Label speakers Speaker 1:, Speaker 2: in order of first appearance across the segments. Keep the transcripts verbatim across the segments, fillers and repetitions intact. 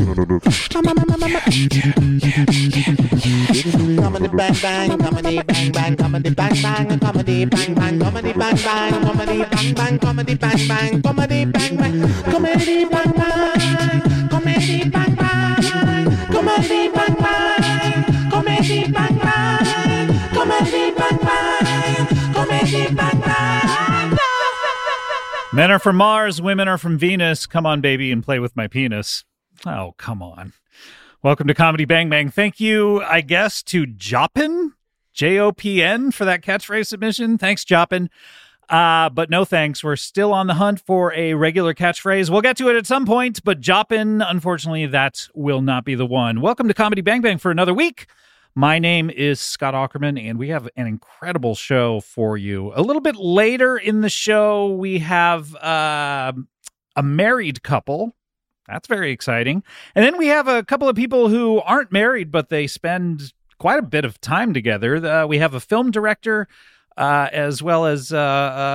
Speaker 1: Comedy bang bang, comedy bang bang, comedy bang bang, comedy bang bang, comedy bang bang, comedy bang bang, comedy bang bang, comedy bang bang, comedy bang bang, comedy bang bang, comedy bang bang, comedy bang bang, comedy bang bang, comedy bang bang.
Speaker 2: Men are from Mars, women are from Venus. Come on, baby, and play with my penis. Oh, come on. Welcome to Comedy Bang Bang. Thank you, I guess, to Jopin, J O P N, for that catchphrase submission. Thanks, Jopin. Uh, but no thanks. We're still on the hunt for a regular catchphrase. We'll get to it at some point, but Jopin, unfortunately, that will not be the one. Welcome to Comedy Bang Bang for another week. My name is Scott Aukerman, and we have an incredible show for you. A little bit later in the show, we have uh, a married couple. That's very exciting. And then we have a couple of people who aren't married, but they spend quite a bit of time together. Uh, we have a film director uh, as well as uh,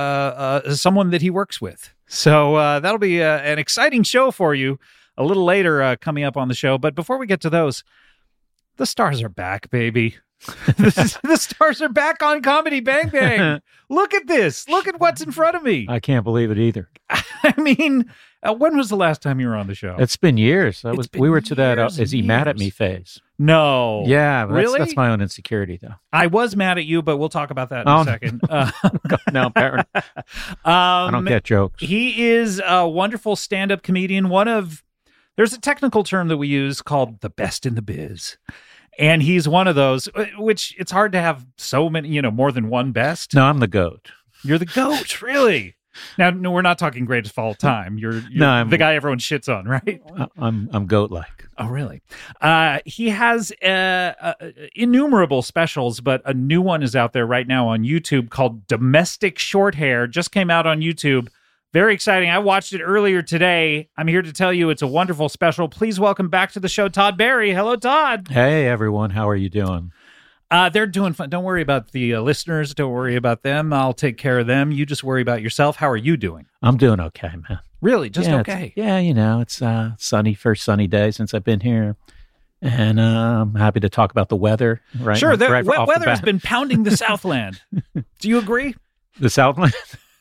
Speaker 2: uh, uh, someone that he works with. So uh, that'll be uh, an exciting show for you a little later uh, coming up on the show. But before we get to those, the stars are back, baby. the, the stars are back on Comedy Bang Bang. Look at this. Look at what's in front of me.
Speaker 3: I can't believe it either.
Speaker 2: I mean, uh, when was the last time you were on the show?
Speaker 3: It's been years. I was.
Speaker 2: been
Speaker 3: We were to that. Uh,
Speaker 2: years
Speaker 3: is he
Speaker 2: and
Speaker 3: mad at
Speaker 2: years.
Speaker 3: me phase?
Speaker 2: No.
Speaker 3: Yeah, that's,
Speaker 2: Really?
Speaker 3: that's my own insecurity, though.
Speaker 2: I was mad at you, but we'll talk about that in
Speaker 3: Oh,
Speaker 2: a second. Uh,
Speaker 3: no, apparently,
Speaker 2: um,
Speaker 3: I don't get jokes.
Speaker 2: He is a wonderful stand-up comedian. One of, there's a technical term that we use called the best in the biz. And he's one of those, which it's hard to have so many, you know, more than one best.
Speaker 3: No, I'm the goat.
Speaker 2: You're the goat, really? Now, no, we're not talking greatest of all time. You're, you're
Speaker 3: No, I'm-
Speaker 2: the guy everyone shits on, right?
Speaker 3: I- I'm I'm goat-like.
Speaker 2: Oh, really? Uh, he has uh, uh, innumerable specials, but a new one is out there right now on YouTube called Domestic Short Hair. Just came out on YouTube. Very exciting. I watched it earlier today. I'm here to tell you it's a wonderful special. Please welcome back to the show, Todd Barry. Hello, Todd.
Speaker 3: Hey, everyone, how are you doing?
Speaker 2: Uh, they're doing fun. Don't worry about the uh, listeners. Don't worry about them. I'll take care of them. You just worry about yourself. How are you doing?
Speaker 3: I'm doing okay, man.
Speaker 2: Really? Just
Speaker 3: yeah, it's-
Speaker 2: okay?
Speaker 3: Yeah, you know, it's uh, sunny, first sunny day since I've been here. And uh, I'm happy to talk about the weather. Right,
Speaker 2: Sure. The
Speaker 3: right
Speaker 2: wet
Speaker 3: off the
Speaker 2: weather has
Speaker 3: bat.
Speaker 2: been pounding the Southland. Do you agree?
Speaker 3: The Southland.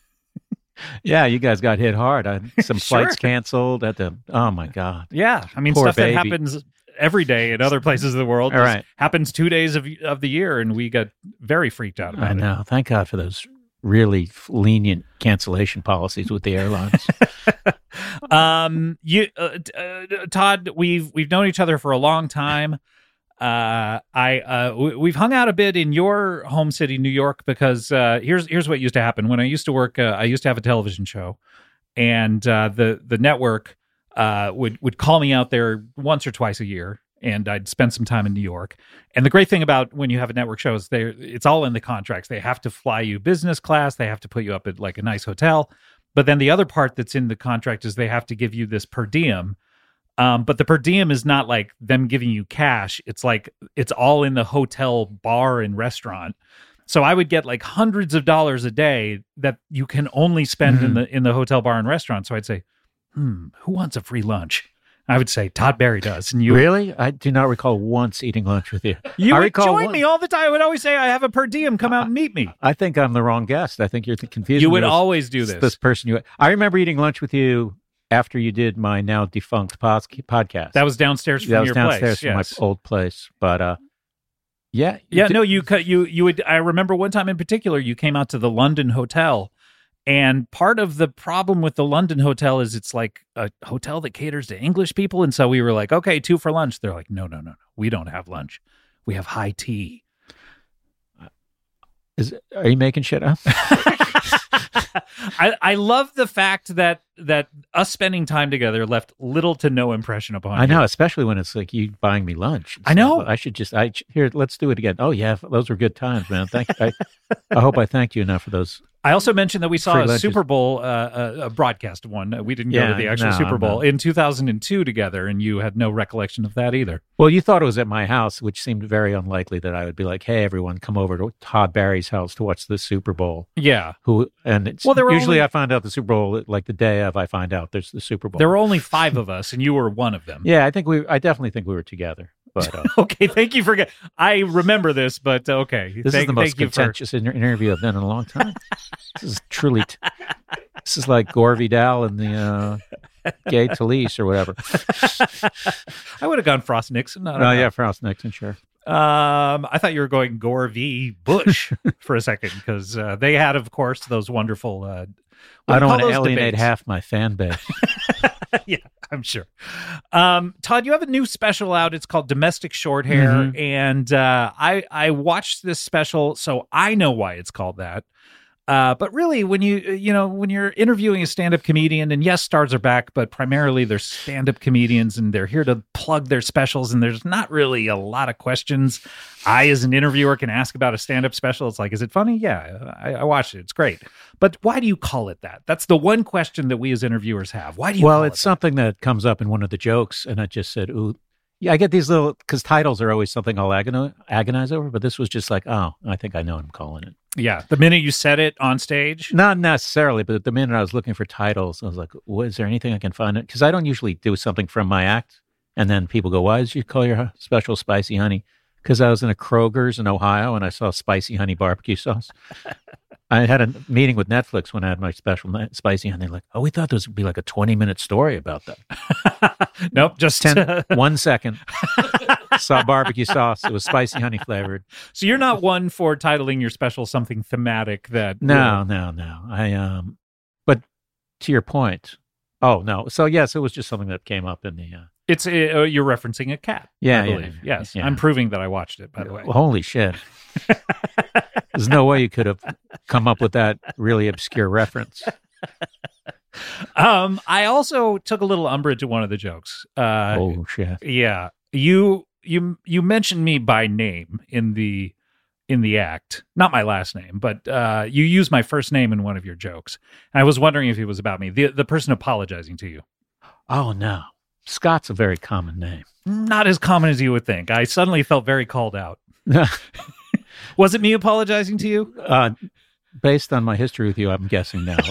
Speaker 3: Yeah, you guys got hit hard. I, some
Speaker 2: Sure.
Speaker 3: flights canceled. At the oh my god.
Speaker 2: Yeah. I mean,
Speaker 3: Poor
Speaker 2: stuff
Speaker 3: baby.
Speaker 2: that happens every day in other places of the world.
Speaker 3: All
Speaker 2: just
Speaker 3: right.
Speaker 2: happens two days of of the year, and we got very freaked out about
Speaker 3: I know. Thank God for those really f- lenient cancellation policies with the airlines.
Speaker 2: it. Um, you, uh, t- uh, Todd, we've we've known each other for a long time. Uh, I uh, w- we've hung out a bit in your home city, New York, because uh, here's here's what used to happen when I used to work. Uh, I used to have a television show, and uh, the the network uh, would would call me out there once or twice a year, and I'd spend some time in New York. And the great thing about when you have a network show is they it's all in the contracts. They have to fly you business class. They have to put you up at like a nice hotel. But then the other part that's in the contract is they have to give you this per diem. Um, but the per diem is not like them giving you cash. It's like it's all in the hotel bar and restaurant. So I would get like hundreds of dollars a day that you can only spend
Speaker 3: Mm-hmm.
Speaker 2: in the in the hotel bar and restaurant. So I'd say, hmm, who wants a free lunch? I would say Todd Barry does, and you
Speaker 3: Really? I do not recall once eating lunch with you.
Speaker 2: you
Speaker 3: I
Speaker 2: would
Speaker 3: recall
Speaker 2: join
Speaker 3: one-
Speaker 2: me all the time. I would always say I have a per diem. Come out and meet me.
Speaker 3: I think I'm the wrong guest. I think you're confusing
Speaker 2: You
Speaker 3: me
Speaker 2: would
Speaker 3: with
Speaker 2: always do
Speaker 3: this.
Speaker 2: this.
Speaker 3: person you. I remember eating lunch with you after you did my now defunct pos- podcast.
Speaker 2: That was downstairs from
Speaker 3: that was
Speaker 2: your
Speaker 3: downstairs
Speaker 2: place.
Speaker 3: from
Speaker 2: yes.
Speaker 3: my old place. But uh, yeah,
Speaker 2: Yeah,
Speaker 3: d-
Speaker 2: no, you cut you you would. I remember one time in particular, you came out to the London Hotel, and part of the problem with the London Hotel is it's like a hotel that caters to English people, and so we were like, okay, two for lunch. They're like, no, no, no, no, we don't have lunch. We have high tea.
Speaker 3: Is are you making shit up?
Speaker 2: I, I love the fact that that us spending time together left little to no impression upon
Speaker 3: I
Speaker 2: you.
Speaker 3: know, especially when it's like you buying me lunch. and
Speaker 2: I know.
Speaker 3: stuff. I should just. I here. Let's do it again. Oh yeah, those were good times, man. Thank. I, I hope I thanked you enough for those
Speaker 2: I also mentioned that we saw
Speaker 3: Free
Speaker 2: a
Speaker 3: lunches.
Speaker 2: Super Bowl, uh, a, a broadcast one. We didn't go
Speaker 3: Yeah,
Speaker 2: to the actual
Speaker 3: no,
Speaker 2: Super
Speaker 3: I'm
Speaker 2: Bowl
Speaker 3: not.
Speaker 2: in two thousand two together, and you had no recollection of that either.
Speaker 3: Well, you thought it was at my house, which seemed very unlikely that I would be like, "Hey, everyone, come over to Todd Barry's house to watch the Super Bowl."
Speaker 2: Yeah.
Speaker 3: Who and it's
Speaker 2: Well, there were
Speaker 3: usually
Speaker 2: only-
Speaker 3: I find out the Super Bowl like the day of. I find out there's the Super Bowl.
Speaker 2: There were only five of us, and you were one of them.
Speaker 3: yeah, I think we. I definitely think we were together. But uh,
Speaker 2: Okay, thank you for. Get, I remember this, but uh, okay.
Speaker 3: this
Speaker 2: thank,
Speaker 3: is the most
Speaker 2: thank you for-
Speaker 3: contentious inter- interview I've done in a long time. This is truly. T- this is like Gore Vidal and the uh, Gay Talese or whatever.
Speaker 2: I would have gone Frost Nixon. I
Speaker 3: Oh
Speaker 2: don't
Speaker 3: yeah, Frost Nixon, sure.
Speaker 2: know. Um, I thought you were going Gore v. Bush for a second because uh, they had, of course, those wonderful. Uh, what
Speaker 3: I
Speaker 2: do you
Speaker 3: don't
Speaker 2: call
Speaker 3: want to
Speaker 2: those
Speaker 3: alienate
Speaker 2: debates?
Speaker 3: half my fan base.
Speaker 2: Yeah, I'm sure. Um, Todd, you have a new special out. It's called Domestic Short Hair,
Speaker 3: Mhm.
Speaker 2: and uh, I I watched this special, so I know why it's called that. Uh, but really, when you you know when you're interviewing a stand-up comedian, and yes, stars are back, but primarily they're stand-up comedians, and they're here to plug their specials, and there's not really a lot of questions I, as an interviewer, can ask about a stand-up special. It's like, is it funny? Yeah, I, I watched it. It's great. But why do you call it that? That's the one question that we as interviewers have. Why do you?
Speaker 3: Well,
Speaker 2: call
Speaker 3: it's
Speaker 2: it that?
Speaker 3: something that comes up in one of the jokes, and I just said, "Ooh, yeah." I get these little because titles are always something I'll agonize, agonize over, but this was just like, oh, I think I know what I'm calling it.
Speaker 2: Yeah, the minute you said it on stage.
Speaker 3: Not necessarily, but the minute I was looking for titles, I was like, well, is there anything I can find it? Because I don't usually do something from my act, and then people go, "Why did you call your special spicy honey?" Because I was in a Kroger's in Ohio and I saw spicy honey barbecue sauce. I had a meeting with Netflix when I had my special ni- spicy honey. They're like, "Oh, we thought this would be like a twenty minute story about that."
Speaker 2: Nope, just
Speaker 3: Ten, one second. Saw barbecue sauce. It was spicy honey flavored.
Speaker 2: So you're not one for titling your special something thematic that
Speaker 3: No, no, no. I um, but to your point. Oh no. So yes, it was just something that came up in the. Uh,
Speaker 2: it's uh, you're referencing a cat.
Speaker 3: Yeah,
Speaker 2: I
Speaker 3: yeah,
Speaker 2: believe.
Speaker 3: yeah,
Speaker 2: Yes,
Speaker 3: yeah.
Speaker 2: I'm proving that I watched it. By the way,
Speaker 3: Well, holy shit. There's no way you could have come up with that really obscure reference.
Speaker 2: um, I also took a little umbrage at one of the jokes. Uh,
Speaker 3: oh shit.
Speaker 2: yeah, you you you mentioned me by name in the in the act, not my last name, but uh, you used my first name in one of your jokes. And I was wondering if it was about me. The the person apologizing to you.
Speaker 3: Oh no. Scott's a very common name.
Speaker 2: Not as common as you would think. I suddenly felt very called out. Was it me apologizing to you?
Speaker 3: uh, based on my history with you, I'm guessing no.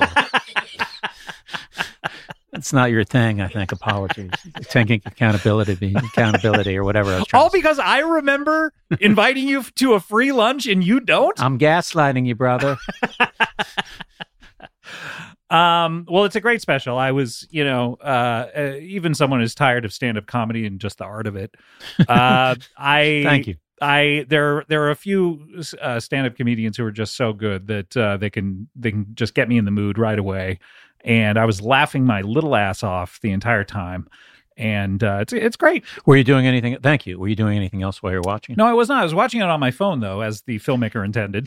Speaker 3: It's not your thing, I think. Apologies. Taking accountability, accountability, or whatever. I was trying
Speaker 2: All
Speaker 3: to say.
Speaker 2: because I remember inviting you to a free lunch and you don't?
Speaker 3: I'm gaslighting you, brother.
Speaker 2: Um, well, it's a great special. I was, you know, uh, uh, even someone who's tired of stand-up comedy and just the art of it. Uh, I
Speaker 3: Thank you.
Speaker 2: I there there are a few uh, stand-up comedians who are just so good that uh, they can they can just get me in the mood right away. And I was laughing my little ass off the entire time, and uh, it's it's great.
Speaker 3: Were you doing anything? Thank you. Were you doing anything else while you're watching?
Speaker 2: No, I was not. I was watching it on my phone though, as the filmmaker intended.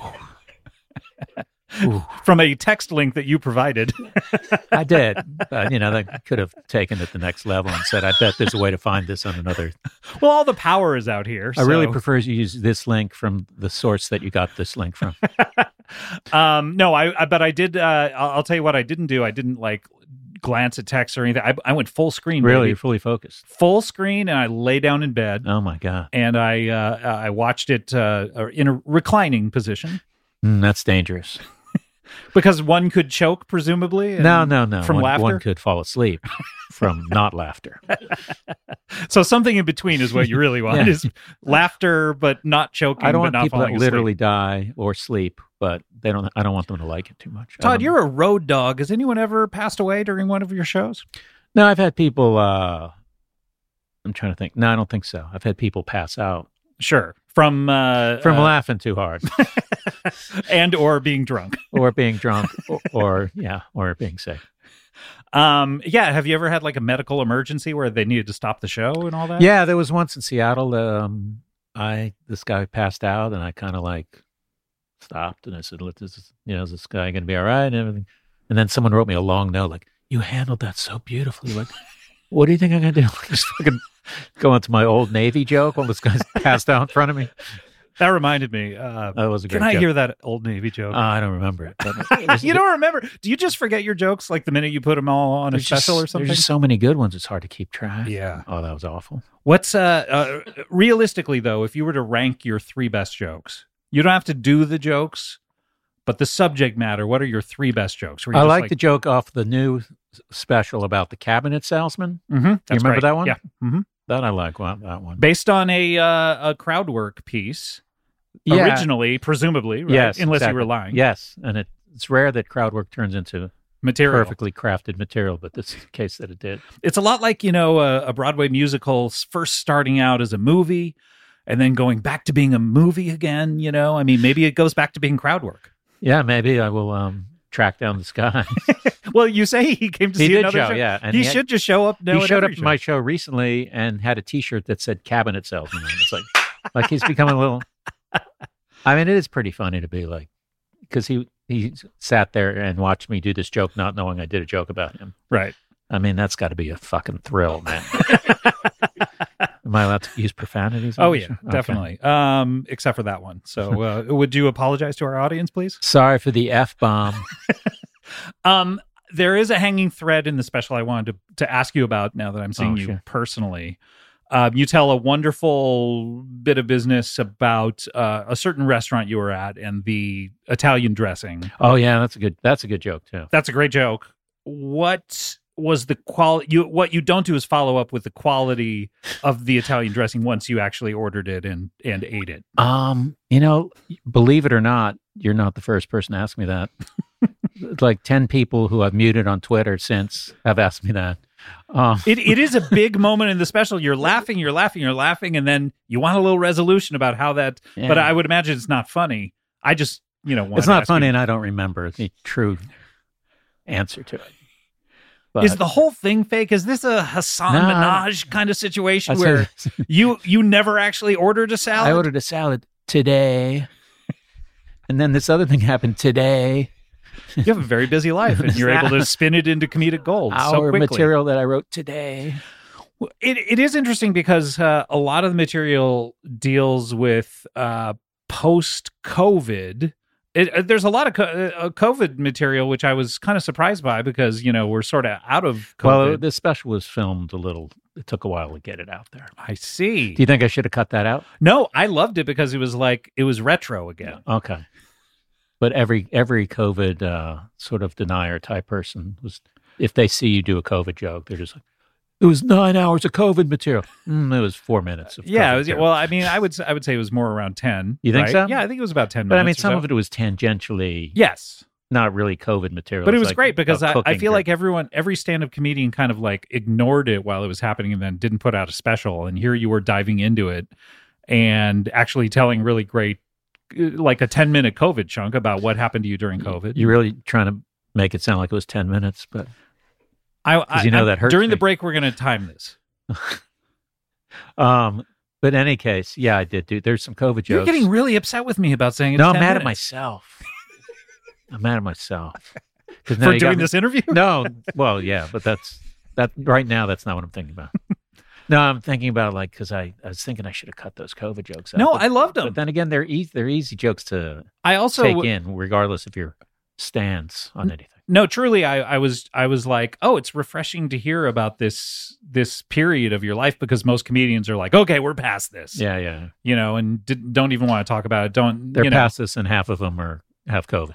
Speaker 3: Ooh.
Speaker 2: From a text link that you provided.
Speaker 3: I did. Uh, you know, they could have taken it the next level and said, I bet there's a way to find this on another.
Speaker 2: Well, all the power is out here.
Speaker 3: I really
Speaker 2: so-
Speaker 3: prefer you use this link from the source that you got this link from.
Speaker 2: um, no, I, I, but I did, uh, I'll, I'll tell you what I didn't do. I didn't like glance at text or anything. I, I went full screen,
Speaker 3: Really?
Speaker 2: baby.
Speaker 3: You're fully focused.
Speaker 2: Full screen. And I lay down in bed
Speaker 3: Oh, my God.
Speaker 2: and I, uh, I watched it, uh, in a reclining position
Speaker 3: Mm, that's dangerous.
Speaker 2: because one could choke, presumably. and-
Speaker 3: No, no, no.
Speaker 2: From
Speaker 3: one,
Speaker 2: laughter?
Speaker 3: one could fall asleep from not laughter.
Speaker 2: So something in between is what you really want
Speaker 3: Yeah.
Speaker 2: is laughter, but not choking.
Speaker 3: I don't
Speaker 2: but
Speaker 3: want
Speaker 2: not
Speaker 3: people that
Speaker 2: falling asleep.
Speaker 3: literally die or sleep, but they don't. I don't want them to like it too much. I
Speaker 2: Todd,
Speaker 3: don't-
Speaker 2: you're a road dog. Has anyone ever passed away during one of your shows?
Speaker 3: No, I've had people. Uh, I'm trying to think. No, I don't think so. I've had people pass out
Speaker 2: Sure. From uh,
Speaker 3: from
Speaker 2: uh,
Speaker 3: laughing too hard,
Speaker 2: and or being drunk.
Speaker 3: or being drunk, or, or yeah, or being sick.
Speaker 2: Um, yeah. Have you ever had like a medical emergency where they needed to stop the show and all that?
Speaker 3: Yeah, there was once in Seattle. Um, I this guy passed out, and I kind of like stopped, and I said, "Let this, you know, is this guy going to be all right?" And everything. And then someone wrote me a long note, like, "You handled that so beautifully." Like, what do you think I'm going to do? Just fucking go into my old Navy joke while this guy's passed out in front of me.
Speaker 2: That reminded me. Uh,
Speaker 3: That was a great
Speaker 2: can I
Speaker 3: joke.
Speaker 2: hear that Old Navy joke?
Speaker 3: Uh, I don't remember it. But it was a
Speaker 2: you
Speaker 3: good-
Speaker 2: don't remember? Do you just forget your jokes like the minute you put them all on a
Speaker 3: there's
Speaker 2: special
Speaker 3: just,
Speaker 2: or something?
Speaker 3: There's just so many good ones. It's hard to keep track.
Speaker 2: Yeah.
Speaker 3: Oh, that was awful.
Speaker 2: What's uh, uh realistically though, if you were to rank your three best jokes, you don't have to do the jokes, but the subject matter. What are your three best jokes? Where you
Speaker 3: I
Speaker 2: just
Speaker 3: like the joke off the new s- special about the cabinet salesman.
Speaker 2: Mm-hmm,
Speaker 3: You remember that one?
Speaker 2: Yeah. Mm-hmm.
Speaker 3: That I like well, that one.
Speaker 2: Based on a uh, a crowd work piece,
Speaker 3: Yeah.
Speaker 2: originally, presumably, right?
Speaker 3: Yes,
Speaker 2: Unless
Speaker 3: exactly.
Speaker 2: you were lying.
Speaker 3: Yes, and it, it's rare that crowd work turns into
Speaker 2: Material.
Speaker 3: perfectly crafted material, but this is the case that it did.
Speaker 2: It's a lot like, you know, a, a Broadway musical s- first starting out as a movie and then going back to being a movie again, you know? I mean, maybe it goes back to being crowd work.
Speaker 3: Yeah, maybe I will um, track down the sky.
Speaker 2: Well, you say he came to
Speaker 3: He
Speaker 2: see
Speaker 3: did
Speaker 2: another
Speaker 3: show,
Speaker 2: show.
Speaker 3: yeah, and
Speaker 2: he,
Speaker 3: he had-
Speaker 2: should just show up now
Speaker 3: he
Speaker 2: at
Speaker 3: showed
Speaker 2: every
Speaker 3: up
Speaker 2: show.
Speaker 3: at my show recently and had a T-shirt that said "cabinet salesman." on it. It's like, like he's becoming a little. I mean, it is pretty funny to be like, because he he sat there and watched me do this joke, not knowing I did a joke about him.
Speaker 2: Right.
Speaker 3: I mean, that's got to be a fucking thrill, man. Am I allowed to use profanities? on
Speaker 2: Oh,
Speaker 3: the
Speaker 2: yeah,
Speaker 3: show? Okay.
Speaker 2: definitely. Um, except for that one. So uh, would you apologize to our audience, please?
Speaker 3: Sorry for the f bomb.
Speaker 2: Um, there is a hanging thread in the special I wanted to, to ask you about now that I'm seeing
Speaker 3: Oh,
Speaker 2: you
Speaker 3: sure.
Speaker 2: personally. Um, you tell a wonderful bit of business about uh, a certain restaurant you were at and the Italian dressing.
Speaker 3: Oh yeah, that's a good. That's a good joke too.
Speaker 2: That's a great joke. What was the quality? You what you don't do is follow up with the quality of the Italian dressing once you actually ordered it and and ate it.
Speaker 3: Um, you know, believe it or not, you're not the first person to ask me that. Like ten people who I've muted on Twitter since have asked me that. Um,
Speaker 2: It it is a big moment in the special. You're laughing, you're laughing, you're laughing, and then you want a little resolution about how that.
Speaker 3: Yeah.
Speaker 2: But I would imagine it's not funny. I just you know wanted
Speaker 3: it's
Speaker 2: to
Speaker 3: not
Speaker 2: ask
Speaker 3: funny,
Speaker 2: you,
Speaker 3: and I don't remember the true answer to it. But
Speaker 2: is the whole thing fake? Is this a Hassan
Speaker 3: No, I-
Speaker 2: Minaj kind of situation
Speaker 3: I'd
Speaker 2: where
Speaker 3: say-
Speaker 2: you you never actually ordered a salad?
Speaker 3: I ordered a salad today, and then this other thing happened today.
Speaker 2: You have a very busy life, and you're able to spin it into comedic gold so
Speaker 3: Our
Speaker 2: quickly.
Speaker 3: material that I wrote today.
Speaker 2: Well, It it is interesting because uh, a lot of the material deals with uh, post COVID. It, uh, there's a lot of co- uh, COVID material, which I was kind of surprised by because you know we're sort of out of COVID.
Speaker 3: Well, this special was filmed a little. It took a while to get it out there.
Speaker 2: I see.
Speaker 3: Do you think I should have cut that out?
Speaker 2: No, I loved it because it was like it was retro again.
Speaker 3: Okay. But every every COVID uh, sort of denier type person was, if they see you do a COVID joke, they're just like, it was nine hours of COVID material. Mm, it was four minutes of
Speaker 2: Yeah,
Speaker 3: COVID
Speaker 2: it was,
Speaker 3: material.
Speaker 2: well, I mean, I would s- I would say it was more around ten.
Speaker 3: You think
Speaker 2: right?
Speaker 3: so?
Speaker 2: Yeah, I think it was about ten
Speaker 3: But I
Speaker 2: minutes.
Speaker 3: mean, some
Speaker 2: or
Speaker 3: of
Speaker 2: so.
Speaker 3: it was tangentially
Speaker 2: Yes.
Speaker 3: not really COVID material.
Speaker 2: But it
Speaker 3: It's
Speaker 2: was
Speaker 3: like
Speaker 2: great because
Speaker 3: about
Speaker 2: I, I
Speaker 3: cooking
Speaker 2: feel
Speaker 3: or-
Speaker 2: like everyone, every stand-up comedian kind of like ignored it while it was happening and then didn't put out a special. And here you were diving into it and actually telling really great, uh, like a ten-minute COVID chunk about what happened to you during COVID.
Speaker 3: You're really trying to make it sound like it was ten minutes, but
Speaker 2: I, I,
Speaker 3: you know
Speaker 2: I'm-
Speaker 3: that hurts
Speaker 2: during the
Speaker 3: me.
Speaker 2: break, we're going to time this.
Speaker 3: um, but in any case, yeah, I did do. There's some COVID jokes.
Speaker 2: You're getting really upset with me about saying it's
Speaker 3: no, I'm
Speaker 2: ten
Speaker 3: mad at
Speaker 2: minutes.
Speaker 3: myself. I'm mad at myself because
Speaker 2: For doing this interview?
Speaker 3: No, well, yeah, but that's that right now. That's not what I'm thinking about. No, I'm thinking about like because I, I was thinking I should have cut those COVID jokes out.
Speaker 2: No,
Speaker 3: but,
Speaker 2: I loved them.
Speaker 3: But then again, they're easy. They're easy jokes to
Speaker 2: I also
Speaker 3: take in, regardless of your stance on anything.
Speaker 2: No, truly, I, I was I was like, oh, it's refreshing to hear about this this period of your life because most comedians are like, okay, we're past this,
Speaker 3: Yeah, yeah.
Speaker 2: you know, and d- don't even want to talk about it. Don't
Speaker 3: They're
Speaker 2: you know?
Speaker 3: past this, and half of them are have COVID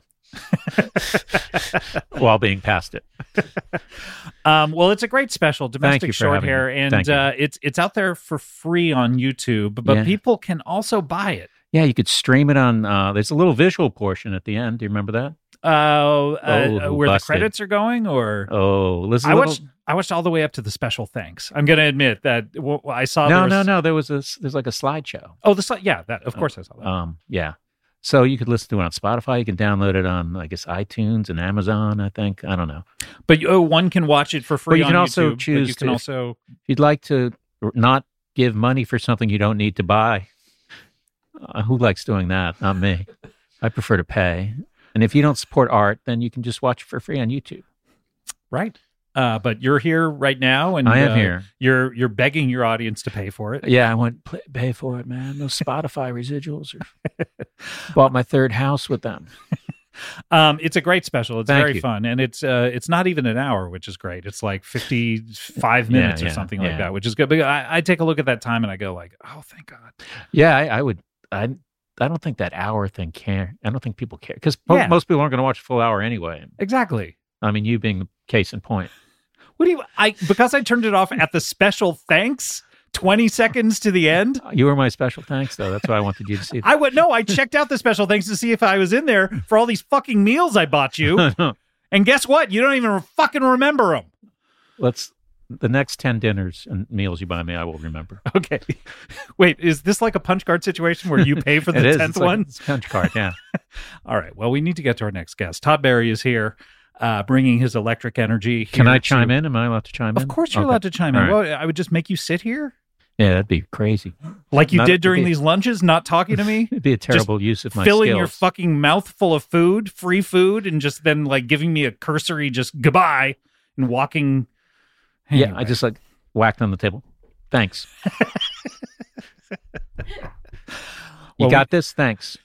Speaker 3: while being past it.
Speaker 2: Um, well, it's a great special, domestic
Speaker 3: you for
Speaker 2: short
Speaker 3: having
Speaker 2: hair,
Speaker 3: me.
Speaker 2: and
Speaker 3: Thank you.
Speaker 2: uh, it's it's out there for free on YouTube, but
Speaker 3: Yeah.
Speaker 2: people can also buy it.
Speaker 3: Yeah, you could stream it on. Uh, there's a little visual portion at the end. Do you remember that?
Speaker 2: Uh, uh,
Speaker 3: Oh,
Speaker 2: where
Speaker 3: busted.
Speaker 2: the credits are going, or
Speaker 3: Oh, listen.
Speaker 2: I watched I watched all the way up to the special thanks. I'm going to admit that w- I saw.
Speaker 3: No,
Speaker 2: there
Speaker 3: no,
Speaker 2: was-
Speaker 3: no. There was a. There's like a slideshow.
Speaker 2: Oh, the sli- yeah, that of course I saw that.
Speaker 3: Um, yeah. So you could listen to it on Spotify. You can download it on, I guess, iTunes and Amazon. I think. I don't know.
Speaker 2: But uh, one can watch it for free.
Speaker 3: you
Speaker 2: on
Speaker 3: can also
Speaker 2: YouTube, but
Speaker 3: choose
Speaker 2: You can
Speaker 3: to-
Speaker 2: also.
Speaker 3: If you'd like to r- not give money for something you don't need to buy, uh, who likes doing that? Not me. I prefer to pay. And if you don't support art, then you can just watch it for free on YouTube.
Speaker 2: Right. Uh, but you're here right now, and
Speaker 3: I am
Speaker 2: uh,
Speaker 3: here.
Speaker 2: You're you're begging your audience to pay for it.
Speaker 3: Yeah, I went pay, pay for it, man. Those Spotify residuals. Are... Bought my third house with them.
Speaker 2: Um, it's a great special. It's
Speaker 3: Thank
Speaker 2: very
Speaker 3: you.
Speaker 2: fun, and it's uh, it's not even an hour, which is great. It's like fifty-five minutes
Speaker 3: Yeah,
Speaker 2: or
Speaker 3: yeah,
Speaker 2: something like
Speaker 3: yeah.
Speaker 2: that, which is good. But I, I take a look at that time and I go like, oh, thank God.
Speaker 3: Yeah, I, I would. I I don't think that hour thing care. I don't think people care because
Speaker 2: Yeah.
Speaker 3: most people aren't going to watch a full hour anyway.
Speaker 2: Exactly.
Speaker 3: I mean, you being the case in point.
Speaker 2: What do you? I because I turned it off at the special thanks. twenty seconds to the end.
Speaker 3: You were my special thanks, though. That's why I wanted you to see.
Speaker 2: I would no. I checked out the special thanks to see if I was in there for all these fucking meals I bought you.
Speaker 3: That.
Speaker 2: And guess what? You don't even fucking remember them.
Speaker 3: Let's. The next ten dinners and meals you buy me, I will remember.
Speaker 2: Okay. Wait, is this like a punch card situation where you pay for
Speaker 3: It
Speaker 2: the
Speaker 3: is.
Speaker 2: tenth
Speaker 3: It's like-
Speaker 2: one?
Speaker 3: it's a punch card, yeah.
Speaker 2: All right. Well, we need to get to our next guest. Todd Barry is here, uh, bringing his electric energy.
Speaker 3: Can
Speaker 2: here
Speaker 3: I chime
Speaker 2: to-
Speaker 3: in? Am I allowed to chime in?
Speaker 2: Of course, you're
Speaker 3: Okay.
Speaker 2: allowed to chime in.
Speaker 3: All right.
Speaker 2: Well, I would just make you sit here
Speaker 3: Yeah, that'd be crazy.
Speaker 2: like you
Speaker 3: Not-
Speaker 2: did during
Speaker 3: it'd be-
Speaker 2: these lunches, not talking to me.
Speaker 3: It'd be a terrible use of my
Speaker 2: filling
Speaker 3: skills.
Speaker 2: your fucking mouth full of food, free food, and just then like giving me a cursory just goodbye and walking.
Speaker 3: Yeah, I
Speaker 2: Anyway.
Speaker 3: just like whacked on the table. Thanks. you
Speaker 2: Well,
Speaker 3: got this? Thanks.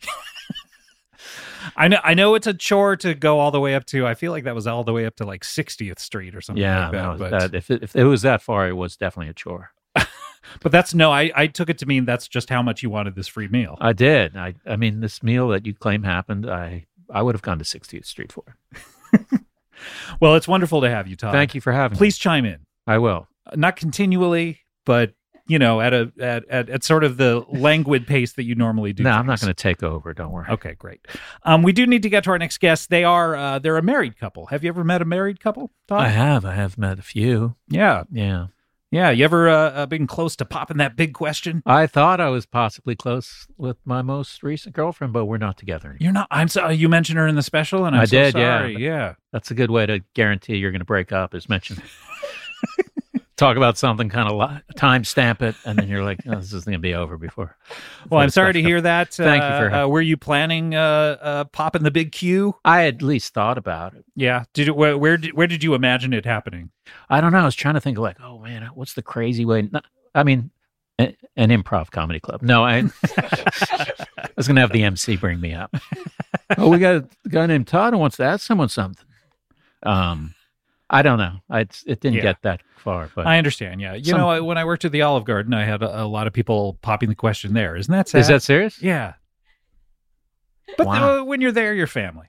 Speaker 2: I know. I know it's a chore to go all the way up to. I feel like that was all the way up to like sixtieth Street or something.
Speaker 3: Yeah,
Speaker 2: like that,
Speaker 3: no,
Speaker 2: but,
Speaker 3: that, if, it, if it was that far, it was definitely a chore.
Speaker 2: but that's no. I, I took it to mean that's just how much you wanted this free meal.
Speaker 3: I did. I I mean, this meal that you claim happened, I I would have gone to sixtieth Street for.
Speaker 2: Well, it's wonderful to have you, Todd.
Speaker 3: Thank you for having me.
Speaker 2: Please chime in.
Speaker 3: I will.
Speaker 2: Not continually, but you know, at a at at, at sort of the languid pace that you normally do.
Speaker 3: No, I'm not
Speaker 2: things.
Speaker 3: going to take over. Don't worry.
Speaker 2: Okay, great. Um, we do need to get to our next guest. They are uh, they're a married couple. Have you ever met a married couple, Todd?
Speaker 3: I have. I have met a few.
Speaker 2: Yeah,
Speaker 3: Yeah.
Speaker 2: yeah. You ever uh, uh, been close to popping that big question?
Speaker 3: I thought I was possibly close with my most recent girlfriend, but we're not together anymore.
Speaker 2: You're not. I'm sorry. You mentioned her in the special, and I'm
Speaker 3: I
Speaker 2: so
Speaker 3: did, yeah,
Speaker 2: sorry.
Speaker 3: but-
Speaker 2: Yeah.
Speaker 3: That's a good way to guarantee you're going to break up is mention. Talk about something, kind of li- time stamp it, and then you're like, oh, this is going to be over before.
Speaker 2: Well,
Speaker 3: before
Speaker 2: I'm
Speaker 3: the
Speaker 2: sorry to
Speaker 3: stuff
Speaker 2: hear that.
Speaker 3: Thank you for-
Speaker 2: Uh, uh, were you planning uh, uh, popping the big Q?
Speaker 3: I at least thought about it.
Speaker 2: Yeah. Did you, where where did, where did you imagine it happening?
Speaker 3: I don't know. I was trying to think like, oh man, what's the crazy way? Not, I mean, a, an improv comedy club. No, I, I was going to have the M C bring me up. Oh, we got a guy named Todd who wants to ask someone something. Um, I don't know. I, it didn't
Speaker 2: Yeah.
Speaker 3: get that far, but
Speaker 2: I understand. Yeah. You
Speaker 3: Some-
Speaker 2: know, I- when I worked at the Olive Garden, I had a, a lot of people popping the question there. Isn't that sad?
Speaker 3: is that serious?
Speaker 2: Yeah. But
Speaker 3: Wow.
Speaker 2: uh, when you're there, you're family.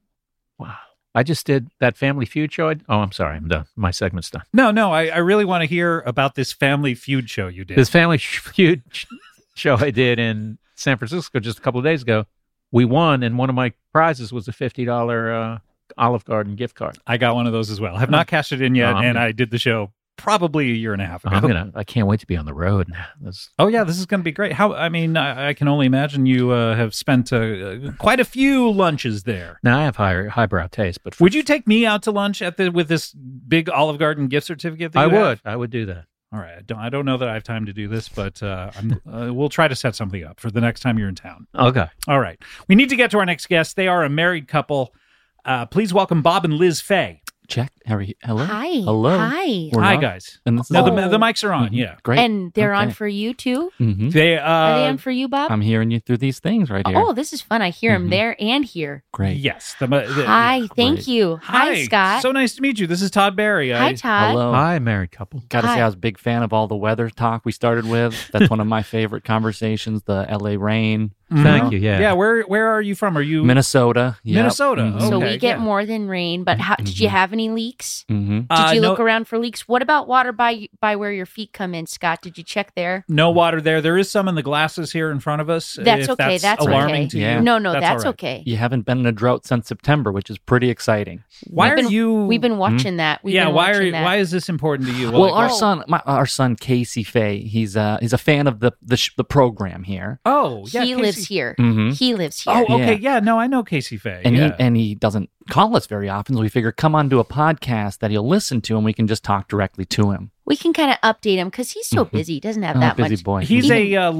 Speaker 3: Wow. I just did that Family Feud show. I, oh, I'm sorry. I'm done. My segment's done.
Speaker 2: No, no, I, I really want to hear about this Family Feud show you did.
Speaker 3: This Family Feud sh- show I did in San Francisco just a couple of days ago, we won, and one of my prizes was a fifty dollars uh, Olive Garden gift card.
Speaker 2: I got one of those as well. I have not cashed it in yet,
Speaker 3: Oh, I'm
Speaker 2: and
Speaker 3: gonna-
Speaker 2: I did the show probably a year and a half ago.
Speaker 3: I'm gonna. I can't wait to be on the road. That's,
Speaker 2: Oh yeah, this is going to be great. How? I mean, I, I can only imagine you uh, have spent uh, uh, quite a few lunches there.
Speaker 3: now I have higher highbrow taste, but
Speaker 2: Would you take me out to lunch at the with this big Olive Garden gift certificate? That
Speaker 3: I
Speaker 2: you
Speaker 3: would.
Speaker 2: have?
Speaker 3: I would do that.
Speaker 2: All right. I don't. I don't know that I have time to do this, but uh, I'm, uh, we'll try to set something up for the next time you're in town.
Speaker 3: Okay.
Speaker 2: All right. We need to get to our next guest. They are a married couple. Uh, please welcome Bob and Liz Fay.
Speaker 4: Check. How are you? Hello.
Speaker 5: Hi.
Speaker 4: Hello.
Speaker 5: Hi.
Speaker 4: We're
Speaker 2: Hi,
Speaker 4: on.
Speaker 2: guys.
Speaker 4: And this is
Speaker 2: No, the,
Speaker 5: Oh.
Speaker 2: the mics are on.
Speaker 4: Mhm.
Speaker 2: Yeah.
Speaker 4: Great.
Speaker 5: And they're on
Speaker 4: Okay.
Speaker 5: for you too?
Speaker 4: Mhm.
Speaker 2: They. Uh,
Speaker 5: Are they on for you, Bob?
Speaker 4: I'm hearing you through these things right here.
Speaker 5: Oh, this is fun. I hear him
Speaker 4: Mhm.
Speaker 5: there and here.
Speaker 4: Great.
Speaker 2: Yes. The, the,
Speaker 5: Hi. Thank
Speaker 4: great.
Speaker 5: you. Hi, Scott.
Speaker 2: So nice to meet you. This is Todd Barry.
Speaker 5: Hi,
Speaker 2: I-
Speaker 5: Todd.
Speaker 4: Hello.
Speaker 3: Hi, married couple.
Speaker 4: Gotta
Speaker 5: Hi.
Speaker 4: say, I was a big fan of all the weather talk we started with. That's one of my favorite conversations. The L A rain.
Speaker 3: Thank
Speaker 4: know?
Speaker 3: you. Yeah.
Speaker 2: Yeah. Where Where are you from? Are you
Speaker 4: Minnesota. Yep.
Speaker 2: Minnesota.
Speaker 4: Mhm.
Speaker 5: So
Speaker 2: Okay,
Speaker 5: we get
Speaker 2: yeah.
Speaker 5: more than rain, but how, did you
Speaker 4: Mhm.
Speaker 5: have any leaks?
Speaker 4: Mhm.
Speaker 5: Did
Speaker 2: Uh,
Speaker 5: you
Speaker 2: no,
Speaker 5: look around for leaks? What about water by by where your feet come in, Scott? Did you check there?
Speaker 2: No water there. There is some in the glasses here in front of us.
Speaker 5: That's
Speaker 2: if
Speaker 5: okay,
Speaker 2: That's,
Speaker 5: that's
Speaker 2: alarming
Speaker 5: okay.
Speaker 2: to
Speaker 4: Yeah.
Speaker 2: you.
Speaker 5: No, no,
Speaker 2: That's
Speaker 5: that's,
Speaker 2: all right.
Speaker 5: okay.
Speaker 4: You haven't been in a drought since September, which is pretty exciting.
Speaker 2: Why
Speaker 5: We've
Speaker 2: are
Speaker 5: been-
Speaker 2: you?
Speaker 5: We've been watching that. We've
Speaker 2: yeah.
Speaker 5: been
Speaker 2: Why are?
Speaker 5: watching that.
Speaker 2: Why is this important to you?
Speaker 4: Well,
Speaker 2: Like,
Speaker 4: our
Speaker 5: oh.
Speaker 4: son, my, our son Casey Fay, he's uh he's a fan of the the, sh- the program here.
Speaker 2: oh, yeah.
Speaker 5: he
Speaker 2: Casey-
Speaker 5: lives here.
Speaker 4: Mm-hmm.
Speaker 5: He lives here.
Speaker 2: Oh, okay.
Speaker 4: Yeah.
Speaker 2: Yeah. No, I know Casey Fay.
Speaker 4: and
Speaker 2: yeah.
Speaker 4: he and he doesn't call us very often, so we figure come on to a podcast that he'll listen to, and we can just talk directly to him.
Speaker 5: We can kind of update him because he's so
Speaker 4: Mhm.
Speaker 5: busy. He doesn't have
Speaker 4: Oh,
Speaker 5: that
Speaker 4: busy
Speaker 5: much.
Speaker 4: boy.
Speaker 2: He's
Speaker 5: Even-
Speaker 2: a uh,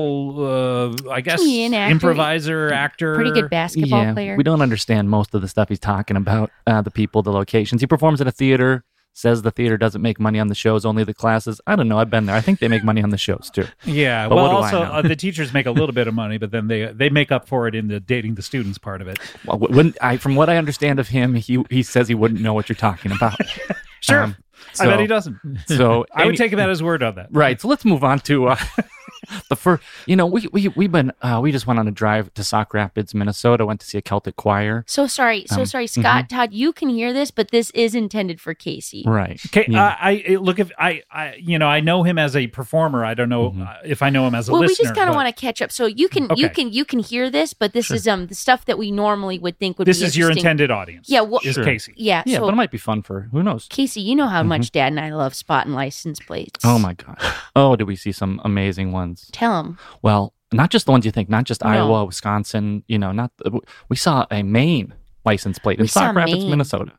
Speaker 2: local, uh, I guess,
Speaker 5: Comedian, actor.
Speaker 2: improviser, actor.
Speaker 5: Pretty good basketball
Speaker 4: yeah,
Speaker 5: player.
Speaker 4: we don't understand most of the stuff he's talking about. Uh, the people, the locations. He performs at a theater says the theater doesn't make money on the shows, only the classes. I don't know. I've been there. I think they make money on the shows too.
Speaker 2: Yeah.
Speaker 4: But
Speaker 2: well,
Speaker 4: what do I
Speaker 2: also
Speaker 4: know?
Speaker 2: uh, the teachers make a little bit of money, but then they they make up for it in the dating the students part of it.
Speaker 4: Well, when I, from what I understand of him, he he says he wouldn't know what you're talking about.
Speaker 2: Sure.
Speaker 4: Um,
Speaker 2: I
Speaker 4: so-
Speaker 2: bet he doesn't.
Speaker 4: So
Speaker 2: I would
Speaker 4: any-
Speaker 2: take him at his word on that.
Speaker 4: Right. So let's move on to uh, the first. You know, we we we've been uh, we just went on a drive to Sauk Rapids, Minnesota. Went to see a Celtic choir.
Speaker 5: So sorry, so
Speaker 4: Um,
Speaker 5: sorry, Scott, Todd. You can hear this, but this is intended for Casey.
Speaker 4: Right.
Speaker 2: Okay,
Speaker 4: Yeah.
Speaker 2: uh, I I- look if I, I you know I know him as a performer. I don't know
Speaker 4: Mhm.
Speaker 2: uh, if I know him as a
Speaker 5: Well, we
Speaker 2: listener.
Speaker 5: just kind of
Speaker 2: but
Speaker 5: want to catch up. So you can you
Speaker 2: Okay.
Speaker 5: can you can hear this, but this is um the stuff that we normally would think would
Speaker 2: This
Speaker 5: be
Speaker 2: is your
Speaker 5: interesting.
Speaker 2: intended audience.
Speaker 5: Yeah, well-
Speaker 2: is
Speaker 4: Sure.
Speaker 2: Casey.
Speaker 5: Yeah,
Speaker 4: Yeah,
Speaker 5: so
Speaker 4: but it might be fun for who knows.
Speaker 5: Casey, you know how
Speaker 2: Mm-hmm.
Speaker 5: much Dad and I love spotting license plates.
Speaker 4: Oh my god. Oh, did we see some amazing ones?
Speaker 5: Tell him.
Speaker 4: Well, not just the ones you think, not just
Speaker 5: No.
Speaker 4: Iowa, Wisconsin. You know, not the, we saw a Maine license plate in
Speaker 5: We saw
Speaker 4: Sauk Rapids,
Speaker 5: Maine.
Speaker 4: Minnesota.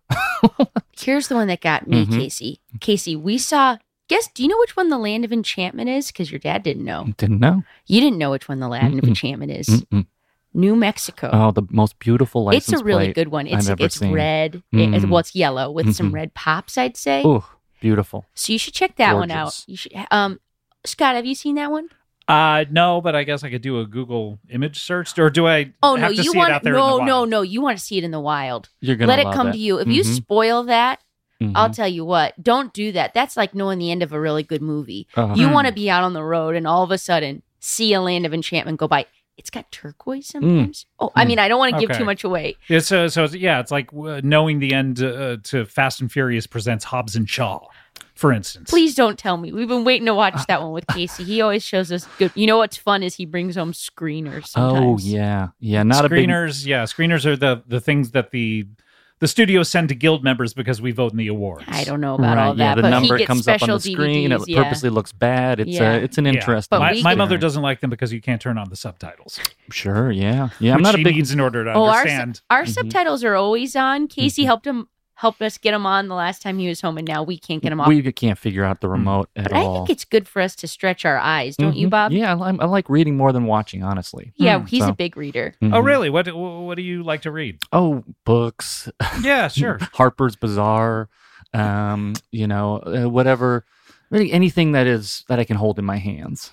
Speaker 5: Here's the one that got me,
Speaker 4: Mhm.
Speaker 5: Casey. Casey, we saw. Guess, do you know which one the Land of Enchantment is? Because your dad didn't know.
Speaker 4: Didn't know.
Speaker 5: You didn't know which one the Land of
Speaker 4: Mm-mm.
Speaker 5: Enchantment is.
Speaker 4: Mm-mm.
Speaker 5: New Mexico.
Speaker 4: Oh, the most beautiful license
Speaker 5: it's a really
Speaker 4: plate
Speaker 5: good one. It's
Speaker 4: I've ever
Speaker 5: it's
Speaker 4: seen.
Speaker 5: red.
Speaker 4: Mm.
Speaker 5: It, well, it's yellow with some
Speaker 4: Mhm.
Speaker 5: red pops, I'd say.
Speaker 4: Oh, beautiful.
Speaker 5: So you should check that one out.
Speaker 4: Gorgeous.
Speaker 5: You should. Um, Scott, have you seen that one?
Speaker 2: Uh no, but I guess I could do a Google image search, or do I?
Speaker 5: Oh
Speaker 2: have
Speaker 5: no,
Speaker 2: to
Speaker 5: you
Speaker 2: see
Speaker 5: want
Speaker 2: it out there in
Speaker 5: no,
Speaker 2: the
Speaker 5: no,
Speaker 2: wild?
Speaker 5: no. You want to see it in the wild.
Speaker 4: You're gonna
Speaker 5: Let it
Speaker 4: love
Speaker 5: come to you. If you
Speaker 4: Mhm.
Speaker 5: spoil that,
Speaker 4: Mhm.
Speaker 5: I'll tell you what. Don't do that. That's like knowing the end of a really good movie.
Speaker 4: Uh-huh.
Speaker 5: You want to be out on the road and all of a sudden see a Land of Enchantment go by. It's got turquoise sometimes. Oh, I
Speaker 4: Mm.
Speaker 5: mean, I don't want to give
Speaker 2: Okay.
Speaker 5: too much away.
Speaker 2: It's so so it's, yeah, it's like uh, knowing the end uh, to Fast and Furious presents Hobbs and Shaw, for instance.
Speaker 5: Please don't tell me. We've been waiting to watch that one with Casey. He always shows us good. You know what's fun is he brings home screeners.
Speaker 4: Oh
Speaker 5: Sometimes.
Speaker 4: yeah, yeah. Not a big.
Speaker 2: screeners, yeah, screeners are the the things that the the studios send to guild members because we vote in the awards.
Speaker 5: I don't know about
Speaker 4: Right,
Speaker 5: all that,
Speaker 4: yeah, the
Speaker 5: but
Speaker 4: number
Speaker 5: he gets
Speaker 4: comes up on
Speaker 5: special
Speaker 4: the screen.
Speaker 5: D V Ds.
Speaker 4: It
Speaker 5: Yeah.
Speaker 4: purposely looks bad. It's
Speaker 5: Yeah.
Speaker 4: uh, it's an
Speaker 2: Yeah.
Speaker 4: interesting.
Speaker 5: But
Speaker 2: My,
Speaker 5: we
Speaker 2: my
Speaker 5: can-
Speaker 2: mother doesn't like them because you can't turn on the subtitles,
Speaker 4: Sure, yeah, yeah. I'm
Speaker 2: which
Speaker 4: not a
Speaker 2: she
Speaker 4: big.
Speaker 2: needs in order to
Speaker 5: Oh, our,
Speaker 2: understand.
Speaker 5: our
Speaker 4: Mhm.
Speaker 5: subtitles are always on. Casey
Speaker 4: Mhm.
Speaker 5: helped him helped us get them on the last time he was home, and now we can't get them off.
Speaker 4: We can't figure out the remote at
Speaker 5: but I
Speaker 4: all.
Speaker 5: think it's good for us to stretch our eyes, don't you,
Speaker 4: Mhm.
Speaker 5: Bob?
Speaker 4: Yeah, I, I like reading more than watching. Honestly.
Speaker 5: Yeah,
Speaker 2: Hmm.
Speaker 5: he's
Speaker 4: So-
Speaker 5: a big reader.
Speaker 2: Oh,
Speaker 4: Mhm.
Speaker 2: really? What what do you like to read?
Speaker 4: Oh, books.
Speaker 2: Yeah, sure.
Speaker 4: Harper's Bazaar. Um, you know, uh, whatever. Really, anything that is that I can hold in my hands.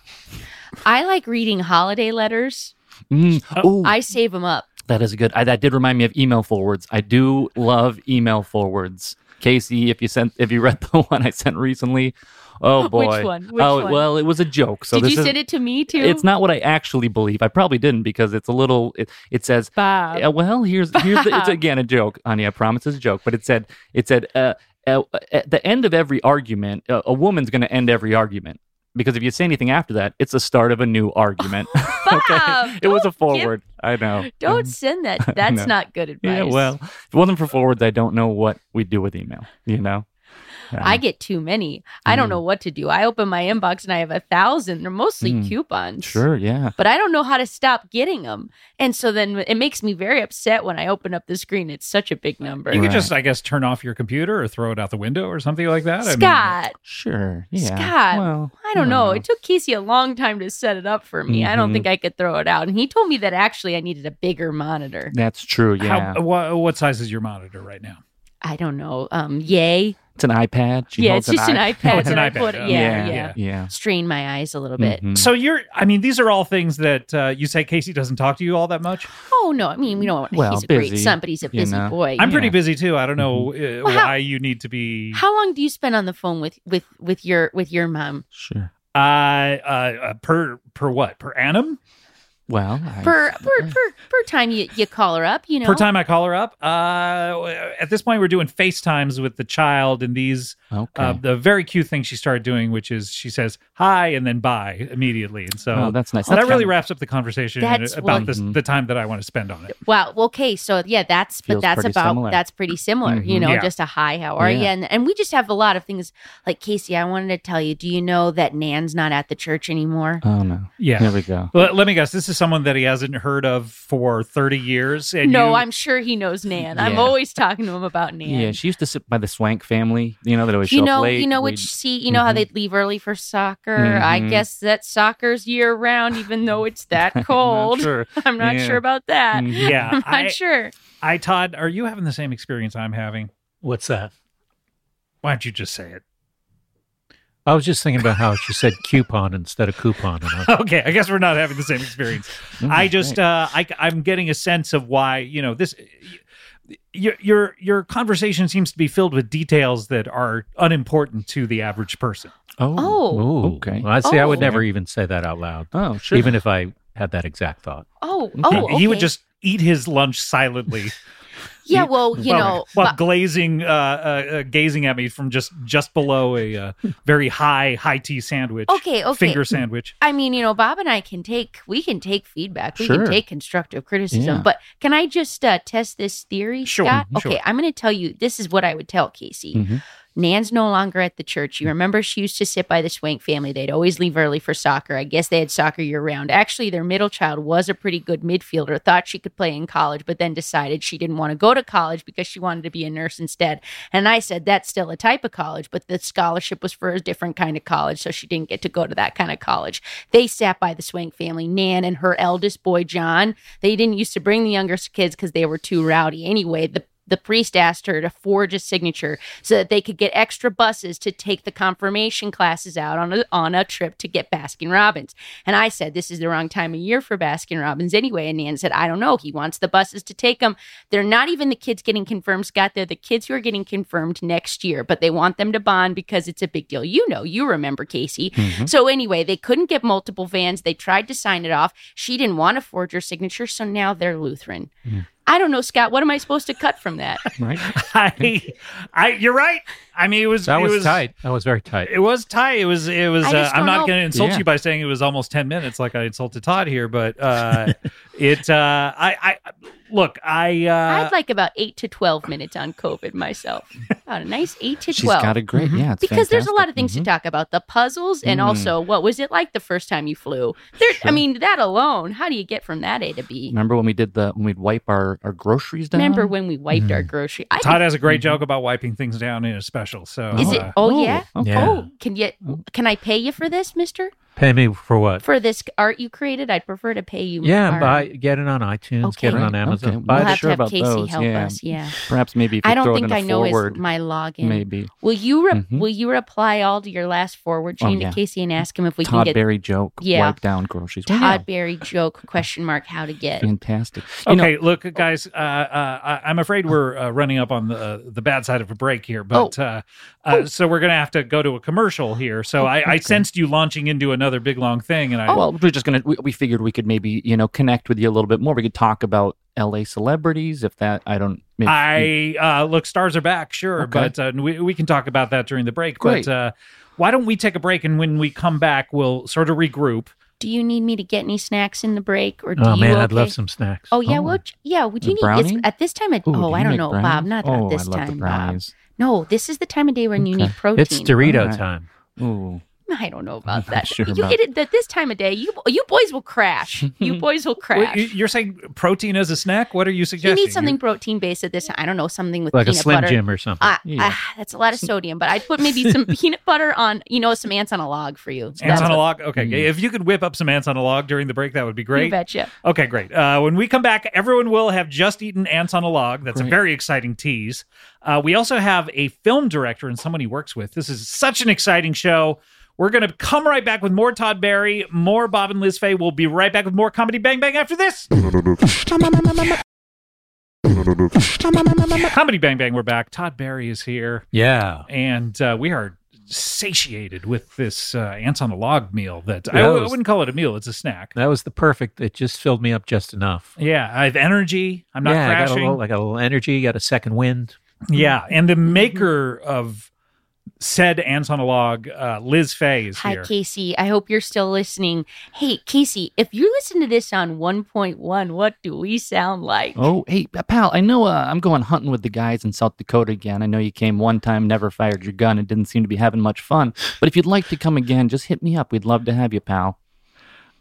Speaker 5: I like reading holiday letters.
Speaker 4: Mm.
Speaker 2: Oh.
Speaker 4: Ooh,
Speaker 5: I save them up.
Speaker 4: that is good. I, that did remind me of email forwards. I do love email forwards. Casey, if you sent, if you read the one I sent recently, oh boy.
Speaker 5: Which one? Which
Speaker 4: oh
Speaker 5: one?
Speaker 4: well, it was a joke. So
Speaker 5: Did
Speaker 4: this
Speaker 5: you
Speaker 4: is,
Speaker 5: send it to me too?
Speaker 4: It's not what I actually believe. I probably didn't because it's a little. It, it says,
Speaker 5: Bob.
Speaker 4: uh, well, here's here's the, it's again a joke, honey. I promise it's a joke. But it said it said uh, uh, at the end of every argument, uh, a woman's going to end every argument. Because if you say anything after that, it's the start of a new argument.
Speaker 5: Bob,
Speaker 4: it was a
Speaker 5: don't give-
Speaker 4: forward. I know.
Speaker 5: Don't send that. That's
Speaker 4: know.
Speaker 5: not good advice.
Speaker 4: Yeah, well, if it wasn't for forwards, I don't know what we do with email. You know, Um,
Speaker 5: I get too many. I don't
Speaker 4: Mm.
Speaker 5: know what to do. I open my inbox and I have a thousand. They're mostly
Speaker 4: Mm.
Speaker 5: coupons.
Speaker 4: sure, yeah.
Speaker 5: But I don't know how to stop getting them. And so then it makes me very upset when I open up the screen. It's such a big number.
Speaker 2: You could
Speaker 4: Right.
Speaker 2: just, I guess, turn off your computer or throw it out the window or something like that. I mean,
Speaker 5: Scott,
Speaker 4: Sure, yeah.
Speaker 5: Scott,
Speaker 4: Well,
Speaker 5: I don't know. It took Casey a long time to set it up for me. I don't
Speaker 4: Mhm.
Speaker 5: think I could throw it out. And he told me that actually I needed a bigger monitor.
Speaker 4: That's true. Yeah,
Speaker 2: How, what, what size is your monitor right now?
Speaker 5: I don't know. Um, yay.
Speaker 4: it's an iPad. She
Speaker 5: yeah,
Speaker 4: holds
Speaker 5: it's just an
Speaker 4: iP-
Speaker 5: iPad
Speaker 2: Oh, it's an
Speaker 5: that I
Speaker 2: iPad.
Speaker 5: put.
Speaker 2: Oh,
Speaker 5: Yeah,
Speaker 4: yeah,
Speaker 5: yeah,
Speaker 2: yeah.
Speaker 4: Yeah.
Speaker 5: Strain my eyes a little bit.
Speaker 4: Mhm.
Speaker 2: So you're, I mean, these are all things that uh, you say Casey doesn't talk to you all that much.
Speaker 5: Oh no, I mean, we don't.
Speaker 4: Well,
Speaker 5: he's a great
Speaker 4: busy,
Speaker 5: son, but he's a
Speaker 4: you
Speaker 5: busy
Speaker 4: know.
Speaker 5: boy.
Speaker 2: I'm pretty
Speaker 4: Yeah.
Speaker 2: busy too. I don't know uh,
Speaker 5: Well, how-
Speaker 2: why you need to be.
Speaker 5: How long do you spend on the phone with with with your with your mom?
Speaker 4: Sure.
Speaker 2: Uh, uh, uh, per per what? Per annum?
Speaker 4: Well, I-
Speaker 5: Per per per, per time you, you call her up, you know.
Speaker 2: Per time I call her up. Uh, at this point, we're doing FaceTimes with the child, and these
Speaker 4: Okay.
Speaker 2: uh, the very cute thing she started doing, which is she says hi and then bye immediately, and so
Speaker 4: oh, that's nice.
Speaker 2: that
Speaker 4: That's
Speaker 2: really
Speaker 4: kinda-
Speaker 2: wraps up the conversation
Speaker 5: That's
Speaker 2: about
Speaker 5: what-
Speaker 2: this,
Speaker 4: Mhm.
Speaker 2: the time that I want to spend on it.
Speaker 5: Wow. Okay. So yeah, that's but
Speaker 4: Feels
Speaker 5: that's
Speaker 4: pretty
Speaker 5: about
Speaker 4: similar.
Speaker 5: that's pretty similar. You
Speaker 4: Mhm.
Speaker 5: know,
Speaker 2: Yeah.
Speaker 5: just a hi, how are you?
Speaker 4: Yeah.
Speaker 5: And and we just have a lot of things. Like Casey, I wanted to tell you. Do you know that Nan's not at the church anymore?
Speaker 4: Oh no.
Speaker 2: Yeah.
Speaker 4: Here we go.
Speaker 2: Let, let me guess. This is someone that he hasn't heard of for thirty years. And
Speaker 5: No,
Speaker 2: you-
Speaker 5: I'm sure he knows Nan. I'm
Speaker 4: Yeah.
Speaker 5: always talking to him about Nan.
Speaker 4: Yeah, she used to sit by the Swank family. You know that always
Speaker 5: you
Speaker 4: show
Speaker 5: know,
Speaker 4: up late.
Speaker 5: you know
Speaker 4: We'd-
Speaker 5: which see, you know how
Speaker 4: Mhm.
Speaker 5: they'd leave early for soccer. I
Speaker 4: Mhm.
Speaker 5: guess that soccer's year round, even though it's that cold.
Speaker 4: I'm not sure.
Speaker 5: I'm not
Speaker 4: Yeah.
Speaker 5: sure about that.
Speaker 4: Mhm.
Speaker 2: Yeah,
Speaker 5: I'm not
Speaker 2: I,
Speaker 5: sure.
Speaker 2: I Todd, are you having the same experience I'm having?
Speaker 3: What's that?
Speaker 2: Why don't you just say it?
Speaker 3: I was just thinking about how she said coupon instead of coupon. And I-
Speaker 2: Okay, I guess we're not having the same experience. I just, uh, I, I'm getting a sense of why, you know, this, your, your, your conversation seems to be filled with details that are unimportant to the average person.
Speaker 5: Oh.
Speaker 3: Ooh,
Speaker 4: okay.
Speaker 3: Well, I see. I would
Speaker 5: Oh.
Speaker 3: never even say that out loud,
Speaker 4: Oh, sure.
Speaker 3: even if I had that exact thought.
Speaker 5: Oh,
Speaker 2: He-
Speaker 5: oh, okay.
Speaker 2: He would just eat his lunch silently.
Speaker 5: yeah. Well, you
Speaker 2: while,
Speaker 5: know,
Speaker 2: while
Speaker 5: Bo-
Speaker 2: glazing, uh, uh, uh, gazing at me from just just below a uh, very high high tea sandwich.
Speaker 5: Okay, okay.
Speaker 2: Finger sandwich.
Speaker 5: I mean, you know, Bob and I can take we can take feedback. We
Speaker 4: Sure.
Speaker 5: can take constructive criticism.
Speaker 4: Yeah.
Speaker 5: But can I just uh, test this theory,
Speaker 2: Sure,
Speaker 5: Scott?
Speaker 2: sure.
Speaker 5: Okay, I'm going to tell you. This is what I would tell Casey.
Speaker 4: Mhm.
Speaker 5: Nan's no longer at the church. You remember she used to sit by the Swank family. They'd always leave early for soccer. I guess they had soccer year round. Actually, their middle child was a pretty good midfielder, thought she could play in college, but then decided she didn't want to go to college because she wanted to be a nurse instead. And I said, that's still a type of college, but the scholarship was for a different kind of college, so she didn't get to go to that kind of college. They sat by the Swank family, Nan and her eldest boy, John. They didn't used to bring the younger kids because they were too rowdy. Anyway, the The priest asked her to forge a signature so that they could get extra buses to take the confirmation classes out on a, on a trip to get Baskin Robbins. And I said, this is the wrong time of year for Baskin Robbins anyway. And Nan said, I don't know. He wants the buses to take them. They're not even the kids getting confirmed, Scott. They're the kids who are getting confirmed next year, but they want them to bond because it's a big deal. You know, you remember, Casey.
Speaker 4: Mm-hmm.
Speaker 5: So anyway, they couldn't get multiple vans. They tried to sign it off. She didn't want to forge her signature, so now they're Lutheran. I don't know, Scott. What am I supposed to cut from that?
Speaker 4: Right.
Speaker 2: I, I, you're right. I mean, it was
Speaker 3: That
Speaker 2: it
Speaker 3: was, tight. That was very tight.
Speaker 2: It was tight. It was. It was.
Speaker 5: I
Speaker 2: Uh,
Speaker 5: just
Speaker 2: I'm
Speaker 5: don't
Speaker 2: not
Speaker 5: know.
Speaker 2: going to insult
Speaker 4: Yeah.
Speaker 2: you by saying it was almost ten minutes, like I insulted Todd here. But uh, it. Uh, I. I. Look. I. Uh,
Speaker 5: I'd like about eight to twelve minutes on COVID myself. About a nice eight to
Speaker 4: She's
Speaker 5: twelve.
Speaker 4: got a great, yeah. It's
Speaker 5: because there's a lot of
Speaker 4: fantastic.
Speaker 5: things
Speaker 4: Mhm.
Speaker 5: to talk about. The puzzles and
Speaker 4: Mm.
Speaker 5: also what was it like the first time you flew? There, I
Speaker 4: Sure.
Speaker 5: mean, that alone, how do you get from that A to B?
Speaker 4: Remember when we did the when we'd wipe our, our groceries down?
Speaker 5: Remember when we wiped our grocery? I
Speaker 2: Todd has a great
Speaker 4: Mhm.
Speaker 2: joke about wiping things down in a special. So
Speaker 5: Is it?
Speaker 2: uh,
Speaker 5: Oh,
Speaker 4: Oh,
Speaker 5: yeah.
Speaker 4: okay.
Speaker 3: Yeah.
Speaker 5: Oh, can you? Can I pay you for this, Mister?
Speaker 3: Pay me for what?
Speaker 5: For this art you created? I'd prefer to pay you.
Speaker 3: Yeah,
Speaker 5: our-
Speaker 3: buy, get it on iTunes,
Speaker 5: Okay.
Speaker 3: get it on
Speaker 4: Right,
Speaker 3: Amazon.
Speaker 4: okay.
Speaker 3: Buy
Speaker 5: We'll
Speaker 3: the
Speaker 5: have
Speaker 4: sure
Speaker 5: to have
Speaker 4: about
Speaker 5: Casey
Speaker 4: those,
Speaker 5: help
Speaker 4: yeah.
Speaker 5: us. Yeah.
Speaker 4: Perhaps maybe if you
Speaker 5: I don't
Speaker 4: throw
Speaker 5: think
Speaker 4: it in a
Speaker 5: I know his,
Speaker 4: forward,
Speaker 5: my login.
Speaker 4: maybe.
Speaker 5: Will you re-
Speaker 4: Mhm.
Speaker 5: will you reply all to your last forward
Speaker 4: Oh,
Speaker 5: chain
Speaker 4: yeah.
Speaker 5: to Casey and ask him if we
Speaker 4: Todd
Speaker 5: can get
Speaker 4: Berry joke,
Speaker 5: Yeah.
Speaker 4: wipe down groceries. Well,
Speaker 5: Todd Berry joke question mark how to
Speaker 4: yeah,
Speaker 5: get.
Speaker 4: fantastic. You know-
Speaker 2: Okay, look, guys. Uh, uh, I- I'm afraid we're uh, running up on the uh, the bad side of a break here, but
Speaker 5: Oh.
Speaker 2: uh, uh, so we're gonna have to go to a commercial here. So I, I
Speaker 4: okay.
Speaker 2: sensed you launching into another big long thing, and I
Speaker 4: Well, we're just gonna. We, we figured we could maybe you know connect with you a little bit more. We could talk about L A celebrities, if that I don't. Maybe,
Speaker 2: I uh, look, stars are back, sure,
Speaker 4: Okay.
Speaker 2: but uh, we we can talk about that during the break.
Speaker 4: Great.
Speaker 2: But uh, why don't we take a break, and when we come back, we'll sort of regroup.
Speaker 5: Do you need me to get any snacks in the break, or do
Speaker 3: Oh
Speaker 5: you?
Speaker 3: man, I'd
Speaker 5: okay?
Speaker 3: love some snacks.
Speaker 5: Oh yeah,
Speaker 4: Oh.
Speaker 5: well, yeah. Would you
Speaker 4: The
Speaker 5: need
Speaker 4: brownie?
Speaker 5: it's, at this time? Of,
Speaker 4: Ooh, do
Speaker 5: oh,
Speaker 4: you
Speaker 5: I don't
Speaker 4: make
Speaker 5: know,
Speaker 4: brownies?
Speaker 5: Bob. Not
Speaker 4: oh,
Speaker 5: at this
Speaker 4: I love
Speaker 5: time,
Speaker 4: the
Speaker 5: Bob.
Speaker 4: brownies.
Speaker 5: No, this is the time of day when you
Speaker 4: Okay.
Speaker 5: need protein.
Speaker 3: It's Dorito
Speaker 4: Alright.
Speaker 3: time.
Speaker 4: Ooh,
Speaker 5: I don't know about
Speaker 4: I'm
Speaker 5: that.
Speaker 4: sure
Speaker 5: you
Speaker 4: about-
Speaker 5: get it at this time of day. You you boys will crash. You boys will
Speaker 2: Wait,
Speaker 5: crash.
Speaker 2: you- you're saying protein as a snack? What are you
Speaker 5: You
Speaker 2: suggesting?
Speaker 5: need something protein based at this time. I don't know, something with
Speaker 3: Like a
Speaker 5: peanut
Speaker 3: Slim
Speaker 5: butter.
Speaker 3: Jim or something.
Speaker 5: Uh,
Speaker 4: Yeah.
Speaker 5: uh, that's a lot of sodium, but I'd put maybe some peanut butter on, you know, some ants on a log for you. So
Speaker 2: Ants
Speaker 5: that's
Speaker 2: on a
Speaker 5: what-
Speaker 2: log? Okay.
Speaker 4: Mm.
Speaker 2: If you could whip up some ants on a log during the break, that would be
Speaker 5: You
Speaker 2: great.
Speaker 5: betcha.
Speaker 2: Okay, great. Uh, when we come back, everyone will have just eaten ants on a log. That's a
Speaker 4: Great.
Speaker 2: very exciting tease. Uh, we also have a film director and someone he works with. This is such an exciting show. We're going to come right back with more Todd Berry, more Bob and Liz Fay. We'll be right back with more Comedy Bang Bang after this. Comedy Bang Bang, we're back. Todd Berry is here,
Speaker 3: Yeah.
Speaker 2: and uh, we are satiated with this uh, ants on a log meal that I,
Speaker 3: Yeah,
Speaker 2: I
Speaker 3: it was-
Speaker 2: wouldn't call it a meal. It's a snack.
Speaker 3: That was the perfect. It just filled me up just enough.
Speaker 2: Yeah, I have energy. I'm not
Speaker 3: yeah, I got, a
Speaker 2: crashing.
Speaker 3: little, I got a little energy, got a second wind.
Speaker 2: Yeah, and the maker of said ants on a log, uh, Liz Fay, is
Speaker 5: Hi,
Speaker 2: here.
Speaker 5: Casey. I hope you're still listening. Hey, Casey, if you listen to this on one point one, what do we sound like?
Speaker 4: Oh, hey, pal, I know uh, I'm going hunting with the guys in South Dakota again. I know you came one time, never fired your gun, and didn't seem to be having much fun. But if you'd like to come again, just hit me up. We'd love to have you, pal.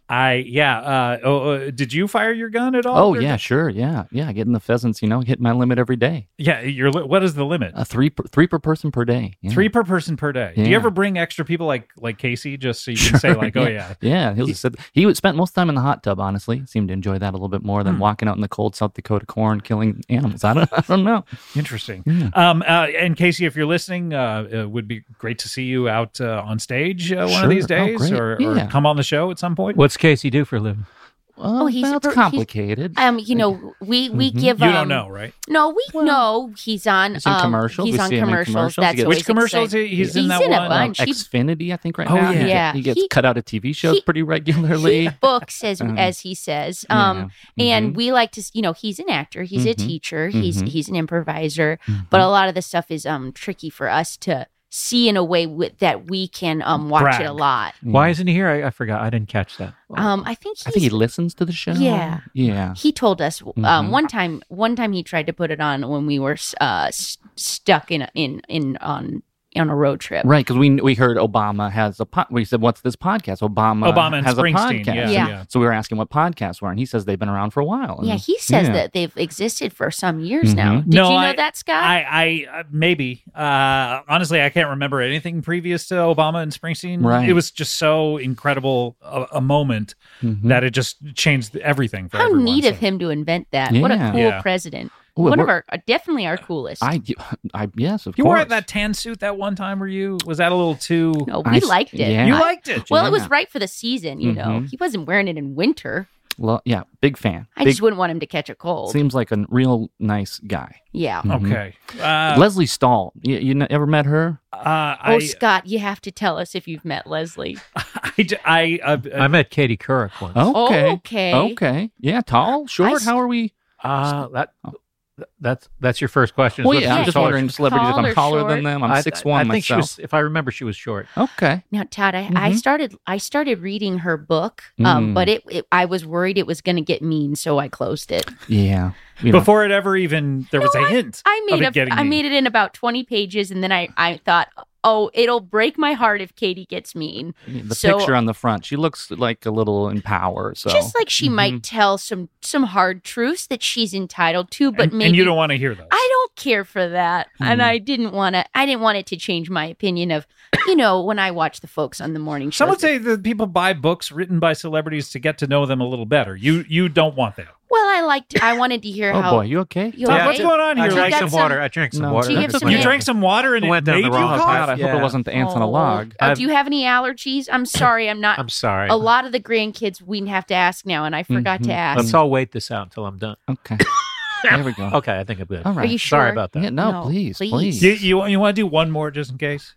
Speaker 2: I yeah. Uh, oh, uh, did you fire your gun at all?
Speaker 4: Oh
Speaker 2: Or-
Speaker 4: yeah, sure, yeah, yeah. Getting the pheasants, you know, hitting my limit every day.
Speaker 2: yeah. Your li- what is the limit?
Speaker 4: Uh, three per, three per person per day. Yeah.
Speaker 2: Three per person per day. Do you
Speaker 4: Yeah.
Speaker 2: ever bring extra people like like Casey just so you can say like, oh yeah,
Speaker 4: Yeah, he was, said he would spent most time in the hot tub. Honestly, seemed to enjoy that a little bit more than
Speaker 2: Hmm.
Speaker 4: walking out in the cold South Dakota corn, killing animals. I don't, I don't know.
Speaker 2: interesting.
Speaker 4: Yeah.
Speaker 2: Um, uh, and Casey, if you're listening, uh, it would be great to see you out uh, on stage uh, one
Speaker 4: Sure.
Speaker 2: of these
Speaker 4: Oh,
Speaker 2: days,
Speaker 4: great.
Speaker 2: or, or
Speaker 4: Yeah.
Speaker 2: come on the show at some point.
Speaker 3: What's Casey do for a living?
Speaker 4: Well,
Speaker 5: Oh, he's a
Speaker 4: well,
Speaker 5: per-
Speaker 4: it's
Speaker 5: he's-
Speaker 4: complicated.
Speaker 5: Um, you know, we we
Speaker 4: Mhm.
Speaker 5: give.
Speaker 2: You
Speaker 5: um,
Speaker 2: don't know, right?
Speaker 5: No, we know he's on.
Speaker 4: He's in
Speaker 5: um,
Speaker 4: commercials.
Speaker 5: He's
Speaker 4: We
Speaker 5: on
Speaker 4: see him in
Speaker 5: commercials.
Speaker 4: commercials. He
Speaker 5: That's
Speaker 4: gets-
Speaker 5: always
Speaker 2: Which commercial is
Speaker 5: exciting.
Speaker 2: he? He's, in
Speaker 5: He's
Speaker 2: that
Speaker 5: in a
Speaker 2: one.
Speaker 5: bunch.
Speaker 4: Um,
Speaker 5: He-
Speaker 4: Xfinity, I think, right
Speaker 2: Oh,
Speaker 4: now.
Speaker 2: yeah.
Speaker 4: He,
Speaker 5: Yeah.
Speaker 4: he gets
Speaker 5: He-
Speaker 4: cut out of T V shows
Speaker 5: he-
Speaker 4: pretty regularly.
Speaker 5: He books as
Speaker 4: Uh-huh.
Speaker 5: as he says. Um, and
Speaker 4: Mhm.
Speaker 5: we like to, you know, he's an actor. He's a
Speaker 4: Mhm.
Speaker 5: teacher. He's
Speaker 4: Mhm.
Speaker 5: he's an improviser.
Speaker 4: Mhm.
Speaker 5: But a lot of the stuff is um tricky for us to see in a way with, that we can um watch
Speaker 2: Brag.
Speaker 5: it a lot.
Speaker 3: Why isn't he here? I, I forgot. I didn't catch that.
Speaker 5: Um, I think he's,
Speaker 4: I think he listens to the show.
Speaker 5: Yeah.
Speaker 4: yeah.
Speaker 5: he told us um
Speaker 4: Mhm.
Speaker 5: one time one time he tried to put it on when we were uh s- stuck in a- in in on on a road trip.
Speaker 4: Right, because we we heard Obama has a pod. We said, "What's this podcast?" Obama,
Speaker 2: Obama and
Speaker 4: has
Speaker 2: Springsteen,
Speaker 4: a podcast.
Speaker 2: yeah,
Speaker 5: Yeah.
Speaker 2: yeah.
Speaker 4: So we were asking what podcasts were, and he says they've been around for a while.
Speaker 5: Yeah,
Speaker 4: And-
Speaker 5: he says
Speaker 4: yeah.
Speaker 5: that they've existed for some years now.
Speaker 4: Mhm.
Speaker 5: Did
Speaker 2: No,
Speaker 5: you know
Speaker 2: I-
Speaker 5: that, Scott?
Speaker 2: I, I uh, maybe uh, honestly, I can't remember anything previous to Obama and Springsteen.
Speaker 4: Right.
Speaker 2: It was just so incredible a, a moment
Speaker 4: Mhm.
Speaker 2: that it just changed everything for
Speaker 5: How
Speaker 2: everyone.
Speaker 5: neat
Speaker 2: so-
Speaker 5: of him to invent that. What a
Speaker 4: Yeah.
Speaker 5: cool
Speaker 2: Yeah.
Speaker 5: president.
Speaker 4: Well,
Speaker 5: One of
Speaker 4: we're-
Speaker 5: our, uh, definitely our coolest.
Speaker 4: I, I, yes, of
Speaker 2: You
Speaker 4: course.
Speaker 2: wore that tan suit that one time. Were you? Was that a little too?
Speaker 5: no,
Speaker 4: I
Speaker 5: we
Speaker 4: s-
Speaker 5: liked it.
Speaker 4: yeah.
Speaker 2: You
Speaker 5: I-
Speaker 2: liked it.
Speaker 5: well, it was
Speaker 4: Yeah.
Speaker 5: right for the season, you know.
Speaker 4: Mhm.
Speaker 5: He wasn't wearing it in winter.
Speaker 4: Well, yeah, big fan.
Speaker 5: I
Speaker 4: big,
Speaker 5: just wouldn't want him to catch a cold.
Speaker 4: seems like a real nice guy.
Speaker 5: yeah.
Speaker 4: Mhm.
Speaker 2: Okay. Uh,
Speaker 4: Leslie Stahl. You, you n- ever met her?
Speaker 2: uh,
Speaker 5: Oh,
Speaker 2: I,
Speaker 5: Scott, you have to tell us if you've met Leslie.
Speaker 2: I, j- I, uh,
Speaker 3: I met Katie Couric once.
Speaker 4: Okay.
Speaker 5: Oh, okay.
Speaker 4: Okay. Yeah, tall, short.
Speaker 5: I s-
Speaker 4: How are we?
Speaker 3: Uh, that that's that's your first question. is
Speaker 4: Well,
Speaker 3: what
Speaker 4: yeah, I'm
Speaker 3: she's
Speaker 4: just
Speaker 3: taller-
Speaker 4: wondering celebrities if
Speaker 5: Tall or
Speaker 4: I'm taller
Speaker 5: short?
Speaker 4: than them. I'm
Speaker 3: I-
Speaker 4: six
Speaker 3: I
Speaker 4: one
Speaker 3: think she
Speaker 4: myself.
Speaker 3: was. If I remember, she was short.
Speaker 4: Okay.
Speaker 5: Now, Todd, I, I
Speaker 4: Mhm.
Speaker 5: started I started reading her book, um,
Speaker 4: Mm.
Speaker 5: but it, it I was worried it was going to get mean, so I closed it.
Speaker 4: Yeah. You know,
Speaker 2: before it ever even there was a hint.
Speaker 5: I
Speaker 2: of
Speaker 5: made
Speaker 2: it
Speaker 5: a,
Speaker 2: getting
Speaker 5: I
Speaker 2: mean.
Speaker 5: made it in about twenty pages, and then I, I thought, oh, it'll break my heart if Katie gets mean.
Speaker 4: the
Speaker 5: so-
Speaker 4: picture on the front, she looks like a little in power. So
Speaker 5: Just like she
Speaker 4: Mhm.
Speaker 5: might tell some some hard truths that she's entitled to, but
Speaker 2: and,
Speaker 5: maybe
Speaker 2: and you don't want to hear those.
Speaker 5: I don't care for that, and
Speaker 4: Mhm.
Speaker 5: I didn't want to. I didn't want it to change my opinion of, you know, when I watch the folks on the morning show.
Speaker 2: Some would say that people buy books written by celebrities to get to know them a little better. You you don't want that.
Speaker 5: Well, I liked. I wanted to hear
Speaker 4: Oh
Speaker 5: how.
Speaker 4: boy, you okay?
Speaker 5: You
Speaker 2: Todd,
Speaker 5: okay?
Speaker 2: what's going on
Speaker 3: I
Speaker 2: here?
Speaker 5: you
Speaker 3: drank
Speaker 5: got
Speaker 3: some
Speaker 5: some-
Speaker 3: water. I drank some
Speaker 4: No.
Speaker 3: water.
Speaker 5: Do you have
Speaker 3: That's
Speaker 5: some-
Speaker 3: my-
Speaker 2: You drank some water and it
Speaker 3: Went down
Speaker 2: made
Speaker 3: the
Speaker 2: you
Speaker 3: wrong
Speaker 2: cough?
Speaker 4: God, I hope
Speaker 3: Yeah.
Speaker 4: it wasn't the ants on a
Speaker 5: Oh.
Speaker 4: log.
Speaker 5: Uh,
Speaker 3: I've-
Speaker 5: do you have any allergies? I'm sorry, I'm not.
Speaker 3: I'm sorry.
Speaker 5: A lot of the grandkids we have to ask now, and I forgot to
Speaker 4: Mhm.
Speaker 5: ask.
Speaker 3: Let's all wait this out until I'm done.
Speaker 4: Okay. There we go.
Speaker 3: Okay, I think I'm good.
Speaker 4: All
Speaker 5: Are
Speaker 4: right.
Speaker 5: you sure?
Speaker 3: Sorry about that.
Speaker 4: Yeah, no,
Speaker 5: No,
Speaker 4: please,
Speaker 5: please.
Speaker 4: please.
Speaker 2: You you, you want to do one more just in case?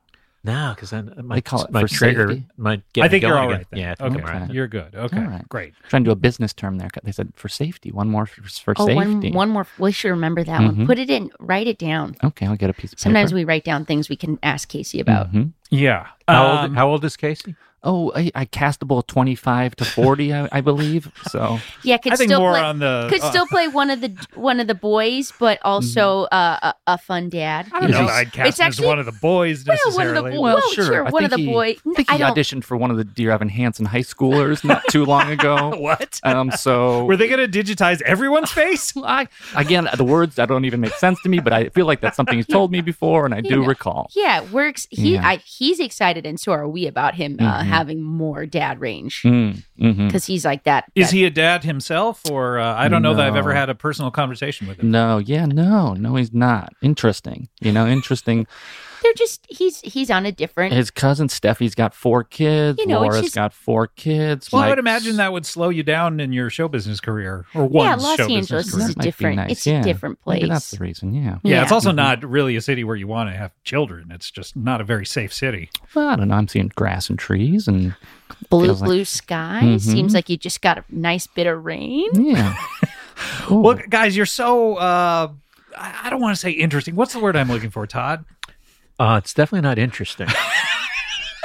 Speaker 3: No, because then my,
Speaker 4: They call it
Speaker 3: my
Speaker 4: for
Speaker 3: trigger
Speaker 4: safety?
Speaker 3: might get
Speaker 2: I
Speaker 3: me
Speaker 2: think you're
Speaker 3: going
Speaker 2: all
Speaker 3: again.
Speaker 2: right then.
Speaker 3: Yeah, I think
Speaker 2: okay,
Speaker 3: I'm all right.
Speaker 2: you're good. Okay,
Speaker 4: All right.
Speaker 2: great.
Speaker 4: Trying to do a business term there. They said for safety. One more for, for
Speaker 5: Oh, one,
Speaker 4: safety.
Speaker 5: one more. We should remember that one.
Speaker 4: Mhm.
Speaker 5: Put it in. Write it down.
Speaker 4: Okay, I'll get a piece of
Speaker 5: Sometimes
Speaker 4: paper.
Speaker 5: we write down things we can ask Casey about.
Speaker 4: Mhm.
Speaker 2: Yeah.
Speaker 3: How,
Speaker 2: Um,
Speaker 3: old, how old is Casey?
Speaker 4: Oh, I, I castable twenty-five to forty, I, I believe. So
Speaker 5: Yeah, could
Speaker 2: I think
Speaker 5: still
Speaker 2: more
Speaker 5: play.
Speaker 2: on the
Speaker 5: could
Speaker 2: uh,
Speaker 5: still play one of the one of the boys, but also uh, a, a fun dad.
Speaker 2: I don't
Speaker 4: Is
Speaker 2: know.
Speaker 4: he-
Speaker 2: I'd cast
Speaker 5: it's
Speaker 2: him as
Speaker 5: actually-
Speaker 2: one of the boys
Speaker 5: Well, one of the
Speaker 2: necessarily.
Speaker 5: bo-
Speaker 4: well,
Speaker 5: well,
Speaker 4: sure.
Speaker 5: sure,
Speaker 4: I
Speaker 5: one of
Speaker 4: think
Speaker 5: the
Speaker 4: he-
Speaker 5: boy-
Speaker 4: I think
Speaker 5: I
Speaker 4: he
Speaker 5: don't-
Speaker 4: auditioned for one of the Dear Evan Hansen high schoolers not too long ago.
Speaker 2: What?
Speaker 4: Um, so
Speaker 2: Were they going to digitize everyone's face?
Speaker 4: I, again, the words I don't even make sense to me, but I feel like that's something he's told me before, and I do
Speaker 5: Yeah.
Speaker 4: recall.
Speaker 5: Yeah, we're ex- he.
Speaker 4: Yeah.
Speaker 5: I, he's excited, and so are we about him uh,
Speaker 4: Mhm.
Speaker 5: having more dad range
Speaker 4: Mm, mhm.
Speaker 5: because he's like that.
Speaker 2: Is
Speaker 5: that-
Speaker 2: he a dad himself, or uh, I don't know that I've ever
Speaker 4: No.
Speaker 2: had a personal conversation with him.
Speaker 4: No, yeah, no, no, he's not. Interesting. You know, interesting.
Speaker 5: They're just. He's he's on a different.
Speaker 4: His cousin Steffi's got four kids.
Speaker 5: You know, it's
Speaker 4: Laura's
Speaker 5: just-
Speaker 4: got four kids.
Speaker 2: Well, I would
Speaker 4: Mike's-
Speaker 2: imagine that would slow you down in your show business career, or one
Speaker 5: yeah, Los
Speaker 2: show
Speaker 5: Angeles
Speaker 2: business
Speaker 5: is
Speaker 2: career.
Speaker 5: a
Speaker 4: That might be
Speaker 5: different.
Speaker 4: nice,
Speaker 5: It's
Speaker 4: yeah.
Speaker 5: a different place.
Speaker 4: Maybe that's the reason, yeah.
Speaker 2: Yeah, it's
Speaker 5: Yeah.
Speaker 2: also
Speaker 4: Mhm.
Speaker 2: not really a city where you want to have children. It's just not a very safe city.
Speaker 4: Well, I don't know. I'm seeing grass and trees and
Speaker 5: blue
Speaker 4: feels like-
Speaker 5: blue sky.
Speaker 4: Mhm.
Speaker 5: Seems like you just got a nice bit of rain.
Speaker 4: yeah. Cool.
Speaker 2: Well, guys, you're so uh, I I don't want to say interesting. What's the word I'm looking for, Todd?
Speaker 3: Uh, it's definitely not interesting.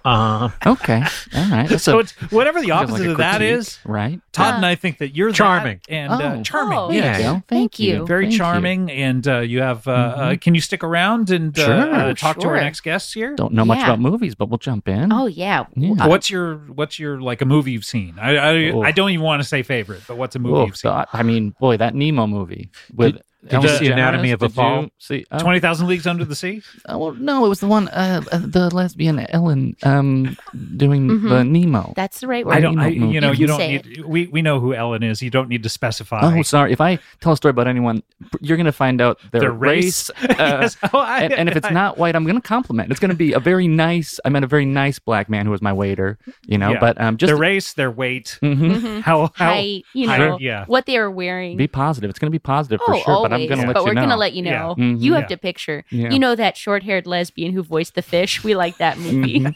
Speaker 3: Uh,
Speaker 4: Okay, all right. That's
Speaker 2: So
Speaker 4: a,
Speaker 2: it's whatever the
Speaker 4: feels like
Speaker 2: opposite
Speaker 4: a
Speaker 2: of that
Speaker 4: critique,
Speaker 2: is.
Speaker 4: right?
Speaker 2: Todd and I think that you're that
Speaker 3: Charming.
Speaker 2: and
Speaker 4: Oh.
Speaker 2: uh, charming.
Speaker 5: Oh,
Speaker 2: yes.
Speaker 4: Yeah,
Speaker 5: Thank
Speaker 4: thank
Speaker 5: you.
Speaker 4: you.
Speaker 2: Very
Speaker 4: Thank you.
Speaker 2: charming, and uh, you have. Uh, uh, can you stick around and uh,
Speaker 4: Sure.
Speaker 2: uh, talk to our
Speaker 5: Sure.
Speaker 2: next guests here?
Speaker 4: Don't know much
Speaker 5: Yeah.
Speaker 4: about movies, but we'll jump in.
Speaker 5: Oh yeah.
Speaker 4: Yeah.
Speaker 5: Uh,
Speaker 2: What's your What's your like a movie you've seen? I I,
Speaker 4: Oh.
Speaker 2: I don't even want to say favorite, but what's a movie
Speaker 4: Oh,
Speaker 2: you've seen?
Speaker 4: God. I mean, boy, that Nemo movie with
Speaker 3: did you see
Speaker 4: DeGeneres,
Speaker 3: Anatomy of a
Speaker 4: did
Speaker 3: Fall?
Speaker 4: you See, oh,
Speaker 2: Twenty Thousand Leagues Under the Sea.
Speaker 4: oh, well, no, it was the one, uh, uh, the lesbian Ellen um, doing
Speaker 5: Mhm.
Speaker 4: the Nemo.
Speaker 5: That's the right
Speaker 2: I
Speaker 5: word.
Speaker 2: don't. I,
Speaker 4: Nemo
Speaker 2: you know,
Speaker 5: movie.
Speaker 2: you
Speaker 5: You
Speaker 2: don't
Speaker 5: can
Speaker 2: need. We we know who Ellen is. You don't need to specify.
Speaker 4: Oh, sorry. If I tell a story about anyone, you're going to find out their,
Speaker 2: Their race.
Speaker 4: race. Uh,
Speaker 2: Yes. Oh, I-
Speaker 4: and, and if it's
Speaker 2: I-
Speaker 4: not white, I'm going to compliment. It's going to be a very nice. I met a very nice black man who was my waiter. You know,
Speaker 2: Yeah.
Speaker 4: but um, just
Speaker 2: their race, their weight,
Speaker 4: Mhm.
Speaker 5: Mhm.
Speaker 2: how how
Speaker 5: Height, you
Speaker 2: height,
Speaker 5: know,
Speaker 2: yeah.
Speaker 5: what they were wearing.
Speaker 4: be positive. It's going to be positive for
Speaker 5: oh,
Speaker 4: sure.
Speaker 5: always.
Speaker 4: But I'm going to let
Speaker 5: but
Speaker 4: you
Speaker 5: we're
Speaker 4: know.
Speaker 5: gonna let you know.
Speaker 2: Yeah.
Speaker 4: Mhm.
Speaker 5: You have
Speaker 2: Yeah.
Speaker 5: to picture.
Speaker 4: Yeah.
Speaker 5: You know that short-haired lesbian who voiced the fish. We like that movie.
Speaker 4: Mhm.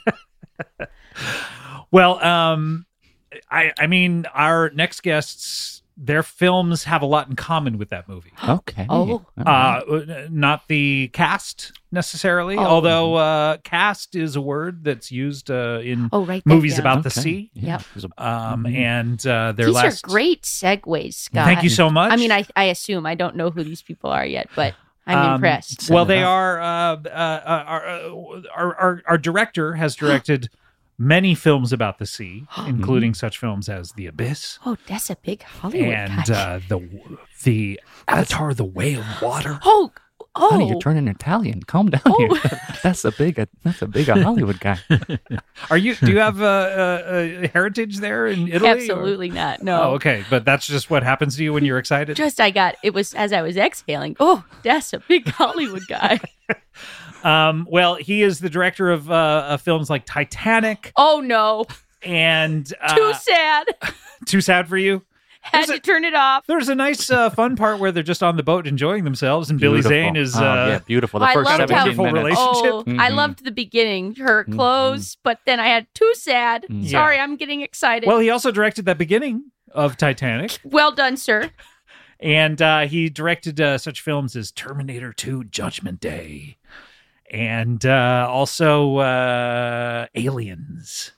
Speaker 2: Well, um, I I mean, our next guests, their films have a lot in common with that movie.
Speaker 4: Okay.
Speaker 5: Oh.
Speaker 4: All right.
Speaker 2: Uh, not the cast necessarily,
Speaker 5: Oh.
Speaker 2: although uh, cast is a word that's used uh, in
Speaker 5: Oh, right. there,
Speaker 2: movies
Speaker 5: yeah.
Speaker 2: about the
Speaker 4: Okay.
Speaker 2: sea.
Speaker 4: Yeah.
Speaker 5: Yep.
Speaker 4: There's a-
Speaker 2: Um,
Speaker 4: Mhm.
Speaker 2: and uh, their
Speaker 5: These
Speaker 2: last.
Speaker 5: are great segues, Scott.
Speaker 2: Thank you so much.
Speaker 5: I mean, I I assume I don't know who these people are yet, but I'm
Speaker 2: Um,
Speaker 5: impressed.
Speaker 4: Set
Speaker 2: Well,
Speaker 4: it
Speaker 2: they
Speaker 4: up.
Speaker 2: are. Uh, uh, uh, our, uh, our our our director has directed many films about the sea, including such films as The Abyss
Speaker 5: Oh, that's a big Hollywood
Speaker 2: and
Speaker 5: guy.
Speaker 2: uh, the the Avatar: The Way of Water.
Speaker 5: oh, oh,
Speaker 4: Honey, you're turning Italian. Calm down
Speaker 5: Oh.
Speaker 4: here. That's a big. That's a big Hollywood guy.
Speaker 2: Are you? Do you have a, a, a heritage there in Italy? or-
Speaker 5: absolutely not. No.
Speaker 2: Oh, okay, but that's just what happens to you when you're excited.
Speaker 5: Just I got it was as I was exhaling. Oh, that's a big Hollywood guy.
Speaker 2: Um, well, he is the director of, uh, of films like Titanic
Speaker 5: Oh no,
Speaker 2: and uh,
Speaker 5: too sad.
Speaker 2: Too Sad for You.
Speaker 5: Had
Speaker 2: There's
Speaker 5: to turn it off.
Speaker 2: There's a nice, uh, fun part where they're just on the boat enjoying themselves, and Billy
Speaker 4: Beautiful.
Speaker 2: Zane is.
Speaker 4: Oh,
Speaker 2: Uh,
Speaker 4: yeah, beautiful. The
Speaker 5: I
Speaker 4: first
Speaker 5: loved how-
Speaker 4: seventeen
Speaker 2: Wonderful
Speaker 4: minutes.
Speaker 2: relationship.
Speaker 5: Oh, I
Speaker 4: Mhm.
Speaker 5: loved the beginning, her
Speaker 4: Mhm.
Speaker 5: clothes, but then I had too sad.
Speaker 4: Mhm.
Speaker 5: Sorry,
Speaker 2: Yeah.
Speaker 5: I'm getting excited.
Speaker 2: Well, he also directed the beginning of Titanic,
Speaker 5: well done, sir.
Speaker 2: and uh, he directed uh, such films as Terminator two: Judgment Day, and uh, also uh, Aliens,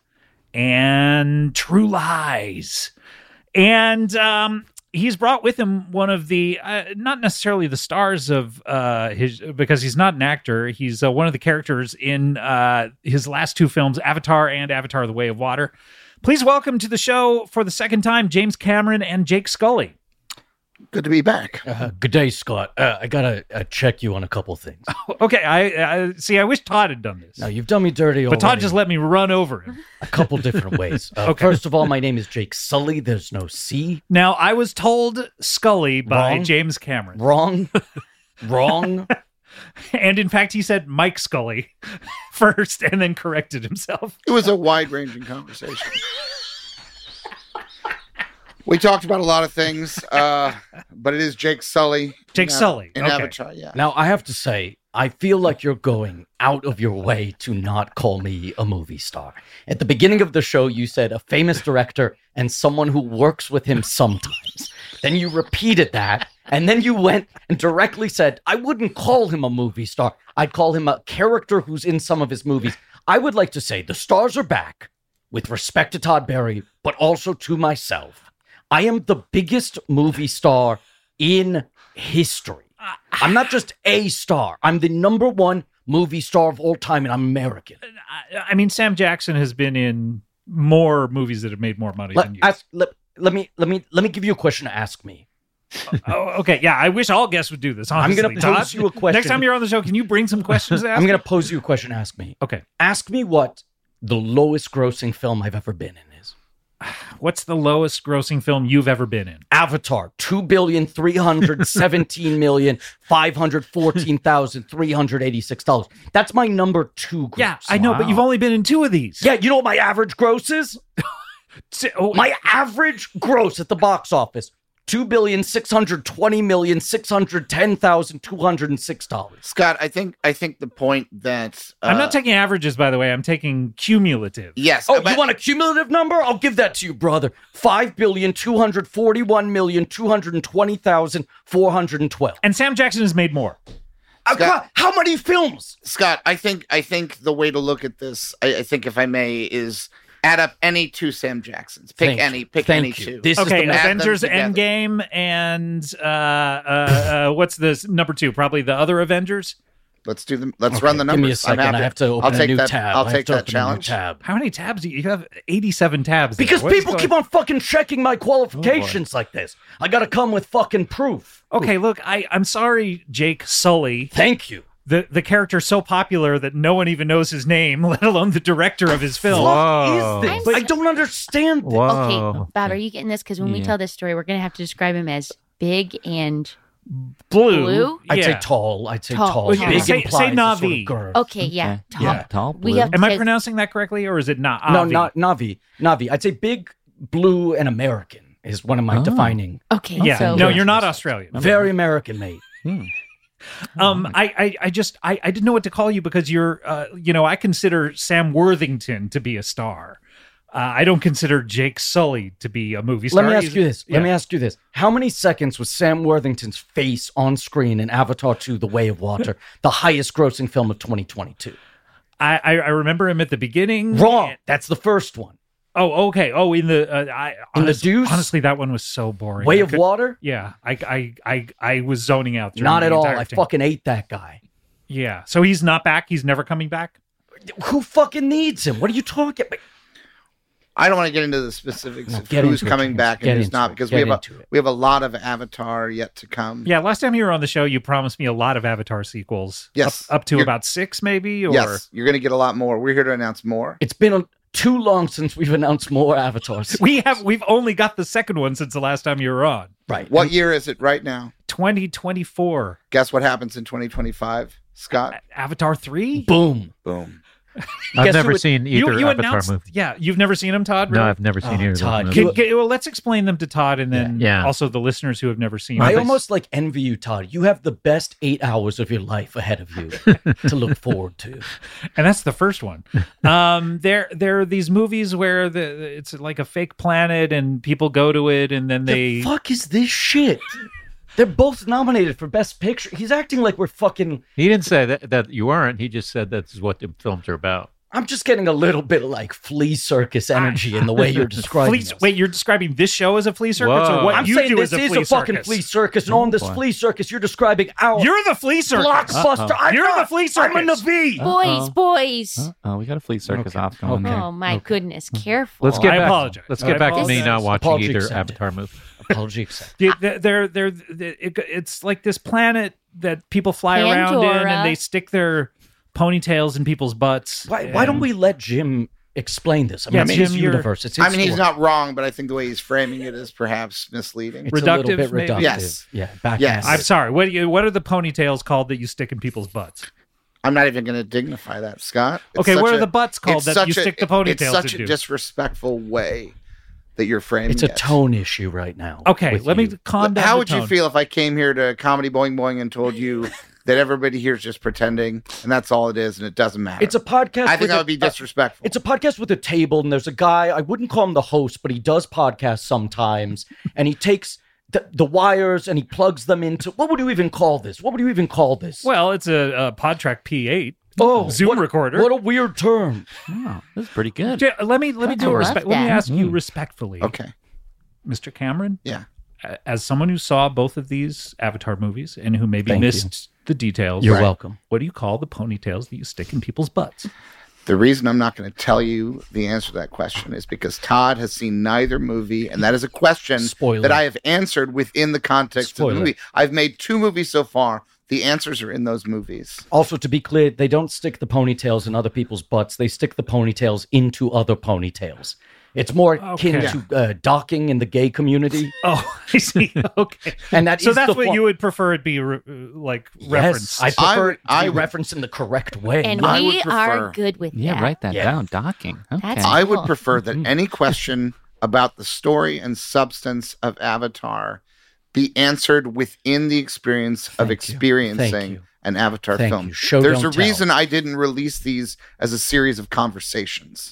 Speaker 2: and True Lies, and um, he's brought with him one of the uh, not necessarily the stars of uh, his because he's not an actor. He's uh, one of the characters in uh, his last two films, Avatar and Avatar: The Way of Water. Please welcome to the show for the second time, James Cameron and Jake Scully.
Speaker 6: Good to be back.
Speaker 7: Uh, good day, Scott. Uh, I gotta uh, check you on a couple things.
Speaker 2: Okay, I, I see. I wish Todd had done this,
Speaker 7: Now you've done me dirty
Speaker 2: but
Speaker 7: already.
Speaker 2: Todd just let me run over him.
Speaker 7: a couple different ways. Uh,
Speaker 2: Okay.
Speaker 7: First of all, my name is Jake Sully. There's no C.
Speaker 2: Now, I was told Scully by
Speaker 7: Wrong.
Speaker 2: James Cameron,
Speaker 7: Wrong. Wrong.
Speaker 2: and in fact, he said Mike Scully first, and then corrected himself.
Speaker 6: It was a wide-ranging conversation. We talked about a lot of things, uh, but it is Jake Sully.
Speaker 2: Jake
Speaker 6: in Av-
Speaker 2: Sully,
Speaker 6: in
Speaker 2: okay.
Speaker 6: Avatar. Yeah.
Speaker 7: Now I have to say, I feel like you're going out of your way to not call me a movie star. At the beginning of the show, you said a famous director and someone who works with him sometimes. Then you repeated that, and then you went and directly said, I wouldn't call him a movie star. I'd call him a character who's in some of his movies. I would like to say the stars are back, with respect to Todd Berry, but also to myself. I am the biggest movie star in history. I'm not just a star. I'm the number one movie star of all time, and I'm American.
Speaker 2: I, I mean, Sam Jackson has been in more movies that have made more money
Speaker 7: Let,
Speaker 2: than you.
Speaker 7: ask, let, let me let me let me give you a question to ask me.
Speaker 2: Oh, okay, yeah. I wish all guests would do this.
Speaker 7: I'm
Speaker 2: Honestly,
Speaker 7: gonna pose
Speaker 2: Todd.
Speaker 7: you a question.
Speaker 2: Next time you're on the show, can you bring some questions? To ask
Speaker 7: I'm going
Speaker 2: me?
Speaker 7: to pose you a question to ask me.
Speaker 2: Okay.
Speaker 7: Ask me what the lowest grossing film I've ever been in is.
Speaker 2: What's the lowest grossing film you've ever been in?
Speaker 7: Avatar, two billion three hundred seventeen million five hundred fourteen thousand three hundred eighty-six dollars. That's my number two gross.
Speaker 2: Yeah, I know, but
Speaker 4: Wow.
Speaker 2: you've only been in two of these.
Speaker 7: Yeah, you know what my average gross is?
Speaker 2: Si- oh,
Speaker 7: My average gross at the box office, two billion six hundred twenty million six hundred ten thousand two hundred six dollars.
Speaker 6: Scott, I think I think the point that uh,
Speaker 2: I'm not taking averages, by the way. I'm taking cumulative.
Speaker 6: Yes.
Speaker 7: Oh,
Speaker 6: but-
Speaker 7: you want a cumulative number? I'll give that to you, brother. Five billion two hundred forty-one million two hundred twenty thousand four hundred twelve.
Speaker 2: And Sam Jackson has made more.
Speaker 6: Scott-
Speaker 7: How many films?
Speaker 6: Scott, I think I think the way to look at this, I, I think if I may, is add up any two Sam Jacksons. Pick
Speaker 7: Thank
Speaker 6: any.
Speaker 7: you.
Speaker 6: Pick
Speaker 7: Thank
Speaker 6: any
Speaker 7: you.
Speaker 6: two.
Speaker 7: This is
Speaker 2: Okay,
Speaker 7: the
Speaker 6: Add them
Speaker 2: Avengers
Speaker 6: together.
Speaker 2: Endgame and uh, uh, uh, what's this number two? Probably the other Avengers.
Speaker 6: Let's do them. Let's
Speaker 7: Okay,
Speaker 6: run the numbers.
Speaker 7: Give me a second.
Speaker 6: I'm happy.
Speaker 7: I have to open
Speaker 6: I'll
Speaker 7: a
Speaker 6: take
Speaker 7: new
Speaker 6: that,
Speaker 7: tab.
Speaker 6: I'll
Speaker 7: I
Speaker 6: take
Speaker 7: have
Speaker 6: that
Speaker 7: to open a new
Speaker 6: challenge.
Speaker 7: tab.
Speaker 2: How many tabs do you, you have? eighty-seven tabs. there.
Speaker 7: Because
Speaker 2: What's
Speaker 7: people
Speaker 2: going-
Speaker 7: keep on fucking checking my qualifications like this. I gotta come with fucking proof.
Speaker 2: Okay, look, I I'm sorry, Jake Sully.
Speaker 7: Thank you.
Speaker 2: The the character's so popular that no one even knows his name, let alone the director of his film.
Speaker 3: Whoa.
Speaker 7: Is this?
Speaker 5: I'm
Speaker 7: I don't understand this.
Speaker 3: Whoa.
Speaker 5: Okay, Bob, are you getting this? Because when we
Speaker 4: Yeah.
Speaker 5: tell this story, we're going to have to describe him as big and
Speaker 2: Blue.
Speaker 5: Blue?
Speaker 7: I'd say
Speaker 2: Yeah.
Speaker 7: tall. I'd say
Speaker 5: Tall.
Speaker 7: tall.
Speaker 5: Well,
Speaker 7: Big
Speaker 2: say-
Speaker 7: implies
Speaker 2: say
Speaker 7: a sort of
Speaker 2: Na'vi.
Speaker 7: girth.
Speaker 5: okay, yeah,
Speaker 4: Okay.
Speaker 5: tall.
Speaker 7: Yeah.
Speaker 4: Tall,
Speaker 5: We
Speaker 4: blue.
Speaker 5: have
Speaker 2: Am I
Speaker 5: to-
Speaker 2: pronouncing that correctly, or is it not?
Speaker 7: No,
Speaker 2: Avi?
Speaker 7: not Navi. Navi. I'd say big, blue, and American is one of my
Speaker 4: Oh.
Speaker 7: defining.
Speaker 5: Okay,
Speaker 2: Yeah,
Speaker 5: so
Speaker 2: no,
Speaker 7: Yeah.
Speaker 2: you're not Australian.
Speaker 7: Very American, mate.
Speaker 4: Hmm.
Speaker 2: Um, I, I, I just, I, I didn't know what to call you because you're, uh, you know, I consider Sam Worthington to be a star. Uh, I don't consider Jake Sully to be a movie star.
Speaker 7: Let me ask
Speaker 2: He's-
Speaker 7: you this.
Speaker 2: yeah.
Speaker 7: Let me ask you this. How many seconds was Sam Worthington's face on screen in Avatar two: The Way of Water, the highest grossing film of twenty twenty-two?
Speaker 2: I, I, I remember him at the beginning.
Speaker 7: Wrong. That's the first one.
Speaker 2: Oh, okay. Oh, in the, uh, I,
Speaker 7: In the
Speaker 2: honest-
Speaker 7: Deuce?
Speaker 2: Honestly, that one was so boring.
Speaker 7: Way
Speaker 2: I
Speaker 7: of
Speaker 2: could-
Speaker 7: Water?
Speaker 2: Yeah, I, I, I, I was zoning out. during
Speaker 7: Not
Speaker 2: the
Speaker 7: at all.
Speaker 2: entire
Speaker 7: I
Speaker 2: thing.
Speaker 7: fucking ate that guy.
Speaker 2: Yeah. So he's not back. He's never coming back.
Speaker 7: Who fucking needs him? What are you talking about?
Speaker 6: I don't want to get into the specifics
Speaker 7: No,
Speaker 6: of
Speaker 7: get
Speaker 6: who's
Speaker 7: into it,
Speaker 6: coming
Speaker 7: James.
Speaker 6: back
Speaker 7: Get
Speaker 6: and who's
Speaker 7: into
Speaker 6: not
Speaker 7: it.
Speaker 6: because
Speaker 7: Get
Speaker 6: we have a
Speaker 7: into it.
Speaker 6: we have a lot of Avatar yet to come.
Speaker 2: Yeah. Last time you were on the show, you promised me a lot of Avatar sequels.
Speaker 6: Yes.
Speaker 2: Up, up to
Speaker 6: You're-
Speaker 2: about six, maybe. Or
Speaker 6: Yes, you're going to get a lot more. We're here to announce more.
Speaker 7: It's been a, too long since we've announced more avatars.
Speaker 2: we have. We've only got the second one since the last time you were on.
Speaker 7: Right.
Speaker 6: What year is it right now?
Speaker 2: twenty twenty-four.
Speaker 6: Guess what happens in twenty twenty-five, Scott?
Speaker 2: Avatar three.
Speaker 7: Boom.
Speaker 6: Boom.
Speaker 3: I've
Speaker 7: Guess
Speaker 3: never
Speaker 7: who would-
Speaker 3: seen either
Speaker 2: you, you
Speaker 3: Avatar
Speaker 2: announced,
Speaker 3: movie.
Speaker 2: Yeah, you've never seen them, Todd.
Speaker 3: No,
Speaker 2: Really?
Speaker 3: I've never seen
Speaker 7: Oh,
Speaker 3: either. of
Speaker 7: Todd,
Speaker 3: those
Speaker 7: you-
Speaker 3: movies.
Speaker 2: Can- can- well, let's explain them to Todd, and then
Speaker 3: Yeah.
Speaker 2: also the listeners who have never seen
Speaker 7: I
Speaker 2: them.
Speaker 7: almost like envy you, Todd. You have the best eight hours of your life ahead of you to look forward to.
Speaker 2: And that's the first one. Um, there, there are these movies where the it's like a fake planet, and people go to it, and then they.
Speaker 7: The fuck is this shit? They're both nominated for Best Picture. He's acting like we're fucking.
Speaker 3: He didn't say that, that you aren't. He just said that's what the films are about.
Speaker 7: I'm just getting a little bit of like flea circus energy in the way you're describing
Speaker 2: Flea,
Speaker 7: this.
Speaker 2: wait, you're describing this show as a flea circus,
Speaker 3: Whoa.
Speaker 2: or what
Speaker 7: I'm
Speaker 2: you
Speaker 7: saying
Speaker 2: do
Speaker 7: this
Speaker 2: as a
Speaker 7: is
Speaker 2: flea
Speaker 7: a fucking
Speaker 2: circus?
Speaker 7: flea circus, and on this
Speaker 4: boy.
Speaker 7: flea circus, you're describing our
Speaker 2: You're the flea circus.
Speaker 7: blockbuster. I'm
Speaker 2: You're the
Speaker 7: not.
Speaker 2: flea
Speaker 7: I'm a
Speaker 2: circus.
Speaker 7: Navi.
Speaker 5: boys,
Speaker 4: Uh-oh.
Speaker 5: boys.
Speaker 4: Oh, we got a flea circus
Speaker 7: Okay.
Speaker 4: off going
Speaker 7: Okay.
Speaker 4: there.
Speaker 5: Oh my
Speaker 7: Okay.
Speaker 5: goodness, careful.
Speaker 3: Let's get
Speaker 2: I
Speaker 3: back.
Speaker 2: apologize.
Speaker 3: Let's
Speaker 2: I
Speaker 3: get back to me
Speaker 2: apologize.
Speaker 3: not watching
Speaker 7: Apology
Speaker 3: either
Speaker 7: accepted.
Speaker 3: Avatar movie.
Speaker 7: Apology accepted.
Speaker 2: Yeah, they're, they're, they're, it- it's like this planet that people fly around in,
Speaker 5: Pandora.
Speaker 2: and they stick their ponytails in people's butts.
Speaker 7: Why, why don't
Speaker 2: And-
Speaker 7: we let Jim explain this? I mean,
Speaker 2: Yeah,
Speaker 7: it's
Speaker 2: Jim,
Speaker 7: his
Speaker 2: you're-
Speaker 7: universe. It's his
Speaker 6: I mean, he's
Speaker 7: story.
Speaker 6: not wrong, but I think the way he's framing it is perhaps misleading.
Speaker 7: It's a little
Speaker 2: reductive,
Speaker 7: bit
Speaker 2: maybe?
Speaker 7: reductive.
Speaker 6: Yes.
Speaker 7: Yeah. Back
Speaker 6: Yes.
Speaker 2: I'm sorry. What do you? What are the ponytails called that you stick in people's butts?
Speaker 6: I'm not even going to dignify that, Scott. It's
Speaker 2: Okay,
Speaker 6: such
Speaker 2: what are
Speaker 6: a-
Speaker 2: the butts called
Speaker 6: it's
Speaker 2: that
Speaker 6: such
Speaker 2: you
Speaker 6: a-
Speaker 2: stick the ponytails
Speaker 6: It's such
Speaker 2: into?
Speaker 6: a disrespectful way that you're framing
Speaker 7: It's a
Speaker 6: it.
Speaker 7: tone issue right now.
Speaker 2: Okay,
Speaker 7: with
Speaker 2: let me
Speaker 7: you.
Speaker 2: calm down.
Speaker 6: How
Speaker 2: the
Speaker 6: would you
Speaker 2: tone.
Speaker 6: feel if I came here to Comedy Boing Boing and told you that everybody here is just pretending and that's all it is and it doesn't matter?
Speaker 7: It's a podcast.
Speaker 6: I think
Speaker 7: with
Speaker 6: that
Speaker 7: a-
Speaker 6: would be
Speaker 7: uh,
Speaker 6: disrespectful.
Speaker 7: It's a podcast with a table, and there's a guy. I wouldn't call him the host, but he does podcasts sometimes, and he takes the, the wires and he plugs them into. What would you even call this? What would you even call this?
Speaker 2: Well, it's a, a PodTrack P eight.
Speaker 7: oh,
Speaker 2: Zoom
Speaker 7: what-
Speaker 2: recorder.
Speaker 7: What a weird term.
Speaker 4: Oh, this is pretty good.
Speaker 2: J- Let me let me
Speaker 5: I
Speaker 2: do a
Speaker 5: love
Speaker 2: respect. Let me
Speaker 5: that.
Speaker 2: ask you
Speaker 4: Mm.
Speaker 2: respectfully,
Speaker 6: okay.
Speaker 2: Mister Cameron.
Speaker 6: Yeah.
Speaker 2: a- As someone who saw both of these Avatar movies and who maybe
Speaker 7: Thank you.
Speaker 2: missed the details,
Speaker 7: You're
Speaker 6: Right.
Speaker 7: welcome.
Speaker 2: what do you call the ponytails that you stick in people's butts?
Speaker 6: The reason I'm not going to tell you the answer to that question is because Todd has seen neither movie, and that is a question
Speaker 7: Spoiler.
Speaker 6: that I have answered within the context of
Speaker 7: Spoiler.
Speaker 6: the movie. I've made two movies so far. The answers are in those movies.
Speaker 7: Also, to be clear, they don't stick the ponytails in other people's butts. They stick the ponytails into other ponytails. It's more akin
Speaker 2: Okay.
Speaker 7: to uh, docking in the gay community,
Speaker 2: Oh, I see. Okay,
Speaker 7: and that
Speaker 2: so
Speaker 7: is
Speaker 2: that's
Speaker 7: the
Speaker 2: what
Speaker 7: flaw.
Speaker 2: you would prefer it be re- uh, like
Speaker 7: Yes,
Speaker 2: referenced.
Speaker 7: I prefer
Speaker 6: I-
Speaker 7: it to
Speaker 6: I
Speaker 7: be
Speaker 6: would-
Speaker 7: referenced in the correct way.
Speaker 5: and
Speaker 6: I would
Speaker 5: we
Speaker 6: prefer-
Speaker 5: are good with
Speaker 4: Yeah,
Speaker 5: that.
Speaker 4: write that
Speaker 7: Yeah.
Speaker 4: down. Docking. Okay.
Speaker 5: That's-
Speaker 6: I would
Speaker 5: Cool.
Speaker 6: prefer that any question about the story and substance of Avatar be answered within the experience of
Speaker 7: Thank you.
Speaker 6: experiencing
Speaker 7: Thank you.
Speaker 6: an Avatar
Speaker 7: Thank
Speaker 6: film.
Speaker 7: you. Show,
Speaker 6: There's
Speaker 7: don't
Speaker 6: a
Speaker 7: tell.
Speaker 6: reason I didn't release these as a series of conversations.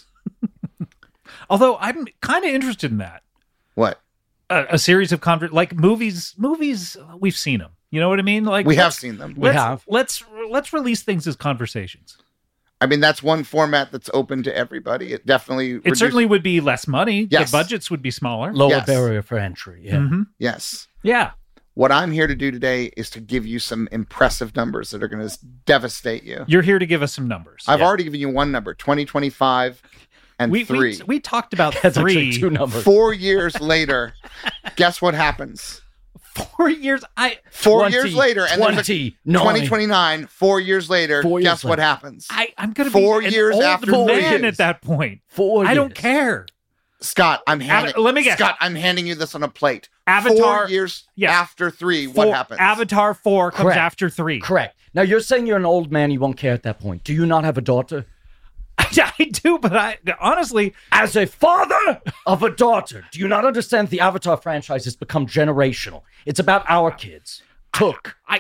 Speaker 2: Although I'm kind of interested in that.
Speaker 6: What?
Speaker 2: A, a series of conver- like movies. Movies, we've seen them. You know what I mean? Like
Speaker 6: We have
Speaker 2: let's-
Speaker 6: seen them.
Speaker 7: We
Speaker 2: let's,
Speaker 7: have.
Speaker 2: Let's let's release things as conversations.
Speaker 6: I mean, that's one format that's open to everybody. It definitely
Speaker 2: It
Speaker 6: reduces-
Speaker 2: certainly would be less money.
Speaker 6: Yes.
Speaker 2: The budgets would be smaller.
Speaker 7: Lower
Speaker 6: Yes.
Speaker 7: barrier for entry. Yeah.
Speaker 2: Mhm.
Speaker 6: Yes.
Speaker 2: Yeah.
Speaker 6: What I'm here to do today is to give you some impressive numbers that are going to devastate you.
Speaker 2: You're here to give us some numbers.
Speaker 6: I've
Speaker 7: Yeah.
Speaker 6: already given you one number, twenty twenty-five and
Speaker 2: we,
Speaker 6: three.
Speaker 2: we we talked about
Speaker 7: That's actually
Speaker 2: three
Speaker 7: two numbers.
Speaker 6: Four years later, guess what happens?
Speaker 2: four years. I
Speaker 6: Four
Speaker 7: twenty,
Speaker 6: years later, and there's a
Speaker 7: twenty, nine.
Speaker 6: twenty twenty-nine, four years later,
Speaker 7: Four years
Speaker 6: guess what
Speaker 7: later.
Speaker 6: happens?
Speaker 2: I I'm gonna
Speaker 6: Four
Speaker 2: be an
Speaker 6: years
Speaker 2: old
Speaker 6: after
Speaker 2: man
Speaker 6: three.
Speaker 2: at that point.
Speaker 7: Four
Speaker 2: I don't
Speaker 7: years.
Speaker 2: care.
Speaker 6: Scott, I'm handing.
Speaker 2: let me guess.
Speaker 6: Scott, I'm handing you this on a plate.
Speaker 2: Avatar-
Speaker 6: Four years
Speaker 2: yes.
Speaker 6: after three,
Speaker 2: Four-
Speaker 6: what happens?
Speaker 2: Avatar four comes
Speaker 7: Correct.
Speaker 2: after three.
Speaker 7: Correct. Now you're saying you're an old man. You won't care at that point. Do you not have a daughter?
Speaker 2: I do, but I honestly,
Speaker 7: As a father of a daughter, do you not understand the Avatar franchise has become generational? It's about our kids. Took.
Speaker 2: I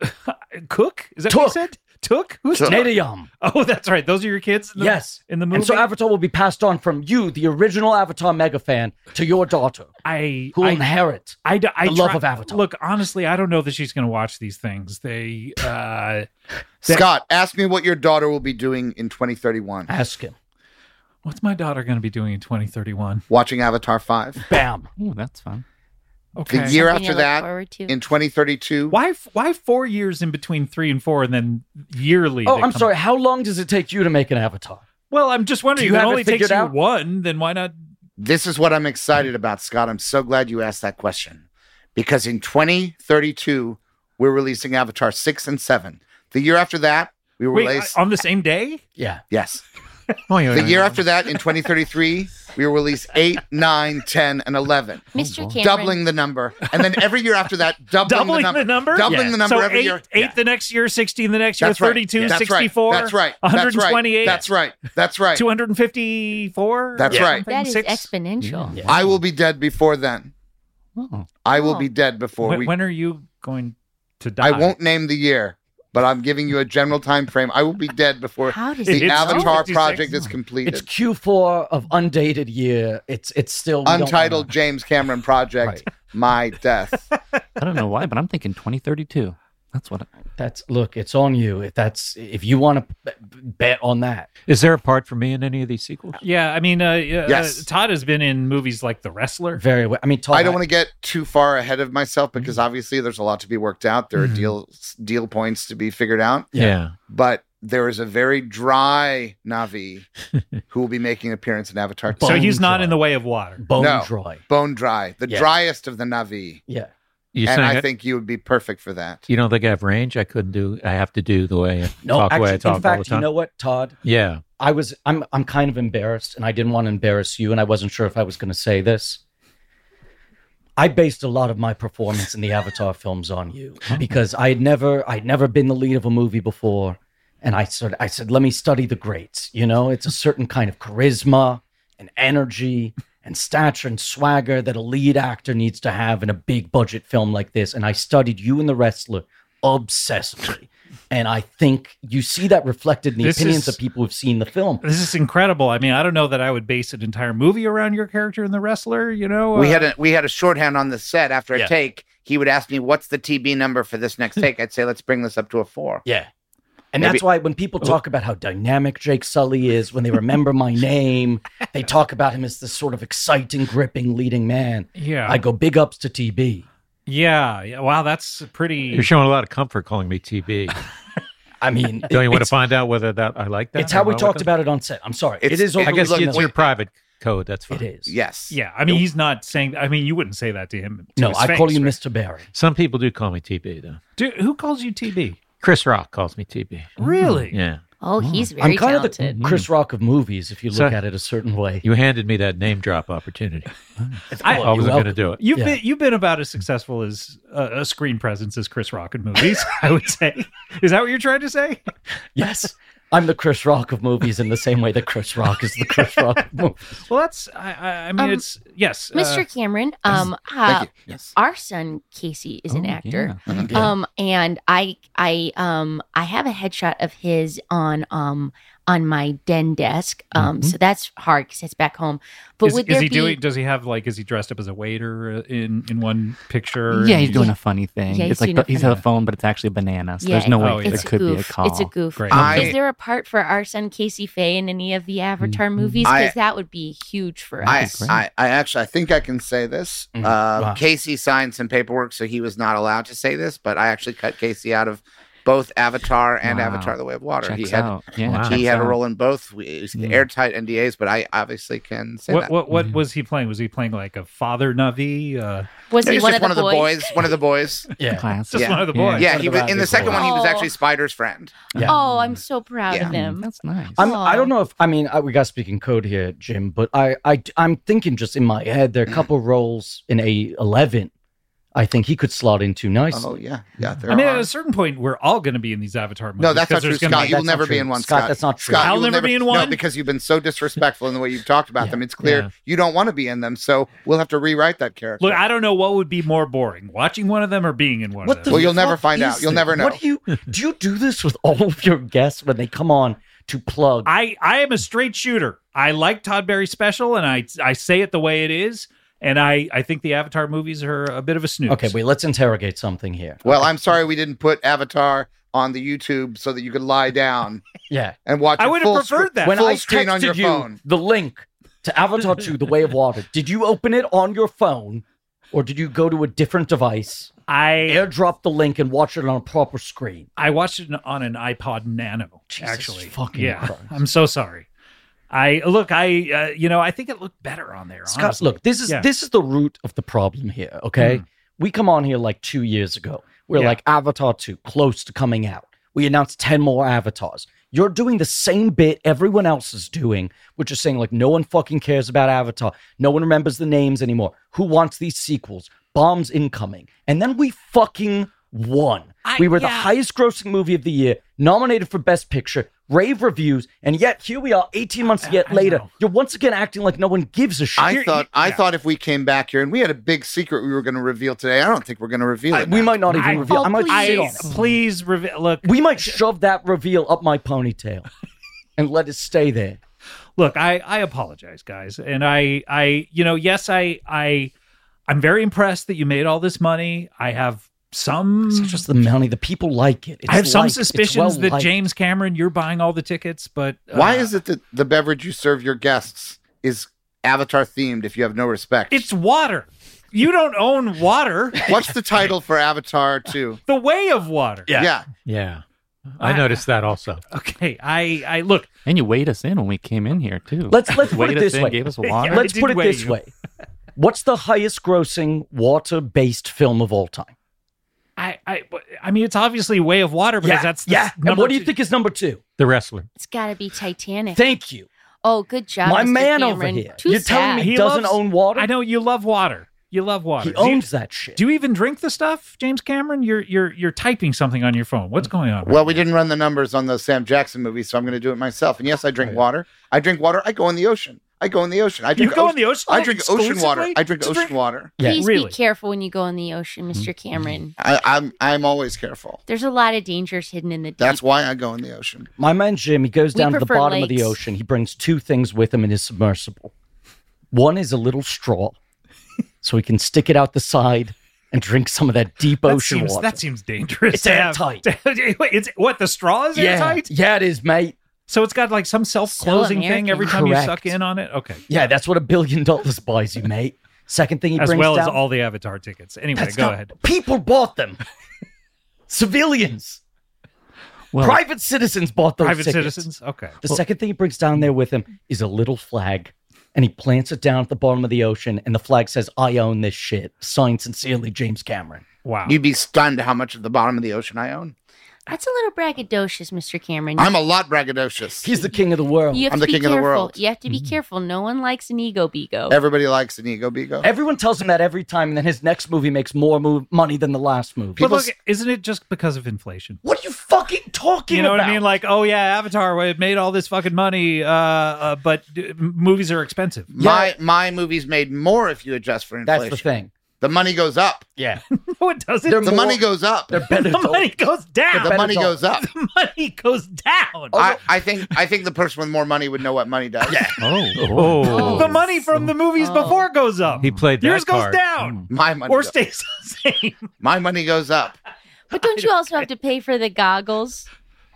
Speaker 2: Cook. Is that what you
Speaker 7: Took.
Speaker 2: said? Took. Who's
Speaker 6: Took.
Speaker 2: Took?
Speaker 7: Nadiyam.
Speaker 2: Oh, that's right. Those are your kids. In the,
Speaker 7: Yes.
Speaker 2: In the movie.
Speaker 7: And so Avatar will be passed on from you, the original Avatar mega fan, to your daughter,
Speaker 2: I
Speaker 7: who will
Speaker 2: I,
Speaker 7: inherit.
Speaker 2: I, d- I
Speaker 7: the love
Speaker 2: try-
Speaker 7: of Avatar.
Speaker 2: Look, honestly, I don't know that she's going to watch these things. They, uh,
Speaker 6: Scott, ask me what your daughter will be doing in twenty thirty-one.
Speaker 7: Ask him.
Speaker 2: what's my daughter going to be doing in twenty thirty-one?
Speaker 6: Watching Avatar five.
Speaker 7: Bam.
Speaker 4: Ooh, that's fun.
Speaker 2: Okay.
Speaker 6: The year
Speaker 5: Something
Speaker 6: after
Speaker 5: to look
Speaker 6: that,
Speaker 5: forward to.
Speaker 6: in twenty thirty-two,
Speaker 2: Why? f- Why four years in between three and four, and then yearly?
Speaker 7: Oh,
Speaker 2: they
Speaker 7: I'm
Speaker 2: come-
Speaker 7: sorry. How long does it take you to make an Avatar?
Speaker 2: Well, I'm just wondering.
Speaker 7: Do you
Speaker 2: If it
Speaker 7: have it
Speaker 2: only takes
Speaker 7: figured
Speaker 2: you
Speaker 7: out?
Speaker 2: one, then why not?
Speaker 6: this is what I'm excited about, Scott. I'm so glad you asked that question. Because in twenty thirty-two, we're releasing Avatar six and seven. The year after that, we will
Speaker 2: Wait,
Speaker 6: release.
Speaker 2: uh, on the same day?
Speaker 7: Yeah.
Speaker 6: yes.
Speaker 3: Oh, yeah,
Speaker 6: The
Speaker 3: yeah,
Speaker 6: year
Speaker 3: yeah.
Speaker 6: after that, in twenty thirty-three, we will release eight, nine, ten, and eleven.
Speaker 5: Mister Cameron.
Speaker 6: Doubling the number. And then every year after that, doubling,
Speaker 2: Doubling
Speaker 6: the number.
Speaker 2: the number?
Speaker 6: Doubling
Speaker 7: Yeah.
Speaker 6: the number
Speaker 2: so
Speaker 6: every
Speaker 2: eight,
Speaker 6: year.
Speaker 2: eight
Speaker 7: Yeah.
Speaker 2: the next year, sixteen the next year,
Speaker 6: That's right.
Speaker 2: thirty-two,
Speaker 6: That's right.
Speaker 2: sixty-four,
Speaker 6: That's right.
Speaker 2: one hundred twenty-eight,
Speaker 6: That's right. That's right.
Speaker 2: two hundred fifty-four.
Speaker 6: That's
Speaker 2: or
Speaker 6: right.
Speaker 2: something?
Speaker 5: That is
Speaker 2: Six?
Speaker 5: exponential.
Speaker 7: Yeah.
Speaker 6: I will be dead before then.
Speaker 4: Oh.
Speaker 6: I will
Speaker 5: Oh.
Speaker 6: be dead before
Speaker 2: When,
Speaker 6: we.
Speaker 2: when are you going to die?
Speaker 6: I won't name the year, but I'm giving you a general time frame. I will be dead before
Speaker 5: How does
Speaker 6: the
Speaker 5: it
Speaker 2: It's
Speaker 6: Avatar
Speaker 2: fifty-six.
Speaker 6: project is
Speaker 7: It's
Speaker 6: completed.
Speaker 7: Q four of undated year. It's it's still we don't
Speaker 6: Untitled
Speaker 7: wanna-
Speaker 6: James Cameron project.
Speaker 7: Right.
Speaker 6: My death.
Speaker 4: I don't know why, but I'm thinking twenty thirty-two. That's what. I,
Speaker 7: That's look. It's on you. If that's if you want to bet on that.
Speaker 3: Is there a part for me in any of these sequels?
Speaker 2: Yeah, I mean, uh, uh,
Speaker 6: Yes.
Speaker 2: Todd has been in movies like The Wrestler.
Speaker 7: Very well. I mean, Todd,
Speaker 6: I don't want to get too far ahead of myself because obviously there's a lot to be worked out. There are
Speaker 2: Mhm.
Speaker 6: deal deal points to be figured out.
Speaker 3: Yeah.
Speaker 6: But there is a very dry Navi who will be making an appearance in Avatar two.
Speaker 2: So
Speaker 7: Bone
Speaker 2: he's not
Speaker 7: dry.
Speaker 2: in the way of water.
Speaker 7: bone
Speaker 6: No.
Speaker 7: dry.
Speaker 6: Bone dry, the
Speaker 7: Yeah.
Speaker 6: driest of the Navi.
Speaker 7: Yeah.
Speaker 3: You
Speaker 6: and
Speaker 3: saying
Speaker 6: I
Speaker 3: I
Speaker 6: think you would be perfect for that.
Speaker 3: you don't think I have range? I couldn't do. I have to do the way I
Speaker 7: No,
Speaker 3: talk. the way I
Speaker 7: actually,
Speaker 3: talk
Speaker 7: in
Speaker 3: all the
Speaker 7: fact,
Speaker 3: time.
Speaker 7: you know what, Todd?
Speaker 3: yeah.
Speaker 7: I was I'm I'm kind of embarrassed, and I didn't want to embarrass you, and I wasn't sure if I was going to say this. I based a lot of my performance in the Avatar films on you because I had never I'd never been the lead of a movie before, and I sort of, I said, let me study the greats. You know, it's a certain kind of charisma and energy and stature and swagger that a lead actor needs to have in a big budget film like this. And I studied you and The Wrestler obsessively. And I think you see that reflected in the
Speaker 2: This
Speaker 7: opinions
Speaker 2: is-
Speaker 7: of people who've seen the film.
Speaker 2: This is incredible. I mean, I don't know that I would base an entire movie around your character in The Wrestler. You know,
Speaker 6: We
Speaker 2: Uh,
Speaker 6: had a we had a shorthand on the set after a
Speaker 7: Yeah.
Speaker 6: take. He would ask me, "What's the T B number for this next take?" I'd say, "Let's bring this up to a four."
Speaker 7: Yeah. And
Speaker 6: Maybe-
Speaker 7: that's why when people talk about how dynamic Jake Sully is, when they remember my name, they talk about him as this sort of exciting, gripping leading man.
Speaker 2: yeah,
Speaker 7: I go big ups to T B.
Speaker 2: yeah, yeah. Wow, that's pretty.
Speaker 3: You're showing a lot of comfort calling me T B.
Speaker 7: I mean,
Speaker 3: Don't you want to
Speaker 7: it's,
Speaker 3: find out whether that I like that?
Speaker 7: it's how
Speaker 3: or
Speaker 7: we
Speaker 3: not
Speaker 7: talked
Speaker 3: with
Speaker 7: about it on set. I'm sorry.
Speaker 6: It's-
Speaker 7: it is.
Speaker 6: it-
Speaker 3: I
Speaker 7: overly
Speaker 3: guess
Speaker 6: Look,
Speaker 3: it's
Speaker 7: known.
Speaker 3: your private code. That's fine.
Speaker 7: It is.
Speaker 6: Yes.
Speaker 2: Yeah, I mean, he's not saying. I mean, you wouldn't say that to him. to
Speaker 7: No,
Speaker 2: his
Speaker 7: I
Speaker 2: face,
Speaker 7: call you
Speaker 2: right?
Speaker 7: Mister Barry.
Speaker 3: Some people do call me T B though.
Speaker 2: Dude, who calls you T B?
Speaker 3: Chris Rock calls me T B.
Speaker 2: Really?
Speaker 3: Yeah.
Speaker 5: Oh, he's very
Speaker 7: I'm kind
Speaker 5: talented.
Speaker 7: of the Chris Rock of movies, if you look
Speaker 3: So-
Speaker 7: at it a certain way.
Speaker 3: You handed me that name drop opportunity.
Speaker 2: I-
Speaker 3: I wasn't
Speaker 7: You're
Speaker 3: going to do it.
Speaker 2: You've
Speaker 7: Yeah.
Speaker 2: been you've been about as successful as uh, a screen presence as Chris Rock in movies. I would say. Is that what you're trying to say?
Speaker 7: Yes. I'm the Chris Rock of movies in the same way that Chris Rock is the Chris Rock of movies.
Speaker 2: Well, that's. I. I, I mean,
Speaker 5: Um,
Speaker 2: it's yes, uh,
Speaker 5: Mister Cameron, um,
Speaker 6: Thank
Speaker 5: uh,
Speaker 6: you. Yes.
Speaker 5: our son Casey is an
Speaker 4: Oh,
Speaker 5: actor.
Speaker 4: yeah.
Speaker 7: Yeah.
Speaker 5: Um, and I, I, um, I have a headshot of his on, um, on my den desk. Um, so that's hard because it's back home. But
Speaker 2: is,
Speaker 5: would
Speaker 2: is
Speaker 5: there
Speaker 2: he
Speaker 5: be?
Speaker 2: doing? Does he have like? Is he dressed up as a waiter in in one picture?
Speaker 4: Yeah,
Speaker 2: And
Speaker 4: he's doing a funny thing.
Speaker 5: Yeah, he's
Speaker 4: it's like
Speaker 5: doing a
Speaker 4: he's
Speaker 5: funny-
Speaker 4: a phone, but it's actually a banana. So
Speaker 5: Yeah,
Speaker 4: there's no way
Speaker 2: oh, yeah.
Speaker 4: it
Speaker 5: It's a
Speaker 4: could be a
Speaker 5: goof.
Speaker 4: call.
Speaker 5: It's a goof.
Speaker 2: Great.
Speaker 6: I-
Speaker 5: Is there a part for our son Casey Faye in any of the Avatar movies?
Speaker 6: I-
Speaker 5: Because that would be huge for
Speaker 6: I,
Speaker 5: us.
Speaker 6: I, I actually, I think I can say this.
Speaker 7: Mm.
Speaker 6: Uh,
Speaker 7: Wow.
Speaker 6: Casey signed some paperwork, so he was not allowed to say this. But I actually cut Casey out of both Avatar and
Speaker 4: Wow.
Speaker 6: Avatar: The Way of Water.
Speaker 4: Checks
Speaker 6: he had
Speaker 4: out. Yeah,
Speaker 3: Wow.
Speaker 4: checks
Speaker 6: he had a
Speaker 4: out.
Speaker 6: role in both. We, it was
Speaker 4: Mm.
Speaker 6: airtight N D As, but I obviously can say
Speaker 2: What
Speaker 6: that.
Speaker 2: what what was he playing? Was he playing like a father Navi? Uh,
Speaker 5: Was
Speaker 6: It
Speaker 5: he
Speaker 6: was
Speaker 5: one
Speaker 6: just
Speaker 5: of the
Speaker 6: one of the
Speaker 5: boys?
Speaker 6: boys. One of the boys.
Speaker 7: Yeah.
Speaker 4: Classic.
Speaker 2: just
Speaker 6: Yeah.
Speaker 2: one of the
Speaker 4: Yeah.
Speaker 2: boys.
Speaker 6: Yeah,
Speaker 7: One of
Speaker 6: he
Speaker 7: the
Speaker 6: was in the
Speaker 7: Radley's
Speaker 6: second
Speaker 7: boys.
Speaker 6: one. He was
Speaker 5: Oh.
Speaker 6: actually Spider's friend.
Speaker 7: Yeah.
Speaker 5: Oh, I'm so proud
Speaker 6: Yeah.
Speaker 5: of him.
Speaker 4: That's nice.
Speaker 7: I'm,
Speaker 5: Aw.
Speaker 7: I don't know if I mean I, we got to speak in code here, Jim, but I, I I'm thinking just in my head there are a couple roles in A eleven. I think he could slot into nicely.
Speaker 6: Oh yeah, yeah. There
Speaker 2: I mean,
Speaker 6: are.
Speaker 2: at a certain point, we're all going to be in these Avatar movies.
Speaker 6: No, that's
Speaker 2: 'cause
Speaker 6: not true,
Speaker 2: there's gonna
Speaker 6: Scott.
Speaker 2: be-
Speaker 6: You will
Speaker 7: That's not
Speaker 6: never be
Speaker 7: true.
Speaker 6: in one,
Speaker 7: Scott,
Speaker 6: Scott.
Speaker 7: that's not true.
Speaker 6: Scott,
Speaker 2: I'll
Speaker 6: you will
Speaker 2: never be in
Speaker 6: No,
Speaker 2: one?
Speaker 6: because you've been so disrespectful in the way you've talked about
Speaker 7: Yeah.
Speaker 6: them. It's clear
Speaker 3: Yeah.
Speaker 6: you don't want to be in them, so we'll have to rewrite that character.
Speaker 2: Look, I don't know what would be more boring: watching one of them or being in one
Speaker 7: What
Speaker 2: of
Speaker 7: the
Speaker 2: them.
Speaker 6: Well, you'll never
Speaker 7: fuck
Speaker 6: find
Speaker 7: is
Speaker 6: out. You'll
Speaker 7: this?
Speaker 6: never know.
Speaker 7: What do you do? You do this with all of your guests when they come on to plug?
Speaker 2: I I am a straight shooter. I like Todd Berry special, and I I say it the way it is. And I I think the Avatar movies are a bit of a snooze.
Speaker 7: Okay, wait. Let's interrogate something here.
Speaker 6: Well, I'm sorry we didn't put Avatar on the YouTube so that you could lie down
Speaker 7: Yeah.
Speaker 6: and watch.
Speaker 2: I
Speaker 6: it
Speaker 2: would have
Speaker 6: full
Speaker 2: preferred
Speaker 6: screen-
Speaker 2: that.
Speaker 7: When
Speaker 6: full
Speaker 7: I
Speaker 6: screen on your
Speaker 7: texted you
Speaker 6: phone.
Speaker 7: the link to Avatar two: The Way of Water, did you open it on your phone, or did you go to a different device,
Speaker 2: I
Speaker 7: airdrop the link, and watch it on a proper screen?
Speaker 2: I watched it on an iPod Nano.
Speaker 7: Jesus
Speaker 2: actually,
Speaker 7: fucking
Speaker 2: yeah.
Speaker 7: Christ.
Speaker 2: I'm so sorry. I look. I uh, you know I think it looked better on there.
Speaker 7: Scott,
Speaker 2: honestly.
Speaker 7: look, this is
Speaker 2: Yeah.
Speaker 7: this is the root of the problem here. Okay, we come on here like two years ago. We're
Speaker 2: Yeah.
Speaker 7: like Avatar two, close to coming out. We announced ten more avatars. You're doing the same bit everyone else is doing, which is saying like no one fucking cares about Avatar. No one remembers the names anymore. Who wants these sequels? Bombs incoming, and then we fucking won.
Speaker 2: I-
Speaker 7: we were the
Speaker 2: yeah.
Speaker 7: highest grossing movie of the year, nominated for Best Picture, rave reviews, and yet here we are eighteen months yet
Speaker 2: I
Speaker 7: later.
Speaker 2: know.
Speaker 7: You're once again acting like no one gives a shit.
Speaker 6: I
Speaker 2: You're-
Speaker 6: thought
Speaker 2: you-
Speaker 6: I
Speaker 2: yeah.
Speaker 6: thought if we came back here and we had a big secret we were going to reveal today. I don't think we're going to reveal
Speaker 7: I-
Speaker 6: it.
Speaker 7: we
Speaker 6: now.
Speaker 7: might not even
Speaker 2: I-
Speaker 7: reveal.
Speaker 5: oh,
Speaker 7: I might
Speaker 5: please.
Speaker 7: sit on
Speaker 2: I,
Speaker 7: it.
Speaker 2: please reveal. Look,
Speaker 7: We might shove that reveal up my ponytail and let it stay there.
Speaker 2: look. I I apologize, guys, and I I you know yes I I I'm very impressed that you made all this money. I have some.
Speaker 7: It's not just the money. The people like it. It's
Speaker 2: I have some
Speaker 7: liked. It's
Speaker 2: suspicions that
Speaker 7: well-liked.
Speaker 2: James Cameron, you're buying all the tickets, but uh,
Speaker 6: Why is it that the beverage you serve your guests is Avatar themed? If you have no respect,
Speaker 2: it's water? You don't own water.
Speaker 6: what's the title for Avatar two?
Speaker 2: The Way of Water.
Speaker 7: Yeah.
Speaker 6: Yeah.
Speaker 3: Yeah. I
Speaker 2: I-
Speaker 3: noticed that also.
Speaker 2: Okay. I I look.
Speaker 4: And you weighed us in when we came in here too.
Speaker 7: Let's let's put
Speaker 4: weighed
Speaker 7: it
Speaker 4: us
Speaker 7: this
Speaker 4: in,
Speaker 7: way.
Speaker 4: gave us water.
Speaker 2: Yeah.
Speaker 7: Let's
Speaker 2: I did
Speaker 7: put it
Speaker 2: weigh
Speaker 7: this
Speaker 2: you.
Speaker 7: way. What's the highest grossing water-based film of all time?
Speaker 2: I I I mean, it's obviously Way of Water because that's the
Speaker 7: yeah. And
Speaker 2: number
Speaker 7: what do you
Speaker 2: two-
Speaker 7: think is number two?
Speaker 3: The wrestler.
Speaker 5: It's got to be Titanic.
Speaker 7: Thank you,
Speaker 5: oh, good job,
Speaker 7: my
Speaker 5: Mister
Speaker 7: man over
Speaker 5: Cameron.
Speaker 7: here.
Speaker 5: Too
Speaker 7: You're telling
Speaker 5: sad.
Speaker 7: me he
Speaker 2: He
Speaker 7: doesn't
Speaker 2: loves-
Speaker 7: own water?
Speaker 2: I know you love water. You love water.
Speaker 7: He
Speaker 2: Do you-
Speaker 7: owns that shit.
Speaker 2: Do you even drink the stuff, James Cameron? You're you're you're typing something on your phone. What's going on?
Speaker 6: Well, we didn't run the numbers on the Sam Jackson movie, so I'm going to do it myself. And yes, I drink water. I drink water. I go in the ocean. I go in the ocean. I
Speaker 2: You
Speaker 6: drink
Speaker 2: go
Speaker 6: ocean-
Speaker 2: in the ocean.
Speaker 6: I drink ocean water.
Speaker 2: exclusively?
Speaker 6: I drink
Speaker 2: To
Speaker 6: ocean
Speaker 2: drink-
Speaker 6: water.
Speaker 7: Yeah.
Speaker 5: Please
Speaker 2: Really?
Speaker 5: be careful when you go in the ocean, Mister Cameron.
Speaker 6: I, I'm I'm always careful.
Speaker 5: There's a lot of dangers hidden in the deep.
Speaker 6: That's why I go in the ocean.
Speaker 7: My man Jim, he goes
Speaker 5: We
Speaker 7: down to the
Speaker 5: prefer
Speaker 7: bottom of the
Speaker 5: lakes.
Speaker 7: ocean. He brings two things with him in his submersible. One is a little straw, so he can stick it out the side and drink some of that deep
Speaker 2: That
Speaker 7: ocean
Speaker 2: seems,
Speaker 7: water.
Speaker 2: that seems dangerous.
Speaker 7: It's
Speaker 2: to have-
Speaker 7: airtight.
Speaker 2: Wait, it's what the straw is
Speaker 7: yeah,
Speaker 2: airtight.
Speaker 7: yeah, it is, mate.
Speaker 2: So it's got like some self-closing
Speaker 5: So
Speaker 2: thing every
Speaker 5: American.
Speaker 2: time you
Speaker 7: Correct.
Speaker 2: suck in on it. Okay,
Speaker 7: Yeah, that's what a billion dollars buys you, mate. Second thing he
Speaker 2: as
Speaker 7: brings
Speaker 2: well
Speaker 7: down.
Speaker 2: as all the Avatar tickets. Anyway,
Speaker 7: That's
Speaker 2: go
Speaker 7: not-
Speaker 2: ahead.
Speaker 7: People bought them. Civilians,
Speaker 4: Well,
Speaker 7: private citizens bought those
Speaker 2: Private
Speaker 7: tickets.
Speaker 2: citizens. Okay.
Speaker 7: The second thing he brings down there with him is a little flag, and he plants it down at the bottom of the ocean, and the flag says, "I own this shit." Signed sincerely, James Cameron.
Speaker 2: Wow.
Speaker 6: You'd be stunned how much of the bottom of the ocean I own.
Speaker 5: That's a little braggadocious, Mister Cameron.
Speaker 6: I'm a lot braggadocious.
Speaker 7: He's the king of the world.
Speaker 5: you have
Speaker 6: I'm
Speaker 5: to
Speaker 6: the
Speaker 5: be
Speaker 6: king of the
Speaker 5: careful.
Speaker 6: world.
Speaker 5: You have to be careful. No one likes an ego bigo.
Speaker 6: Everybody likes an ego bigo.
Speaker 7: Everyone tells him that every time, and then his next movie makes more move- money than the last movie.
Speaker 2: but
Speaker 6: people
Speaker 2: look, isn't it just because of inflation?
Speaker 7: What are you fucking talking
Speaker 2: You know
Speaker 7: about?
Speaker 2: what I mean? Like, oh yeah, Avatar, well, it made all this fucking money, uh, uh, but uh, movies are expensive.
Speaker 6: My my movies made more if you adjust for inflation.
Speaker 7: That's the thing.
Speaker 6: The money goes up.
Speaker 7: Yeah.
Speaker 2: No, it doesn't.
Speaker 7: They're
Speaker 6: The
Speaker 7: more-
Speaker 6: money goes up.
Speaker 7: They're better.
Speaker 2: the money goes down.
Speaker 6: The money
Speaker 7: better
Speaker 6: goes up.
Speaker 2: The money goes down.
Speaker 6: I, I think I think the person with more money would know what money does.
Speaker 7: Yeah.
Speaker 3: Oh,
Speaker 5: Oh.
Speaker 2: The money from the movies
Speaker 5: Oh.
Speaker 2: before goes up.
Speaker 3: he played that
Speaker 2: Yours goes
Speaker 3: card.
Speaker 2: down.
Speaker 6: My money
Speaker 2: Or
Speaker 6: goes,
Speaker 2: stays the same.
Speaker 6: my money goes up.
Speaker 5: But don't you also have to pay for the goggles?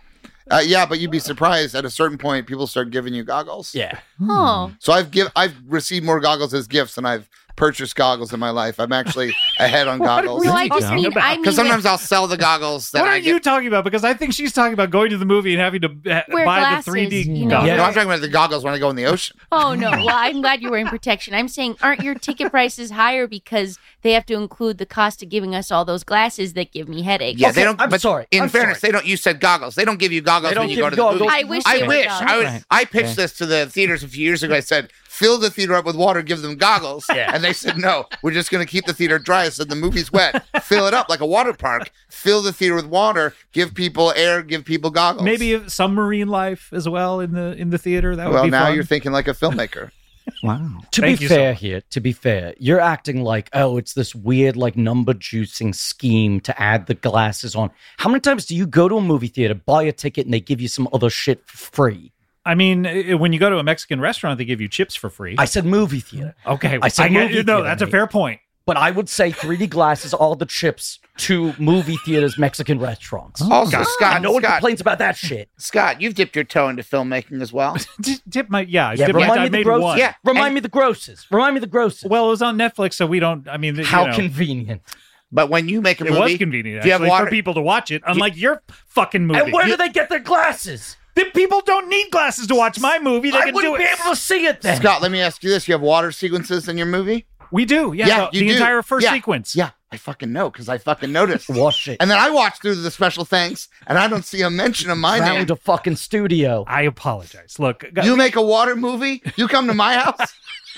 Speaker 6: Uh, yeah, but you'd be surprised at a certain point people start giving you goggles.
Speaker 7: Yeah.
Speaker 5: Oh.
Speaker 6: So I've give I've received more goggles as gifts than I've purchased goggles in my life. I'm actually ahead on goggles.
Speaker 5: No, I just
Speaker 2: talking
Speaker 5: mean,
Speaker 2: about?
Speaker 5: I mean,
Speaker 6: Because sometimes I'll sell the goggles that
Speaker 2: What are
Speaker 6: I
Speaker 2: you
Speaker 6: get.
Speaker 2: talking about? Because I think she's talking about going to the movie and having to uh,
Speaker 5: Wear
Speaker 2: buy
Speaker 5: glasses,
Speaker 2: the three D
Speaker 5: you know.
Speaker 2: goggles.
Speaker 7: Yeah.
Speaker 6: No, I'm talking about the goggles when I go in the ocean.
Speaker 5: Oh no! Well, I'm glad you're wearing protection. I'm saying, aren't your ticket prices higher because they have to include the cost of giving us all those glasses that give me headaches?
Speaker 6: Yeah,
Speaker 7: Okay,
Speaker 6: they don't.
Speaker 7: I'm
Speaker 6: but
Speaker 7: sorry,
Speaker 6: In
Speaker 7: I'm
Speaker 6: fairness,
Speaker 7: sorry.
Speaker 6: they don't. You said goggles. They don't give you goggles
Speaker 7: They don't
Speaker 6: when you
Speaker 7: give
Speaker 6: go to the
Speaker 7: goggles.
Speaker 6: movie.
Speaker 5: I wish.
Speaker 6: I
Speaker 5: they
Speaker 6: wish.
Speaker 5: would.
Speaker 6: I was.
Speaker 4: Right.
Speaker 6: I pitched
Speaker 4: Okay.
Speaker 6: this to the theaters a few years ago. I said, fill the theater up with water, give them goggles.
Speaker 7: Yeah.
Speaker 6: And they said, no, we're just going to keep the theater dry. I said, the movie's wet. Fill it up like a water park. Fill the theater with water. Give people air. Give people goggles.
Speaker 2: Maybe a submarine life as well in the in the theater. That would
Speaker 6: Well,
Speaker 2: be
Speaker 6: now
Speaker 2: fun.
Speaker 6: you're thinking like a filmmaker.
Speaker 4: Wow.
Speaker 7: To
Speaker 2: Thank
Speaker 7: be
Speaker 2: you so
Speaker 7: fair
Speaker 2: much.
Speaker 7: here, to be fair, you're acting like, oh, it's this weird, like, number juicing scheme to add the glasses on. How many times do you go to a movie theater, buy a ticket, and they give you some other shit for free?
Speaker 2: I mean, i- when you go to a Mexican restaurant, they give you chips for free.
Speaker 7: I said movie theater.
Speaker 2: okay,
Speaker 7: I said
Speaker 2: get
Speaker 7: movie
Speaker 2: you. No,
Speaker 7: theater,
Speaker 2: that's a
Speaker 7: mate.
Speaker 2: fair point.
Speaker 7: But I would say three D glasses, all the chips to movie theaters, Mexican restaurants.
Speaker 6: Also, Scott,
Speaker 7: And no one
Speaker 6: Scott,
Speaker 7: complains about that shit.
Speaker 6: Scott, you've dipped your toe into filmmaking as well.
Speaker 2: D- dip my yeah.
Speaker 7: Yeah,
Speaker 2: dip,
Speaker 7: remind
Speaker 2: I
Speaker 7: me the
Speaker 2: made
Speaker 7: grosses.
Speaker 2: one.
Speaker 6: Yeah.
Speaker 7: Remind
Speaker 6: And-
Speaker 7: me the grosses. Remind me the grosses.
Speaker 2: Well, it was on Netflix, so we don't. I mean, the-
Speaker 7: How
Speaker 2: you know,
Speaker 7: convenient.
Speaker 6: But when you make a
Speaker 2: it
Speaker 6: movie,
Speaker 2: was convenient
Speaker 6: do you have
Speaker 2: actually
Speaker 6: water?
Speaker 2: for people to watch it. Unlike your fucking movie.
Speaker 7: And where do they get their glasses?
Speaker 2: The people don't need glasses to watch my movie. They
Speaker 7: I
Speaker 2: can
Speaker 7: wouldn't
Speaker 2: do
Speaker 7: be
Speaker 2: it.
Speaker 7: able to see it then.
Speaker 6: Scott, let me ask you this: you have water sequences in your movie?
Speaker 2: We do. Yeah.
Speaker 6: Yeah,
Speaker 2: the
Speaker 6: you
Speaker 2: the
Speaker 6: do.
Speaker 2: entire first
Speaker 6: Yeah.
Speaker 2: sequence.
Speaker 6: Yeah, I fucking know because I fucking noticed.
Speaker 7: Wash it.
Speaker 6: And then I watched through the special thanks, and I don't see a mention of my name.
Speaker 7: Round a fucking studio.
Speaker 2: I apologize. Look,
Speaker 6: You make a water movie? You come to my house,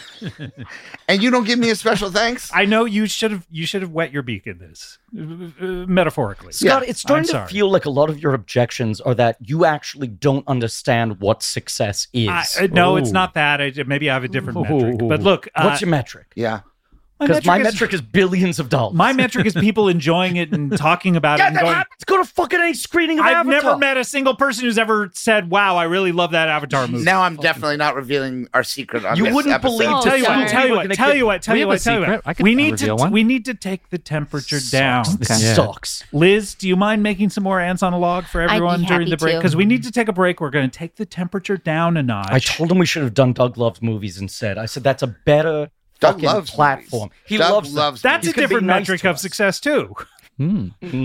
Speaker 6: and you don't give me a special thanks?
Speaker 2: I know you should have. You should have wet your beak in this, uh, uh, metaphorically.
Speaker 7: Scott,
Speaker 6: Yeah,
Speaker 7: it's starting
Speaker 2: I'm
Speaker 7: to
Speaker 2: sorry.
Speaker 7: feel like a lot of your objections are that you actually don't understand what success is.
Speaker 2: I, uh, no, it's
Speaker 3: Ooh.
Speaker 2: not that. I, maybe I have a different
Speaker 3: Ooh.
Speaker 2: metric. But look, uh,
Speaker 7: What's your metric?
Speaker 6: Yeah.
Speaker 7: Because my
Speaker 2: is-
Speaker 7: metric is billions of dollars.
Speaker 2: my metric is people enjoying it and talking about it
Speaker 7: yeah,
Speaker 2: and
Speaker 7: that
Speaker 2: going.
Speaker 7: happens. Go to fucking any screening of
Speaker 2: I've
Speaker 7: Avatar.
Speaker 2: never met a single person who's ever said, "Wow, I really love that Avatar movie."
Speaker 6: Now I'm definitely not revealing our secret on
Speaker 7: You
Speaker 6: this
Speaker 7: wouldn't
Speaker 6: episode.
Speaker 7: believe-
Speaker 5: Oh,
Speaker 2: Tell you
Speaker 5: sorry.
Speaker 2: what, tell you
Speaker 7: We're
Speaker 2: what,
Speaker 7: gonna
Speaker 2: tell
Speaker 7: get-
Speaker 2: you what, tell
Speaker 4: we
Speaker 2: you
Speaker 4: have
Speaker 2: what,
Speaker 4: a
Speaker 2: tell you
Speaker 4: secret.
Speaker 2: what.
Speaker 4: I can
Speaker 2: We need
Speaker 4: reveal
Speaker 2: to
Speaker 4: one.
Speaker 2: we need to take the temperature down.
Speaker 7: This
Speaker 4: Okay.
Speaker 7: sucks.
Speaker 2: Liz, do you mind making some more ants on a log for
Speaker 5: I'd be
Speaker 2: everyone during
Speaker 5: happy
Speaker 2: the break?
Speaker 5: to.
Speaker 2: Because we need to take a break. We're going to take the temperature down a notch.
Speaker 7: I told him we should have done Doug Loves Movies instead. I said that's a better
Speaker 6: Doug
Speaker 7: fucking
Speaker 6: loves
Speaker 7: platform.
Speaker 6: movies.
Speaker 7: He
Speaker 6: Doug
Speaker 7: loves them.
Speaker 6: loves
Speaker 2: That's
Speaker 7: He's
Speaker 2: a
Speaker 7: gonna be
Speaker 2: different
Speaker 7: nice
Speaker 2: metric
Speaker 7: to
Speaker 2: of
Speaker 7: us.
Speaker 2: success too.
Speaker 4: Hmm.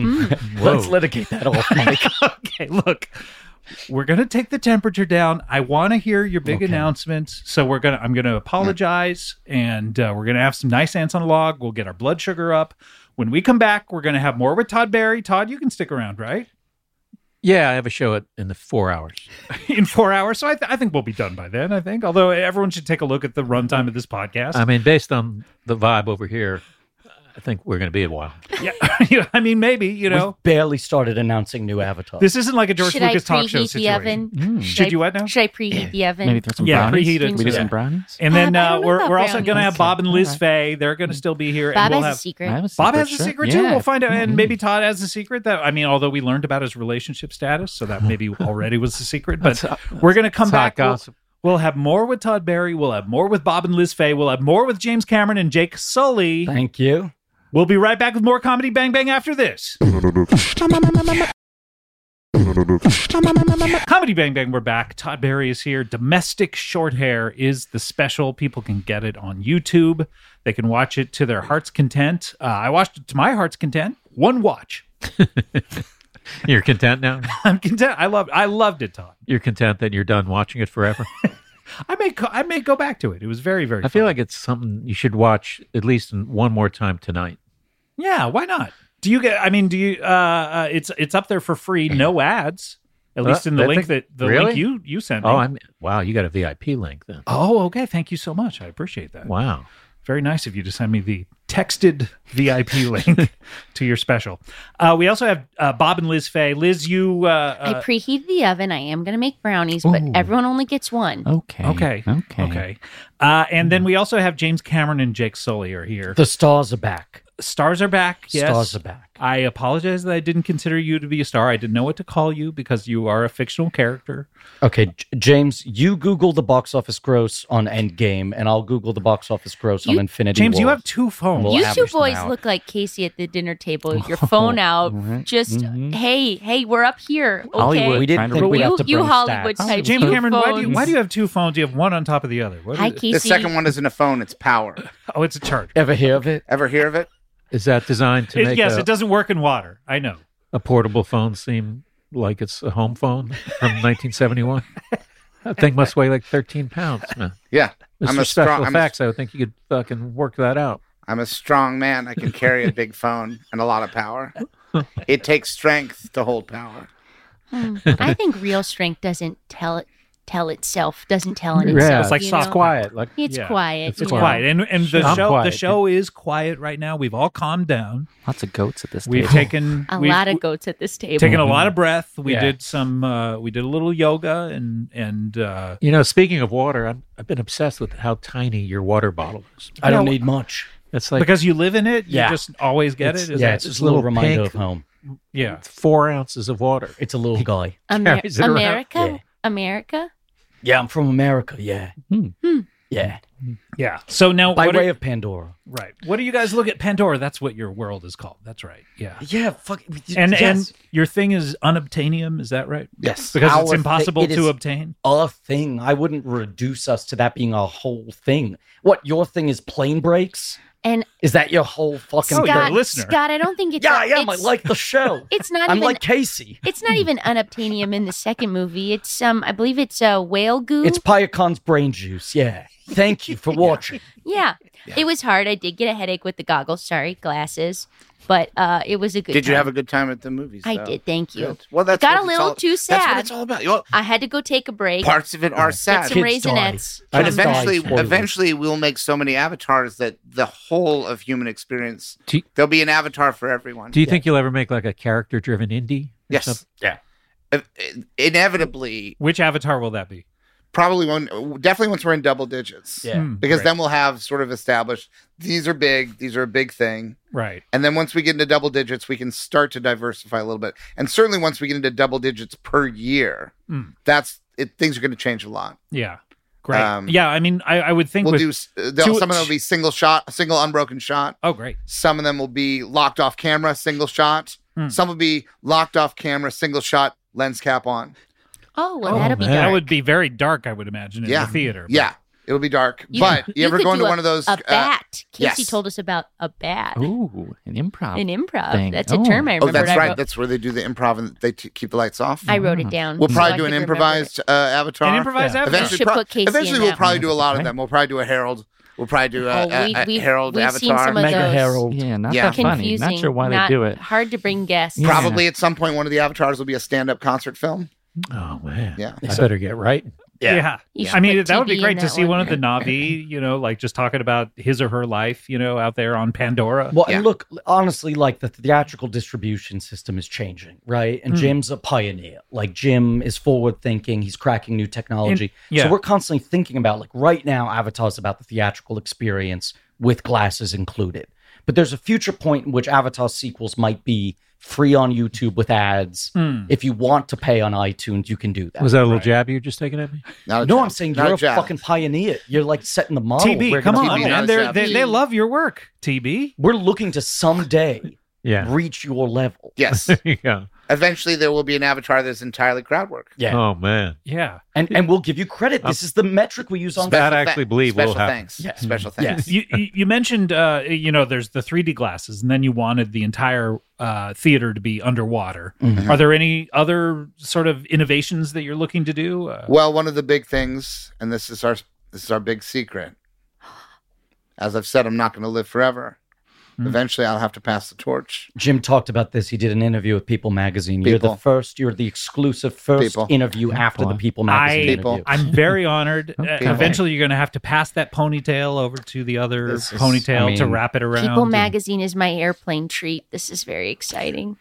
Speaker 7: Let's litigate that off, Mike.
Speaker 2: Okay, look, we're gonna take the temperature down. I want to hear your big
Speaker 7: Okay.
Speaker 2: announcements, so we're gonna. I'm gonna apologize, and uh, we're gonna have some nice ants on the log. We'll get our blood sugar up. When we come back, we're gonna have more with Todd Barry. Todd, you can stick around, right?
Speaker 3: Yeah, I have a show at, in the four hours.
Speaker 2: In four hours, so I, th- I think we'll be done by then. I think, although everyone should take a look at the runtime of this podcast.
Speaker 3: I mean, based on the vibe over here, I think we're going to be a while.
Speaker 2: yeah, I mean, maybe you know.
Speaker 7: We've barely started announcing new avatars.
Speaker 2: This isn't like a George
Speaker 5: Should
Speaker 2: Lucas
Speaker 5: I
Speaker 2: talk show
Speaker 5: preheat the
Speaker 2: situation.
Speaker 5: oven?
Speaker 2: Should
Speaker 5: I-
Speaker 2: you what now?
Speaker 5: Should I preheat the oven?
Speaker 4: Maybe throw some
Speaker 2: Yeah,
Speaker 4: brownies.
Speaker 2: preheat it.
Speaker 4: Can we do
Speaker 2: Yeah.
Speaker 4: some brownies?
Speaker 2: And then
Speaker 5: Um, I
Speaker 2: uh,
Speaker 5: don't know
Speaker 2: we're
Speaker 5: about
Speaker 2: we're also
Speaker 5: brownies.
Speaker 2: going to have Bob and Liz
Speaker 4: Okay.
Speaker 2: Faye. They're going to still be here.
Speaker 5: Bob
Speaker 2: and we'll
Speaker 5: has
Speaker 2: have,
Speaker 5: a secret.
Speaker 4: I have a
Speaker 2: Bob
Speaker 4: secret,
Speaker 2: has a
Speaker 4: sure.
Speaker 2: secret too.
Speaker 4: Yeah.
Speaker 2: We'll find out, and
Speaker 4: Mhm.
Speaker 2: maybe Todd has a secret. That I mean, although we learned about his relationship status, so that maybe already was a secret. But we're going to come
Speaker 3: That's hot
Speaker 2: back. We'll,
Speaker 3: gossip.
Speaker 2: we'll have more with Todd Barry. We'll have more with Bob and Liz Faye. We'll have more with James Cameron and Jake Sully.
Speaker 7: Thank you.
Speaker 2: We'll be right back with more Comedy Bang Bang after this. Comedy Bang Bang, we're back. Todd Barry is here. Domestic Short Hair is the special. People can get it on YouTube. They can watch it to their heart's content. Uh, I watched it to my heart's content. One watch.
Speaker 3: You're content now?
Speaker 2: I'm content. I loved. I loved it, Todd.
Speaker 3: You're content that you're done watching it forever?
Speaker 2: I may. Co- I may go back to it. It was very, very.
Speaker 3: I feel
Speaker 2: fun.
Speaker 3: like it's something you should watch at least one more time tonight.
Speaker 2: Yeah. Why not? Do you get? I mean, do you? Uh, uh it's it's up there for free, no ads. At
Speaker 3: Uh,
Speaker 2: least in the
Speaker 3: I
Speaker 2: link
Speaker 3: think-
Speaker 2: that the
Speaker 3: really?
Speaker 2: link you you sent me.
Speaker 3: Oh, I'm wow! You got a V I P link then.
Speaker 2: Oh, okay. Thank you so much. I appreciate that.
Speaker 3: Wow.
Speaker 2: Very nice of you to send me the texted V I P link to your special. Uh, we also have uh, Bob and Liz Fay. Liz, you... Uh,
Speaker 5: I
Speaker 2: uh,
Speaker 5: preheated the oven. I am going to make brownies, but
Speaker 4: Ooh.
Speaker 5: everyone only gets one.
Speaker 4: Okay.
Speaker 2: okay.
Speaker 4: Okay.
Speaker 2: Okay. Uh, and then we also have James Cameron and Jake Sully are here.
Speaker 7: The stars are back.
Speaker 2: Stars are back. Yes.
Speaker 7: Stars are back.
Speaker 2: I apologize that I didn't consider you to be a star. I didn't know what to call you because you are a fictional character.
Speaker 7: Okay, J- James, you Google the box office gross on Endgame, and I'll Google the box office gross on
Speaker 5: You-
Speaker 7: Infinity
Speaker 2: James,
Speaker 7: War.
Speaker 2: you have two phones.
Speaker 7: We'll
Speaker 5: You two
Speaker 7: average them
Speaker 5: boys
Speaker 7: out.
Speaker 5: look like Casey at the dinner table. Your phone out.
Speaker 4: right.
Speaker 5: Just,
Speaker 4: Mhm.
Speaker 5: hey, hey, we're up here. Okay.
Speaker 4: Hollywood.
Speaker 7: We didn't
Speaker 4: Trying to
Speaker 7: think
Speaker 4: rule
Speaker 7: we'd
Speaker 5: you,
Speaker 7: have to
Speaker 5: you
Speaker 7: bring
Speaker 5: Hollywood
Speaker 7: stats.
Speaker 5: type.
Speaker 2: James
Speaker 5: two
Speaker 2: Cameron, why do, you,
Speaker 5: phones.
Speaker 2: why do you have two phones? You have one on top of the other. What
Speaker 5: Hi,
Speaker 2: is it?
Speaker 5: Casey.
Speaker 6: The second one isn't a phone; it's power.
Speaker 2: Oh, it's a charger.
Speaker 7: Ever hear of it?
Speaker 6: Ever hear of it?
Speaker 3: Is that designed to
Speaker 2: It-
Speaker 3: make
Speaker 2: yes,
Speaker 3: a,
Speaker 2: it doesn't work in water. I know.
Speaker 3: a portable phone seem like it's a home phone from nineteen seventy-one? That thing must weigh like thirteen pounds, man.
Speaker 6: Yeah,
Speaker 3: Mister
Speaker 6: I'm a
Speaker 3: Special
Speaker 6: strong. I'm a,
Speaker 3: Effects, I would think you could fucking work that out.
Speaker 6: I'm a strong man. I can carry a big phone and a lot of power. It takes strength to hold power.
Speaker 5: Hmm. I think real strength doesn't tell it tell itself. Doesn't tell on
Speaker 3: Yeah,
Speaker 5: itself.
Speaker 2: it's like
Speaker 5: you
Speaker 2: soft
Speaker 5: know?
Speaker 3: Quiet, like
Speaker 5: It's
Speaker 2: Yeah.
Speaker 5: quiet.
Speaker 2: It's
Speaker 5: you know?
Speaker 2: quiet, and and the
Speaker 3: I'm
Speaker 2: show
Speaker 3: quiet.
Speaker 2: the show is quiet right now. We've all calmed down.
Speaker 4: Lots of goats at this
Speaker 2: We've
Speaker 4: table.
Speaker 2: taken
Speaker 5: A
Speaker 2: we've,
Speaker 5: lot of goats at this table.
Speaker 2: taken a lot of breath. We
Speaker 7: Yeah.
Speaker 2: did some. Uh, we did a little yoga, and and uh,
Speaker 3: You know, speaking of water, I'm, I've been obsessed with how tiny your water bottle is.
Speaker 7: I don't
Speaker 2: No.
Speaker 7: need much.
Speaker 3: It's like
Speaker 2: because you live in it, you
Speaker 7: Yeah.
Speaker 2: just always get
Speaker 7: It's-
Speaker 2: it. Is
Speaker 7: yeah,
Speaker 2: that-
Speaker 7: it's just a little
Speaker 3: little
Speaker 7: reminder
Speaker 3: pink.
Speaker 7: of home.
Speaker 2: yeah.
Speaker 3: four ounces of water.
Speaker 7: It's a little guy.
Speaker 5: Amer-
Speaker 3: carries it around.
Speaker 5: America?
Speaker 7: Yeah.
Speaker 5: America?
Speaker 7: Yeah, I'm from America. Yeah.
Speaker 4: Hmm.
Speaker 7: Yeah.
Speaker 2: Yeah. So now,
Speaker 7: By
Speaker 2: what
Speaker 7: way
Speaker 2: are,
Speaker 7: of Pandora.
Speaker 2: right? What do you guys look at Pandora? That's what your world is called. That's right. Yeah.
Speaker 7: Yeah. Fuck.
Speaker 2: And
Speaker 7: yes.
Speaker 2: and your thing is unobtainium. Is that right?
Speaker 6: Yes.
Speaker 2: Because
Speaker 7: Our
Speaker 2: it's
Speaker 7: thi-
Speaker 2: impossible
Speaker 7: it
Speaker 2: to
Speaker 7: is-
Speaker 2: obtain.
Speaker 7: a thing. I wouldn't reduce us to that being our whole thing. What, your thing is plane breaks?
Speaker 5: And
Speaker 7: Is that your whole fucking
Speaker 2: Oh, you're a
Speaker 7: thing?
Speaker 5: Scott,
Speaker 2: listener.
Speaker 5: Scott, I don't think it's
Speaker 7: Yeah,
Speaker 5: a-
Speaker 7: I am. I
Speaker 5: it's-
Speaker 7: like the show.
Speaker 5: It's not
Speaker 7: I'm
Speaker 5: even
Speaker 7: like Casey.
Speaker 5: it's not even unobtainium in the second movie. It's um I believe it's uh, whale goo.
Speaker 7: It's Payakon's brain juice. Yeah. Thank you for watching.
Speaker 5: yeah. It was hard. I did get a headache with the goggles. Sorry, glasses. But uh it was a good
Speaker 6: Did you
Speaker 5: time.
Speaker 6: have a good time at the movies?
Speaker 5: I
Speaker 6: though?
Speaker 5: did, thank you.
Speaker 6: Good. Well, that's
Speaker 5: Got
Speaker 6: what
Speaker 5: a
Speaker 6: it's
Speaker 5: little
Speaker 6: all-
Speaker 5: too
Speaker 6: That's what
Speaker 5: sad.
Speaker 6: it's all about. You know,
Speaker 5: I had to go take a break.
Speaker 6: parts of it are
Speaker 5: Get
Speaker 6: sad.
Speaker 5: some
Speaker 7: Kids die.
Speaker 5: raisinets.
Speaker 7: I
Speaker 6: But
Speaker 7: just
Speaker 6: eventually,
Speaker 7: died. Spoilers.
Speaker 6: eventually, we'll make so many avatars that the whole of human experience,
Speaker 3: Do you,
Speaker 6: there'll be an avatar for everyone.
Speaker 3: do you think you'll ever make like a character-driven indie? or
Speaker 6: Yes.
Speaker 3: something?
Speaker 7: Yeah.
Speaker 6: Uh, Inevitably,
Speaker 2: Which avatar will that be?
Speaker 6: probably when, definitely once we're in double digits.
Speaker 7: Yeah.
Speaker 2: Hmm,
Speaker 6: Because
Speaker 2: great.
Speaker 6: then we'll have sort of established these are big, these are a big thing.
Speaker 2: right.
Speaker 6: And then once we get into double digits, we can start to diversify a little bit. And certainly once we get into double digits per year,
Speaker 2: Mm.
Speaker 6: that's it. Things are going to change a lot.
Speaker 2: Yeah. Great.
Speaker 6: Um,
Speaker 2: yeah. I mean, I, I would think
Speaker 6: We'll
Speaker 2: with.
Speaker 6: do s- uh, they'll-
Speaker 2: two-
Speaker 6: some of them will be single shot, a single unbroken shot.
Speaker 2: oh, great.
Speaker 6: Some of them will be locked off camera, single shot.
Speaker 2: Hmm.
Speaker 6: Some will be locked off camera, single shot, lens cap on.
Speaker 5: Oh, well,
Speaker 3: Oh,
Speaker 5: that'll be
Speaker 3: man.
Speaker 2: That
Speaker 5: dark.
Speaker 2: would be very dark, I would imagine, in
Speaker 6: Yeah.
Speaker 2: the theater.
Speaker 6: Yeah, it'll be dark.
Speaker 5: You-
Speaker 6: but you, ever
Speaker 5: could
Speaker 6: go
Speaker 5: do
Speaker 6: into
Speaker 5: a-
Speaker 6: one of those?
Speaker 5: A
Speaker 6: uh,
Speaker 5: bat. Casey
Speaker 6: yes.
Speaker 5: told us about a bat.
Speaker 4: Ooh, an improv.
Speaker 5: An improv.
Speaker 4: thing.
Speaker 5: That's a
Speaker 4: Oh.
Speaker 5: term I
Speaker 6: oh,
Speaker 5: remember.
Speaker 6: that's
Speaker 5: I
Speaker 6: right.
Speaker 5: wrote,
Speaker 6: That's where they do the improv and they t- keep the lights off.
Speaker 5: I wrote it down.
Speaker 6: We'll
Speaker 5: so
Speaker 6: probably
Speaker 5: I
Speaker 6: do an
Speaker 5: could remember
Speaker 6: improvised uh, avatar.
Speaker 2: An improvised
Speaker 5: Yeah.
Speaker 2: avatar.
Speaker 6: Eventually,
Speaker 5: Should
Speaker 6: pro-
Speaker 5: put Casey
Speaker 6: eventually
Speaker 5: in
Speaker 6: we'll
Speaker 5: that
Speaker 6: probably
Speaker 5: one.
Speaker 6: do a lot of
Speaker 4: Okay.
Speaker 6: them. We'll probably do a Herald. We'll probably do a,
Speaker 5: Oh,
Speaker 6: a-
Speaker 5: we-
Speaker 6: a
Speaker 5: we've-
Speaker 6: Herald
Speaker 5: we've
Speaker 6: avatar.
Speaker 5: seen some of
Speaker 7: Mega
Speaker 5: those.
Speaker 7: Herald.
Speaker 4: Yeah, not
Speaker 6: Yeah.
Speaker 4: that funny.
Speaker 5: Confusing.
Speaker 4: Not sure why
Speaker 5: not
Speaker 4: they do it.
Speaker 5: Hard to bring guests.
Speaker 4: Yeah.
Speaker 6: Probably at some point, one of the avatars will be a stand-up concert film.
Speaker 3: Oh man.
Speaker 6: Yeah.
Speaker 3: I better get right.
Speaker 2: Yeah.
Speaker 5: You
Speaker 2: I
Speaker 5: should
Speaker 2: mean,
Speaker 5: put
Speaker 2: that would be
Speaker 5: T V
Speaker 2: great
Speaker 5: in
Speaker 2: to
Speaker 5: that
Speaker 2: see
Speaker 5: one.
Speaker 2: one of the Na'vi, you know, like just talking about his or her life, you know, out there on Pandora.
Speaker 7: Well,
Speaker 6: Yeah.
Speaker 7: and look, honestly, like the theatrical distribution system is changing, right? And
Speaker 2: Mm.
Speaker 7: Jim's a pioneer. Like Jim is forward thinking. He's cracking new technology.
Speaker 2: yeah.
Speaker 7: So we're constantly thinking about, like, right now, Avatar's about the theatrical experience with glasses included. But there's a future point in which Avatar sequels might be free on YouTube with ads.
Speaker 2: Hmm.
Speaker 7: If you want to pay on iTunes, you can do that.
Speaker 3: Was that a little jab you were just taking at me?
Speaker 6: Not a
Speaker 7: no,
Speaker 6: jab.
Speaker 7: I'm saying
Speaker 6: Not
Speaker 7: you're a
Speaker 6: jab.
Speaker 7: fucking pioneer. You're like setting the model.
Speaker 2: T B,
Speaker 7: We're
Speaker 2: come
Speaker 7: gonna
Speaker 2: on,
Speaker 7: follow.
Speaker 2: man.
Speaker 6: not
Speaker 2: They're,
Speaker 6: Jab.
Speaker 2: they they love your work, T B.
Speaker 7: We're looking to someday
Speaker 3: Yeah.
Speaker 7: reach your level.
Speaker 6: Yes.
Speaker 3: yeah.
Speaker 6: Eventually, there will be an avatar that's entirely crowd work.
Speaker 7: Yeah.
Speaker 3: Oh man.
Speaker 2: Yeah.
Speaker 7: And and we'll give you credit. This is the metric we use on
Speaker 3: That I
Speaker 6: Special
Speaker 3: actually
Speaker 6: tha-
Speaker 3: believe will
Speaker 6: special
Speaker 3: happen.
Speaker 6: thanks.
Speaker 7: Yeah.
Speaker 6: Special
Speaker 7: Yes.
Speaker 6: thanks.
Speaker 2: You you you mentioned, uh, you know, there's the three D glasses, and then you wanted the entire uh, theater to be underwater.
Speaker 7: Mhm.
Speaker 2: Are there any other sort of innovations that you're looking to do? Uh,
Speaker 6: Well, one of the big things, and this is our this is our big secret. As I've said, I'm not going to live forever. Eventually, I'll have to pass the torch.
Speaker 7: Jim talked about this. He did an interview with People Magazine. You're
Speaker 6: People.
Speaker 7: the first, you're the exclusive first
Speaker 6: People.
Speaker 7: interview after the People
Speaker 2: I,
Speaker 7: Magazine
Speaker 6: People.
Speaker 7: interview.
Speaker 2: I'm very honored. Uh,
Speaker 4: Okay.
Speaker 2: eventually, you're going to have to pass that ponytail over to the other
Speaker 6: This is-
Speaker 2: ponytail
Speaker 7: I mean,
Speaker 2: to wrap it around.
Speaker 5: People
Speaker 2: and-
Speaker 5: Magazine is my airplane treat. This is very exciting.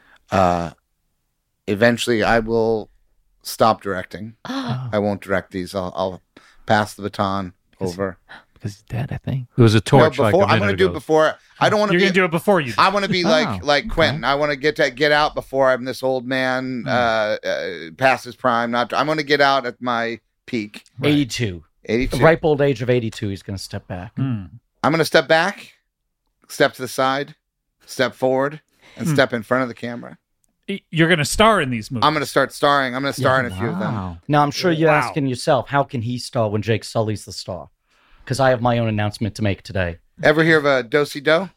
Speaker 6: Uh, eventually, I will stop directing. I won't direct these. I'll, I'll pass the baton over.
Speaker 4: Because he's dead, I think.
Speaker 3: It was a
Speaker 6: No,
Speaker 3: torch.
Speaker 6: before
Speaker 3: like a
Speaker 6: I'm going
Speaker 3: minute
Speaker 6: to do it
Speaker 3: ago.
Speaker 6: before. I don't want to
Speaker 2: You're
Speaker 6: be.
Speaker 2: going to do it before you do.
Speaker 6: I want to be like
Speaker 4: Oh,
Speaker 6: like Quentin. I want to get to get out before I'm this old man
Speaker 2: Hmm.
Speaker 6: uh, uh, past his prime. Not. I'm going to get out at my peak.
Speaker 7: eighty-two.
Speaker 6: eighty-two.
Speaker 7: The ripe old age of eighty-two, he's going to step back.
Speaker 2: Hmm.
Speaker 6: I'm going to step back, step to the side, step forward, and
Speaker 2: Hmm.
Speaker 6: step in front of the camera.
Speaker 2: You're going to star in these movies.
Speaker 6: I'm going to start starring. I'm going to star
Speaker 7: Yeah,
Speaker 6: in a few of them.
Speaker 4: Wow.
Speaker 7: Now, I'm sure you're
Speaker 2: Wow.
Speaker 7: asking yourself, how can he star when Jake Sully's the star? Because I have my own announcement to make today.
Speaker 6: Ever hear of a do-si do?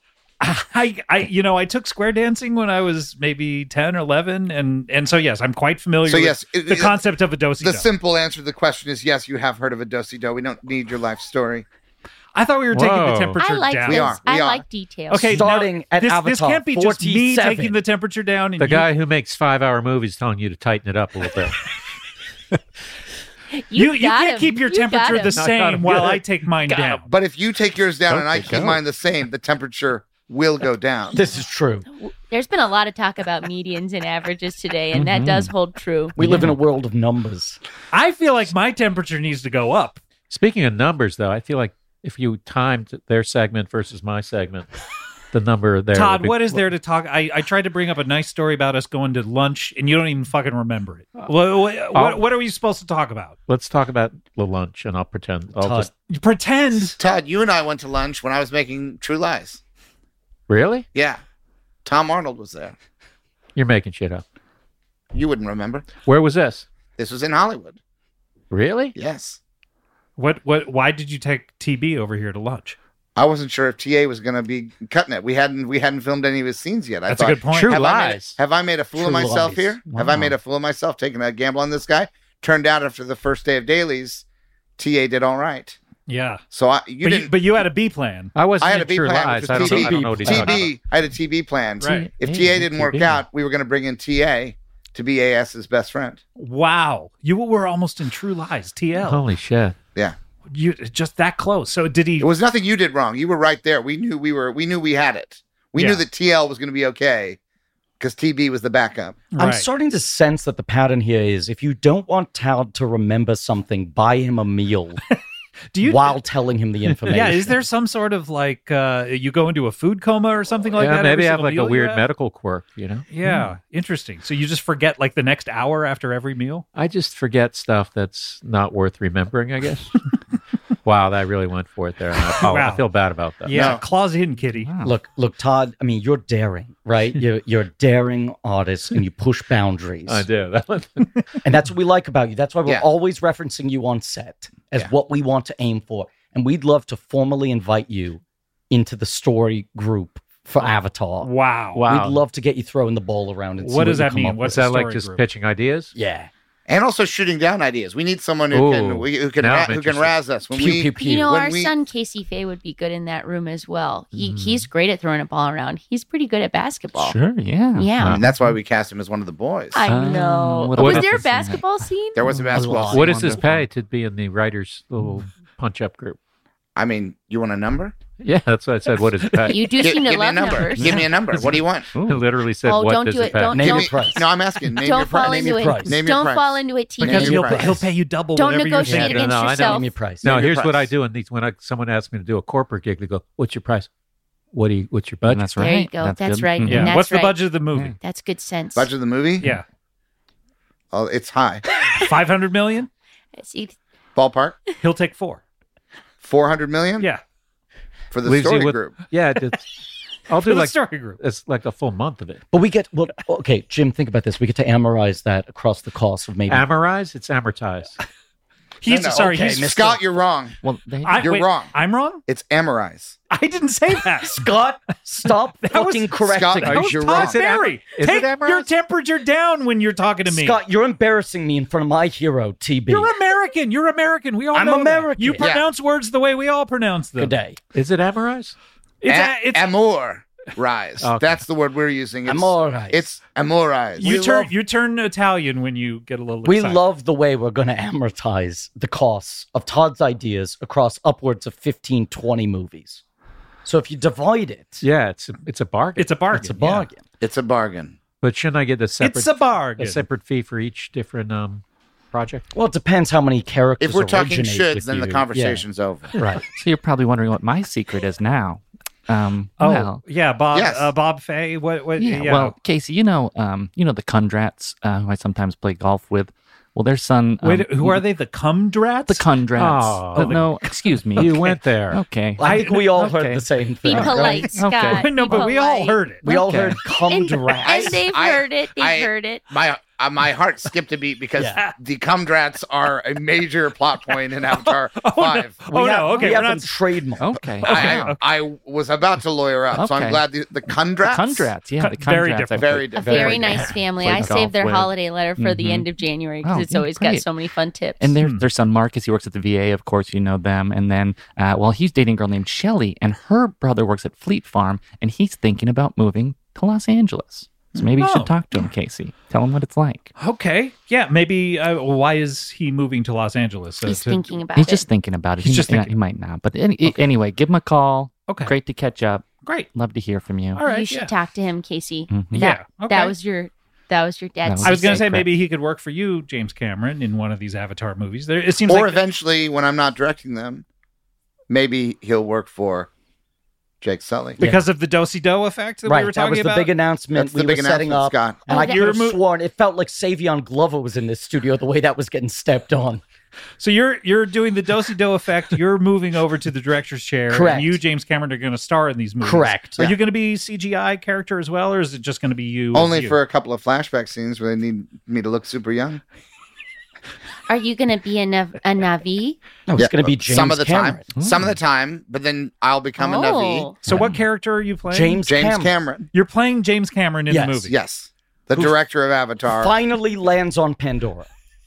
Speaker 2: I, I, you know, I took square dancing when I was maybe ten or eleven, and and so yes, I'm quite familiar
Speaker 6: So
Speaker 2: with
Speaker 6: yes, it-
Speaker 2: the
Speaker 6: it-
Speaker 2: concept of a do-si-do.
Speaker 6: The simple answer to the question is yes. You have heard of a do-si-do. We don't need your life story.
Speaker 2: I thought we were taking the
Speaker 3: Whoa.
Speaker 2: temperature
Speaker 5: I like
Speaker 2: down.
Speaker 6: We
Speaker 5: this.
Speaker 6: are, we
Speaker 5: I
Speaker 6: are.
Speaker 5: like details.
Speaker 2: Okay,
Speaker 7: Starting
Speaker 2: now,
Speaker 7: at
Speaker 2: this,
Speaker 7: Avatar
Speaker 2: this can't be just me
Speaker 7: forty-seven.
Speaker 2: taking the temperature down. And
Speaker 3: The
Speaker 2: you-
Speaker 3: guy who makes five-hour movies telling you to tighten it up a little bit.
Speaker 2: you, you
Speaker 5: got
Speaker 2: can't
Speaker 5: him.
Speaker 2: keep your
Speaker 5: You got
Speaker 2: temperature
Speaker 5: him.
Speaker 2: the
Speaker 3: No, I got
Speaker 2: same
Speaker 3: him.
Speaker 2: while
Speaker 3: Good.
Speaker 2: I take mine down.
Speaker 6: But if you take yours down and I
Speaker 3: Okay,
Speaker 6: keep
Speaker 3: go.
Speaker 6: mine the same, the temperature will go down.
Speaker 7: This is true.
Speaker 5: There's been a lot of talk about medians and averages today, and that does hold true.
Speaker 7: We live in a world of numbers.
Speaker 2: I feel like my temperature needs to go up.
Speaker 3: Speaking of numbers, though, I feel like if you timed their segment versus my segment, the number there.
Speaker 2: Todd,
Speaker 3: would be-
Speaker 2: what is there to talk? I, I tried to bring up a nice story about us going to lunch, and you don't even fucking remember it. What, what, what, what are we supposed to talk about?
Speaker 3: Let's talk about the lunch, and I'll pretend. I'll
Speaker 7: Todd,
Speaker 3: just
Speaker 2: You pretend.
Speaker 6: Todd, you and I went to lunch when I was making True Lies.
Speaker 3: really.
Speaker 6: Yeah. Tom Arnold was there.
Speaker 3: You're making shit up.
Speaker 6: You wouldn't remember.
Speaker 3: Where was this?
Speaker 6: This was in Hollywood.
Speaker 3: Really?
Speaker 6: Yes.
Speaker 2: What? What? Why did you take T B over here to lunch?
Speaker 6: I wasn't sure if T A was going to be cutting it. We hadn't we hadn't filmed any of his scenes yet. I
Speaker 2: That's a
Speaker 6: thought,
Speaker 2: good point.
Speaker 3: True
Speaker 6: have I, made,
Speaker 3: Lies.
Speaker 6: have I made a fool of
Speaker 7: True
Speaker 6: myself
Speaker 7: Lies.
Speaker 6: here? Have I
Speaker 4: Wow.
Speaker 6: made a fool of myself taking a gamble on this guy? Turned out after the first day of dailies, T A did all right.
Speaker 2: Yeah,
Speaker 6: So I you
Speaker 2: but
Speaker 6: didn't.
Speaker 2: you, but you had a B plan.
Speaker 3: I wasn't
Speaker 6: I had
Speaker 3: in
Speaker 6: a B
Speaker 3: True
Speaker 6: plan,
Speaker 3: Lies.
Speaker 6: which
Speaker 3: I
Speaker 6: was
Speaker 3: don't,
Speaker 6: T
Speaker 3: know- I
Speaker 6: B.
Speaker 3: don't know what he's talking about.
Speaker 6: T B. I had a T B plan.
Speaker 2: Right.
Speaker 6: If
Speaker 3: Hey,
Speaker 6: T A didn't work
Speaker 3: T B.
Speaker 6: out, we were going to bring in T A to be AS's best friend.
Speaker 2: Wow, you were almost in True Lies. T L.
Speaker 3: Holy shit!
Speaker 6: Yeah.
Speaker 2: You just that close. So did he?
Speaker 6: It was nothing you did wrong. You were right there. We knew we were. We knew we had it. We
Speaker 2: Yeah.
Speaker 6: knew that T L was going to be okay because T B was the backup.
Speaker 7: I'm
Speaker 2: Right.
Speaker 7: starting to sense that the pattern here is if you don't want Todd to remember something, buy him a meal
Speaker 2: Do you?
Speaker 7: while telling him the information.
Speaker 2: Yeah, is there some sort of like uh, you go into a food coma or something like
Speaker 3: yeah,
Speaker 2: that?
Speaker 3: maybe
Speaker 2: every
Speaker 3: I have
Speaker 2: single
Speaker 3: like a
Speaker 2: meal you
Speaker 3: weird
Speaker 2: have?
Speaker 3: medical quirk. You know?
Speaker 2: Yeah, interesting. So you just forget like the next hour after every meal?
Speaker 3: I just forget stuff that's not worth remembering. I guess. Wow, that really went for it there. And I, apologize.
Speaker 2: Wow.
Speaker 3: I feel bad about that.
Speaker 2: Yeah,
Speaker 6: No.
Speaker 2: claws in, kitty.
Speaker 7: Look, look, Todd. I mean, you're daring, right? You're you're a daring artist, and you push boundaries.
Speaker 3: I do. That was-
Speaker 7: And that's what we like about you. That's why we're
Speaker 6: Yeah.
Speaker 7: always referencing you on set as
Speaker 6: Yeah.
Speaker 7: what we want to aim for. And we'd love to formally invite you into the story group for Avatar.
Speaker 2: Wow.
Speaker 3: Wow.
Speaker 7: We'd love to get you throwing the ball around. And see
Speaker 2: What does
Speaker 7: you
Speaker 2: that
Speaker 7: come
Speaker 2: mean?
Speaker 7: up
Speaker 2: What's
Speaker 3: Is
Speaker 7: with.
Speaker 3: that like
Speaker 2: story
Speaker 3: just
Speaker 2: group.
Speaker 3: pitching ideas?
Speaker 7: Yeah.
Speaker 6: And also shooting down ideas. We need someone who
Speaker 3: Ooh.
Speaker 6: can we, who can
Speaker 3: Now
Speaker 6: ra-
Speaker 3: I'm
Speaker 6: who can
Speaker 3: interested.
Speaker 6: razz us when
Speaker 7: Pew,
Speaker 6: we
Speaker 7: pew, pew.
Speaker 5: You know,
Speaker 6: When
Speaker 5: our
Speaker 6: we-
Speaker 5: son Casey Faye would be good in that room as well. He he's great at throwing a ball around. He's pretty good at basketball.
Speaker 4: Sure, yeah.
Speaker 5: Yeah.
Speaker 6: And that's why we cast him as one of the boys.
Speaker 5: I
Speaker 4: Um,
Speaker 5: know.
Speaker 4: what
Speaker 5: Was
Speaker 3: about
Speaker 5: there a
Speaker 4: this scene?
Speaker 5: basketball scene?
Speaker 6: There was a basketball.
Speaker 7: lot.
Speaker 6: scene.
Speaker 3: What is his
Speaker 4: Wonderful.
Speaker 3: pay to be in the writers' little punch-up group?
Speaker 6: I mean, you want a number?
Speaker 3: Yeah, that's what I said. What is his pay?
Speaker 5: You do
Speaker 6: Gi-
Speaker 5: seem to
Speaker 6: give me a
Speaker 5: love
Speaker 6: number.
Speaker 5: numbers.
Speaker 6: Give me a number. What do you want?
Speaker 3: He literally said,
Speaker 5: Oh,
Speaker 3: "What
Speaker 5: don't
Speaker 3: does
Speaker 5: do
Speaker 3: it
Speaker 5: it.
Speaker 3: pay?"
Speaker 5: Don't
Speaker 7: Name
Speaker 6: Give
Speaker 7: your
Speaker 6: me-
Speaker 7: price.
Speaker 6: No, I'm asking. Name
Speaker 5: Don't
Speaker 6: your
Speaker 5: fall
Speaker 6: price.
Speaker 7: Name
Speaker 5: into
Speaker 7: your
Speaker 5: it.
Speaker 7: price.
Speaker 6: Name your
Speaker 5: Don't
Speaker 6: price.
Speaker 5: fall into it, T B.
Speaker 2: Because
Speaker 6: Name
Speaker 2: he'll,
Speaker 6: your price.
Speaker 2: he'll pay you double.
Speaker 5: Don't
Speaker 2: whatever you're
Speaker 5: negotiate
Speaker 2: saying.
Speaker 3: Yeah, no,
Speaker 5: against
Speaker 3: no, I know.
Speaker 5: yourself.
Speaker 7: Name your price.
Speaker 3: No,
Speaker 6: Name your
Speaker 3: here's what I
Speaker 6: price.
Speaker 3: do. And these when I, someone asks me to do a corporate gig, they go, "What's your price? What do you? What's your
Speaker 4: And
Speaker 3: budget?"
Speaker 4: that's
Speaker 5: There
Speaker 4: right.
Speaker 5: you go. That's
Speaker 4: good.
Speaker 5: right.
Speaker 4: Mhm.
Speaker 2: Yeah.
Speaker 5: And that's
Speaker 2: What's the
Speaker 5: right.
Speaker 2: budget of the movie?
Speaker 5: That's good sense.
Speaker 6: Budget of the movie?
Speaker 2: Yeah.
Speaker 6: Oh, it's high.
Speaker 2: five hundred million?
Speaker 5: See,
Speaker 6: Ballpark.
Speaker 2: He'll take four.
Speaker 6: four hundred million
Speaker 2: Yeah.
Speaker 6: for the
Speaker 3: Leaves you
Speaker 6: story
Speaker 3: with-
Speaker 6: group.
Speaker 3: Yeah, it's, I'll
Speaker 2: For
Speaker 3: do
Speaker 2: the
Speaker 3: like
Speaker 2: story group.
Speaker 3: it's like a full month of it.
Speaker 7: But we get, well, okay, Jim, think about this. We get to amortize that across the cost of maybe.
Speaker 3: Amortize? It's amortized.
Speaker 2: He's
Speaker 6: No, no,
Speaker 2: sorry.
Speaker 7: okay,
Speaker 2: he's
Speaker 7: Mister
Speaker 6: Scott, you're wrong.
Speaker 4: Well, they,
Speaker 2: I,
Speaker 6: You're
Speaker 2: wait,
Speaker 6: wrong.
Speaker 2: I'm wrong.
Speaker 6: It's amorize.
Speaker 2: I didn't say that.
Speaker 7: Scott, stop
Speaker 2: That was-
Speaker 7: fucking correcting
Speaker 6: Scott,
Speaker 7: me.
Speaker 6: are
Speaker 2: That was
Speaker 6: You're
Speaker 2: Todd
Speaker 6: wrong.
Speaker 3: Is it am-
Speaker 2: Barry.
Speaker 3: is it
Speaker 2: Take
Speaker 3: Amaranth?
Speaker 2: your temperature down when you're talking to me.
Speaker 7: Scott, you're embarrassing me in front of my hero, T B.
Speaker 2: You're American. You're American. We all
Speaker 7: I'm
Speaker 2: know that.
Speaker 7: American.
Speaker 2: You
Speaker 7: Yeah.
Speaker 2: pronounce words the way we all pronounce them.
Speaker 7: Good day.
Speaker 3: Is it amortize?
Speaker 2: It's,
Speaker 6: A-
Speaker 2: a, it's
Speaker 6: Amor rise.
Speaker 3: Okay.
Speaker 6: That's the word we're using. It's,
Speaker 7: Amorize.
Speaker 6: It's amorize.
Speaker 2: you
Speaker 7: we
Speaker 2: turn
Speaker 7: love-
Speaker 2: you turn Italian when you get a little
Speaker 7: We
Speaker 2: excited.
Speaker 7: love the way we're going to amortize the costs of Todd's ideas across upwards of fifteen, twenty movies. So if you divide it,
Speaker 3: Yeah, it's a, it's a bargain.
Speaker 2: It's a bargain.
Speaker 7: it's a
Speaker 2: yeah.
Speaker 7: bargain.
Speaker 6: It's a bargain.
Speaker 3: But shouldn't I get a separate
Speaker 2: It's a bargain.
Speaker 3: a separate fee for each different um project?
Speaker 7: Well, it depends how many characters
Speaker 6: If we're talking
Speaker 7: originate
Speaker 6: shoulds,
Speaker 7: with
Speaker 6: then the
Speaker 7: you.
Speaker 6: conversation's over.
Speaker 7: Yeah, right.
Speaker 4: So you're probably wondering what my secret is now. Um,
Speaker 2: Oh,
Speaker 4: well,
Speaker 2: yeah, Bob.
Speaker 6: Yes.
Speaker 2: Uh, Bob Fay. What? What?
Speaker 4: yeah,
Speaker 2: Yeah.
Speaker 4: Well, Casey, you know, um, you know the Kundrats, uh, who I sometimes play golf with. Well, their son. Um,
Speaker 2: Wait, who are they? The Cumdrats?
Speaker 4: The Kundrats.
Speaker 3: Oh.
Speaker 4: Uh, no, excuse me.
Speaker 3: You went there.
Speaker 4: Okay.
Speaker 7: I think we all heard
Speaker 4: okay.
Speaker 7: the same
Speaker 5: Be
Speaker 7: thing. right?
Speaker 5: polite, Scott.
Speaker 4: Okay.
Speaker 2: no,
Speaker 5: Be
Speaker 2: but we all
Speaker 5: polite.
Speaker 2: heard it.
Speaker 7: We all
Speaker 4: Okay.
Speaker 7: heard cum
Speaker 5: And,
Speaker 7: drats.
Speaker 5: and they've
Speaker 6: I-
Speaker 5: heard it. They've
Speaker 6: I-
Speaker 5: heard it.
Speaker 6: My uh, my heart skipped a beat because
Speaker 7: Yeah.
Speaker 6: the Cumdrats are a major plot point in Avatar Five.
Speaker 2: Oh,
Speaker 7: We have-
Speaker 2: no, okay,
Speaker 7: we
Speaker 2: we're
Speaker 7: have
Speaker 2: not-
Speaker 7: them trademarked.
Speaker 4: Okay.
Speaker 6: I,
Speaker 4: okay.
Speaker 6: I was about to lawyer up, so I'm
Speaker 4: Okay.
Speaker 6: glad the, the Kundrats.
Speaker 4: Kundrats, yeah, the
Speaker 2: Kun- very
Speaker 4: Kundrats.
Speaker 2: different.
Speaker 6: Very
Speaker 5: A
Speaker 6: different.
Speaker 5: very
Speaker 6: Very
Speaker 5: nice family.
Speaker 4: Played
Speaker 5: I
Speaker 4: golf
Speaker 5: saved their
Speaker 4: with.
Speaker 5: holiday letter for the
Speaker 4: Mhm.
Speaker 5: end of January because
Speaker 4: Oh,
Speaker 5: it's
Speaker 4: yeah,
Speaker 5: always got
Speaker 4: great.
Speaker 5: so many fun tips.
Speaker 4: And their
Speaker 2: Hmm.
Speaker 4: their son Marcus, he works at the V A, of course, you know them. And then, uh, well, he's dating a girl named Shelly, and her brother works at Fleet Farm, and he's thinking about moving to Los Angeles. So maybe you
Speaker 2: Oh.
Speaker 4: should talk to him, Casey. Tell him what it's like.
Speaker 2: Okay. Yeah. Maybe. Uh, why is he moving to Los Angeles? Uh,
Speaker 5: He's
Speaker 2: to-
Speaker 5: thinking about
Speaker 4: He's
Speaker 5: it.
Speaker 4: just thinking about it.
Speaker 2: He's
Speaker 4: he,
Speaker 2: just
Speaker 4: might-
Speaker 2: thinking.
Speaker 4: He might not. But any, anyway, give him a call.
Speaker 2: Okay.
Speaker 4: Great to catch up.
Speaker 2: Great.
Speaker 4: Love to hear from you.
Speaker 2: All right.
Speaker 5: you should
Speaker 2: yeah.
Speaker 5: talk to him, Casey.
Speaker 4: Mhm.
Speaker 5: That,
Speaker 2: Yeah, okay.
Speaker 5: that was your that was your dad's.
Speaker 4: That
Speaker 2: I was going to say
Speaker 4: Secret.
Speaker 2: maybe he could work for you, James Cameron, in one of these Avatar movies. There, it seems
Speaker 6: Or
Speaker 2: like
Speaker 6: eventually, when I'm not directing them, maybe he'll work for Jake Sully.
Speaker 2: because of the do-si do effect that
Speaker 7: Right,
Speaker 2: we were
Speaker 7: that
Speaker 2: talking
Speaker 7: was the
Speaker 2: about.
Speaker 7: big announcement
Speaker 6: That's
Speaker 7: we
Speaker 6: the big
Speaker 7: were setting
Speaker 6: announcement,
Speaker 7: up.
Speaker 6: Scott.
Speaker 7: And
Speaker 5: Oh,
Speaker 7: I
Speaker 5: that-
Speaker 7: could have
Speaker 2: You're mo-
Speaker 7: sworn it felt like Savion Glover was in this studio the way that was getting stepped on.
Speaker 2: So you're you're doing the do-si do effect. You're moving over to the director's chair.
Speaker 7: Correct.
Speaker 2: And you, James Cameron, are going to star in these movies.
Speaker 7: Correct.
Speaker 2: Are
Speaker 6: Yeah.
Speaker 2: you going to be C G I character as well, or is it just going to be you? as
Speaker 6: Only
Speaker 2: you?
Speaker 6: for a couple of flashback scenes where they need me to look super young.
Speaker 5: Are you going to be a, Nav- a Navi?
Speaker 7: No, it's
Speaker 6: Yeah,
Speaker 7: going to be James
Speaker 6: some of the
Speaker 7: Cameron.
Speaker 6: time. Some of the time, but then I'll become a Navi.
Speaker 5: Oh.
Speaker 2: So what character are you playing?
Speaker 7: James,
Speaker 6: James
Speaker 7: Cameron.
Speaker 6: Cameron.
Speaker 2: You're playing James Cameron in
Speaker 7: Yes,
Speaker 2: the movie.
Speaker 6: Yes. The
Speaker 7: Who-
Speaker 6: director of Avatar.
Speaker 7: Finally lands on Pandora.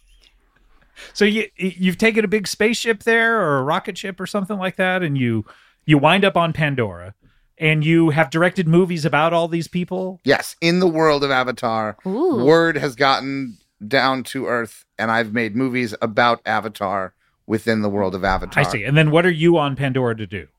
Speaker 2: So you you've taken a big spaceship there, or a rocket ship, or something like that, and you you wind up on Pandora, and you have directed movies about all these people.
Speaker 6: Yes, in the world of Avatar,
Speaker 5: Ooh.
Speaker 6: word has gotten down to Earth, and I've made movies about Avatar within the world of Avatar.
Speaker 2: I see. And then what are you on Pandora to do?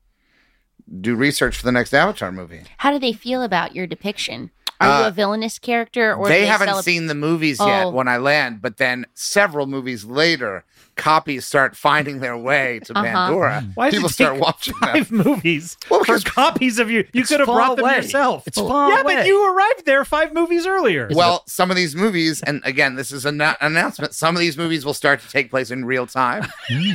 Speaker 6: Do research for the next Avatar movie.
Speaker 5: How do they feel about your depiction? Are you
Speaker 6: Uh,
Speaker 5: a villainous character, or
Speaker 6: they
Speaker 5: do
Speaker 6: haven't
Speaker 5: celeb-
Speaker 6: seen the movies
Speaker 5: Oh.
Speaker 6: yet when I land, but then several movies later, copies start finding their way to
Speaker 5: Uh-huh.
Speaker 6: Pandora.
Speaker 2: Why does
Speaker 6: People
Speaker 2: it
Speaker 6: start
Speaker 2: take
Speaker 6: watching them.
Speaker 2: Five movies
Speaker 6: Well,
Speaker 2: for
Speaker 6: because-
Speaker 2: copies of you. You
Speaker 7: It's
Speaker 2: could have
Speaker 7: far
Speaker 2: brought them
Speaker 7: away.
Speaker 2: yourself.
Speaker 7: It's far
Speaker 2: yeah,
Speaker 7: away.
Speaker 2: but you arrived there five movies earlier.
Speaker 6: Well, some of these movies, and again, this is an annou- announcement. Some of these movies will start to take place in real time.